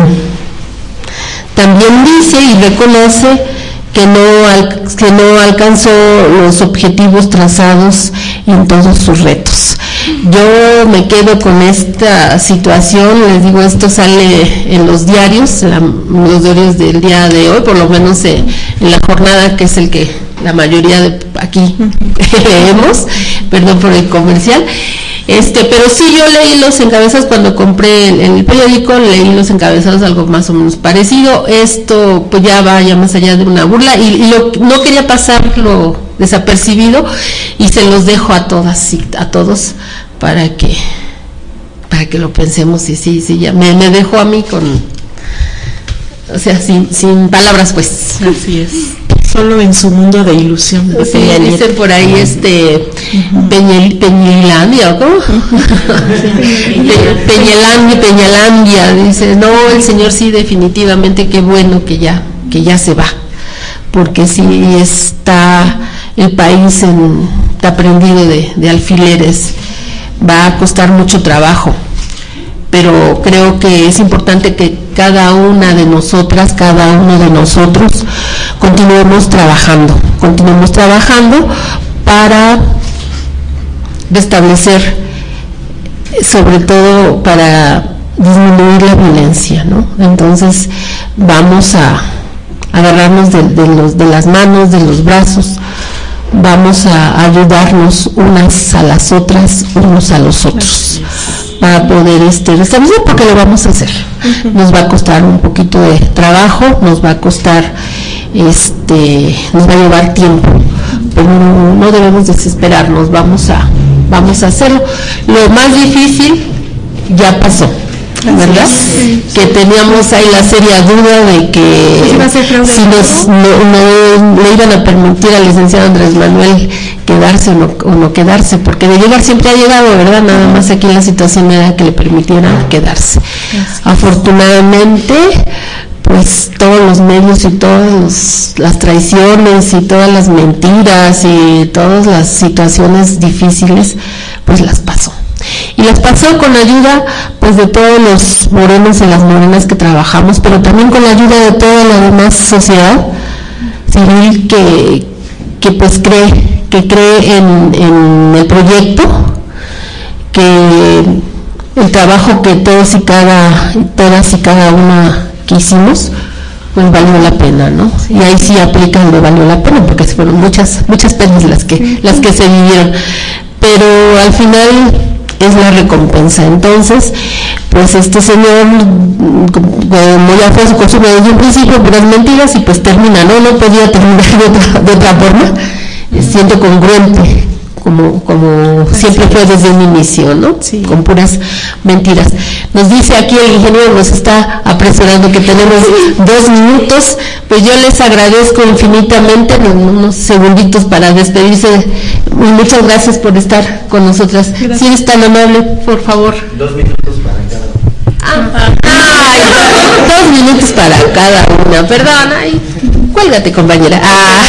También dice y reconoce que no, al, que no alcanzó los objetivos trazados en todos sus retos. Yo me quedo con esta situación, les digo, esto sale en los diarios, la, los diarios del día de hoy, por lo menos eh, en la jornada, que es el que la mayoría de aquí leemos, perdón por el comercial. Este, pero sí, yo leí los encabezados cuando compré el, el periódico, leí los encabezados, algo más o menos parecido. Esto pues ya va ya más allá de una burla, y, y lo, no quería pasarlo desapercibido, y se los dejo a todas y a todos para que para que lo pensemos. Y sí, sí, ya me, me dejó a mí con, o sea, sin, sin palabras, pues. Así es. Solo en su mundo de ilusión. De sí, dice por ahí este uh-huh. Peñel, Peñelandia, ¿o cómo? Pe, Peñelandia, Peñalandia, dice, no, el señor sí, definitivamente, qué bueno que ya, que ya se va, porque sí está el país en, está prendido de, de alfileres, va a costar mucho trabajo, pero creo que es importante que cada una de nosotras, cada uno de nosotros, continuemos trabajando, continuemos trabajando para restablecer, sobre todo para disminuir la violencia, ¿no? Entonces vamos a agarrarnos de, de, los, de las manos, de los brazos, vamos a ayudarnos unas a las otras, unos a los otros, para poder este, restablecer, porque lo vamos a hacer. Uh-huh. Nos va a costar un poquito de trabajo, nos va a costar, este, nos va a llevar tiempo, pero no, no debemos desesperarnos, vamos a, vamos a hacerlo. Lo más difícil ya pasó, ¿verdad? Sí, sí. Que teníamos ahí la seria duda de que si nos no, no, le iban a permitir al licenciado Andrés Manuel quedarse o no, o no quedarse, porque de llegar siempre ha llegado, ¿verdad? Nada más aquí la situación era que le permitieran quedarse. Afortunadamente, pues todos los medios y todas los, las traiciones y todas las mentiras y todas las situaciones difíciles, pues las pasó. Y las pasó con la ayuda pues de todos los morenos y las morenas que trabajamos, pero también con la ayuda de toda la demás sociedad civil que, que pues cree, que cree en, en el proyecto, que el trabajo que todos y cada, todas y cada una que hicimos, pues valió la pena, ¿no? Sí. Y ahí sí aplica el de valió la pena, porque fueron muchas, muchas penas las que, sí. las que se vivieron, pero al final es la recompensa. Entonces, pues este señor, como ya fue su costumbre desde un principio, puras mentiras, y pues termina, ¿no? No podía terminar de otra, de otra forma, siendo congruente, como, como siempre fue desde un inicio, ¿no? Sí. Con puras mentiras. Nos dice aquí el ingeniero, nos está apresurando que tenemos dos minutos, pues yo les agradezco infinitamente, unos segunditos para despedirse, y muchas gracias por estar con nosotras. Gracias. Si eres tan amable, por favor. Dos minutos para cada una. Ah, ay, dos minutos para cada una, perdón, ay, cuélgate, compañera. Ah.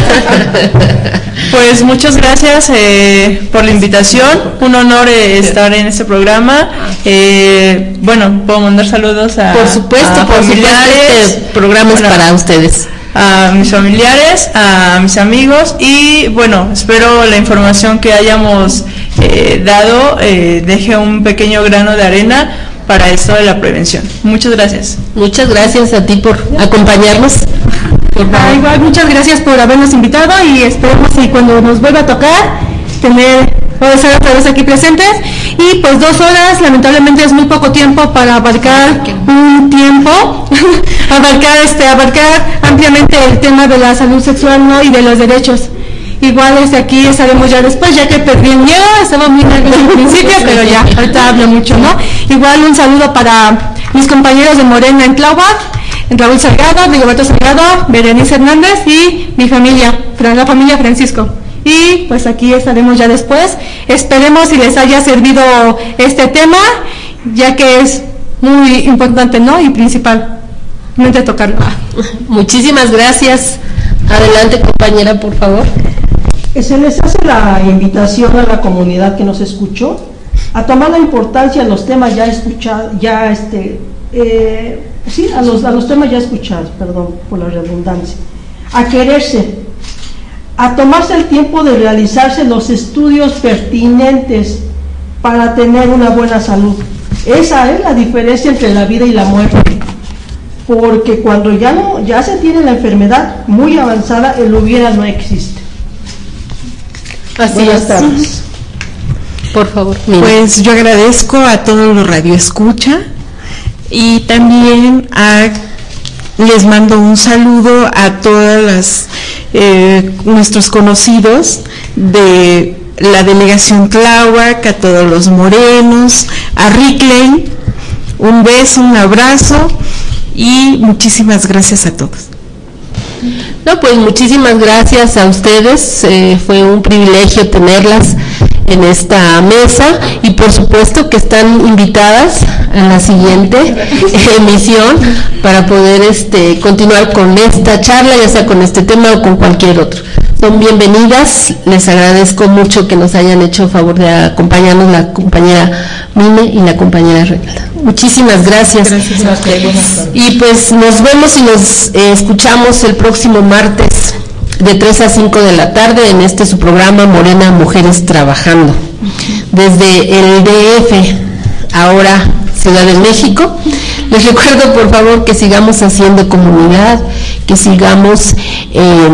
Pues muchas gracias eh, por la invitación, un honor eh, estar en este programa. Eh, bueno, puedo mandar saludos a por supuesto, a por familiares. Supuesto, este programa bueno, es para ustedes. a mis familiares, a mis amigos y bueno, espero la información que hayamos eh, dado eh, deje un pequeño grano de arena para esto de la prevención. Muchas gracias. Muchas gracias a ti por acompañarnos. Por ah, igual, muchas gracias por habernos invitado y esperemos y cuando nos vuelva a tocar tener poder estar otra vez aquí presentes. Y pues dos horas lamentablemente es muy poco tiempo para abarcar un tiempo abarcar este abarcar ampliamente el tema de la salud sexual, ¿no? Y de los derechos. Igual desde aquí estaremos ya después, ya que perdí el miedo, estaba muy nerviosa al principio, pero ya, ahorita hablo mucho, ¿no? Igual un saludo para mis compañeros de Morena en Tláhuac, Raúl Salgado, Rigoberto Salgado, Berenice Hernández y mi familia, la familia Francisco. Y pues aquí estaremos ya después. Esperemos si les haya servido este tema, ya que es muy importante, ¿no? Y principalmente tocarlo. Muchísimas gracias. Adelante, compañera, por favor. Se les hace la invitación a la comunidad que nos escuchó a tomar la importancia de los temas ya escuchados, ya este, eh, sí, a los, a los temas ya escuchados, perdón por la redundancia, a quererse, a tomarse el tiempo de realizarse los estudios pertinentes para tener una buena salud. Esa es la diferencia entre la vida y la muerte, porque cuando ya no, ya se tiene la enfermedad muy avanzada, el hubiera no existe. Así Buenas es. tardes. Por favor. Mira. Pues yo agradezco a todos los radioescucha y también a, les mando un saludo a todas las eh, nuestros conocidos de la delegación Tláhuac, a todos los morenos, a Rickley, un beso, un abrazo y muchísimas gracias a todos. No, pues muchísimas gracias a ustedes, eh, fue un privilegio tenerlas en esta mesa y por supuesto que están invitadas a la siguiente emisión para poder este continuar con esta charla, ya sea con este tema o con cualquier otro. Son bienvenidas, les agradezco mucho que nos hayan hecho favor de acompañarnos la compañera Mine y la compañera Renata. Muchísimas gracias. Gracias a ustedes. Y pues nos vemos y nos eh, escuchamos el próximo martes de tres a cinco de la tarde en este su programa Morena Mujeres Trabajando. Desde el D F, ahora Ciudad de México. Les recuerdo por favor que sigamos haciendo comunidad, que sigamos eh,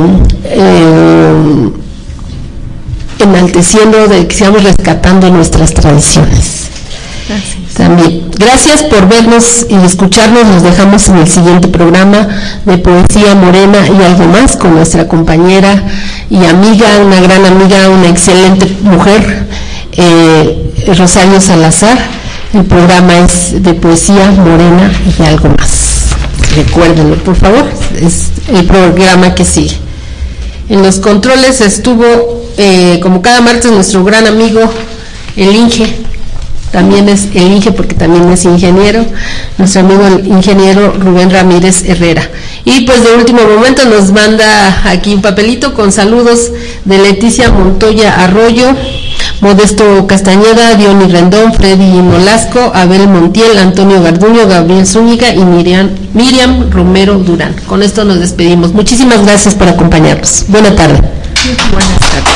eh, enalteciendo, de, que sigamos rescatando nuestras tradiciones. Gracias. También, gracias por vernos y escucharnos. Nos dejamos en el siguiente programa de Poesía Morena y algo más con nuestra compañera y amiga, una gran amiga, una excelente mujer, eh, Rosario Salazar. El programa es de Poesía Morena y algo más. Recuérdenlo, por favor, es el programa que sigue. En los controles estuvo, eh, como cada martes, nuestro gran amigo, el Inge. También es el Inge porque también es ingeniero, nuestro amigo el ingeniero Rubén Ramírez Herrera. Y pues de último momento nos manda aquí un papelito con saludos de Leticia Montoya Arroyo, Modesto Castañeda, Diony Rendón, Freddy Nolasco, Abel Montiel, Antonio Garduño, Gabriel Zúñiga y Miriam, Miriam Romero Durán. Con esto nos despedimos. Muchísimas gracias por acompañarnos. Buena tarde. Buenas tardes.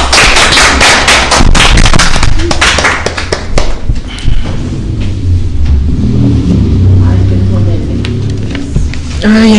Ay,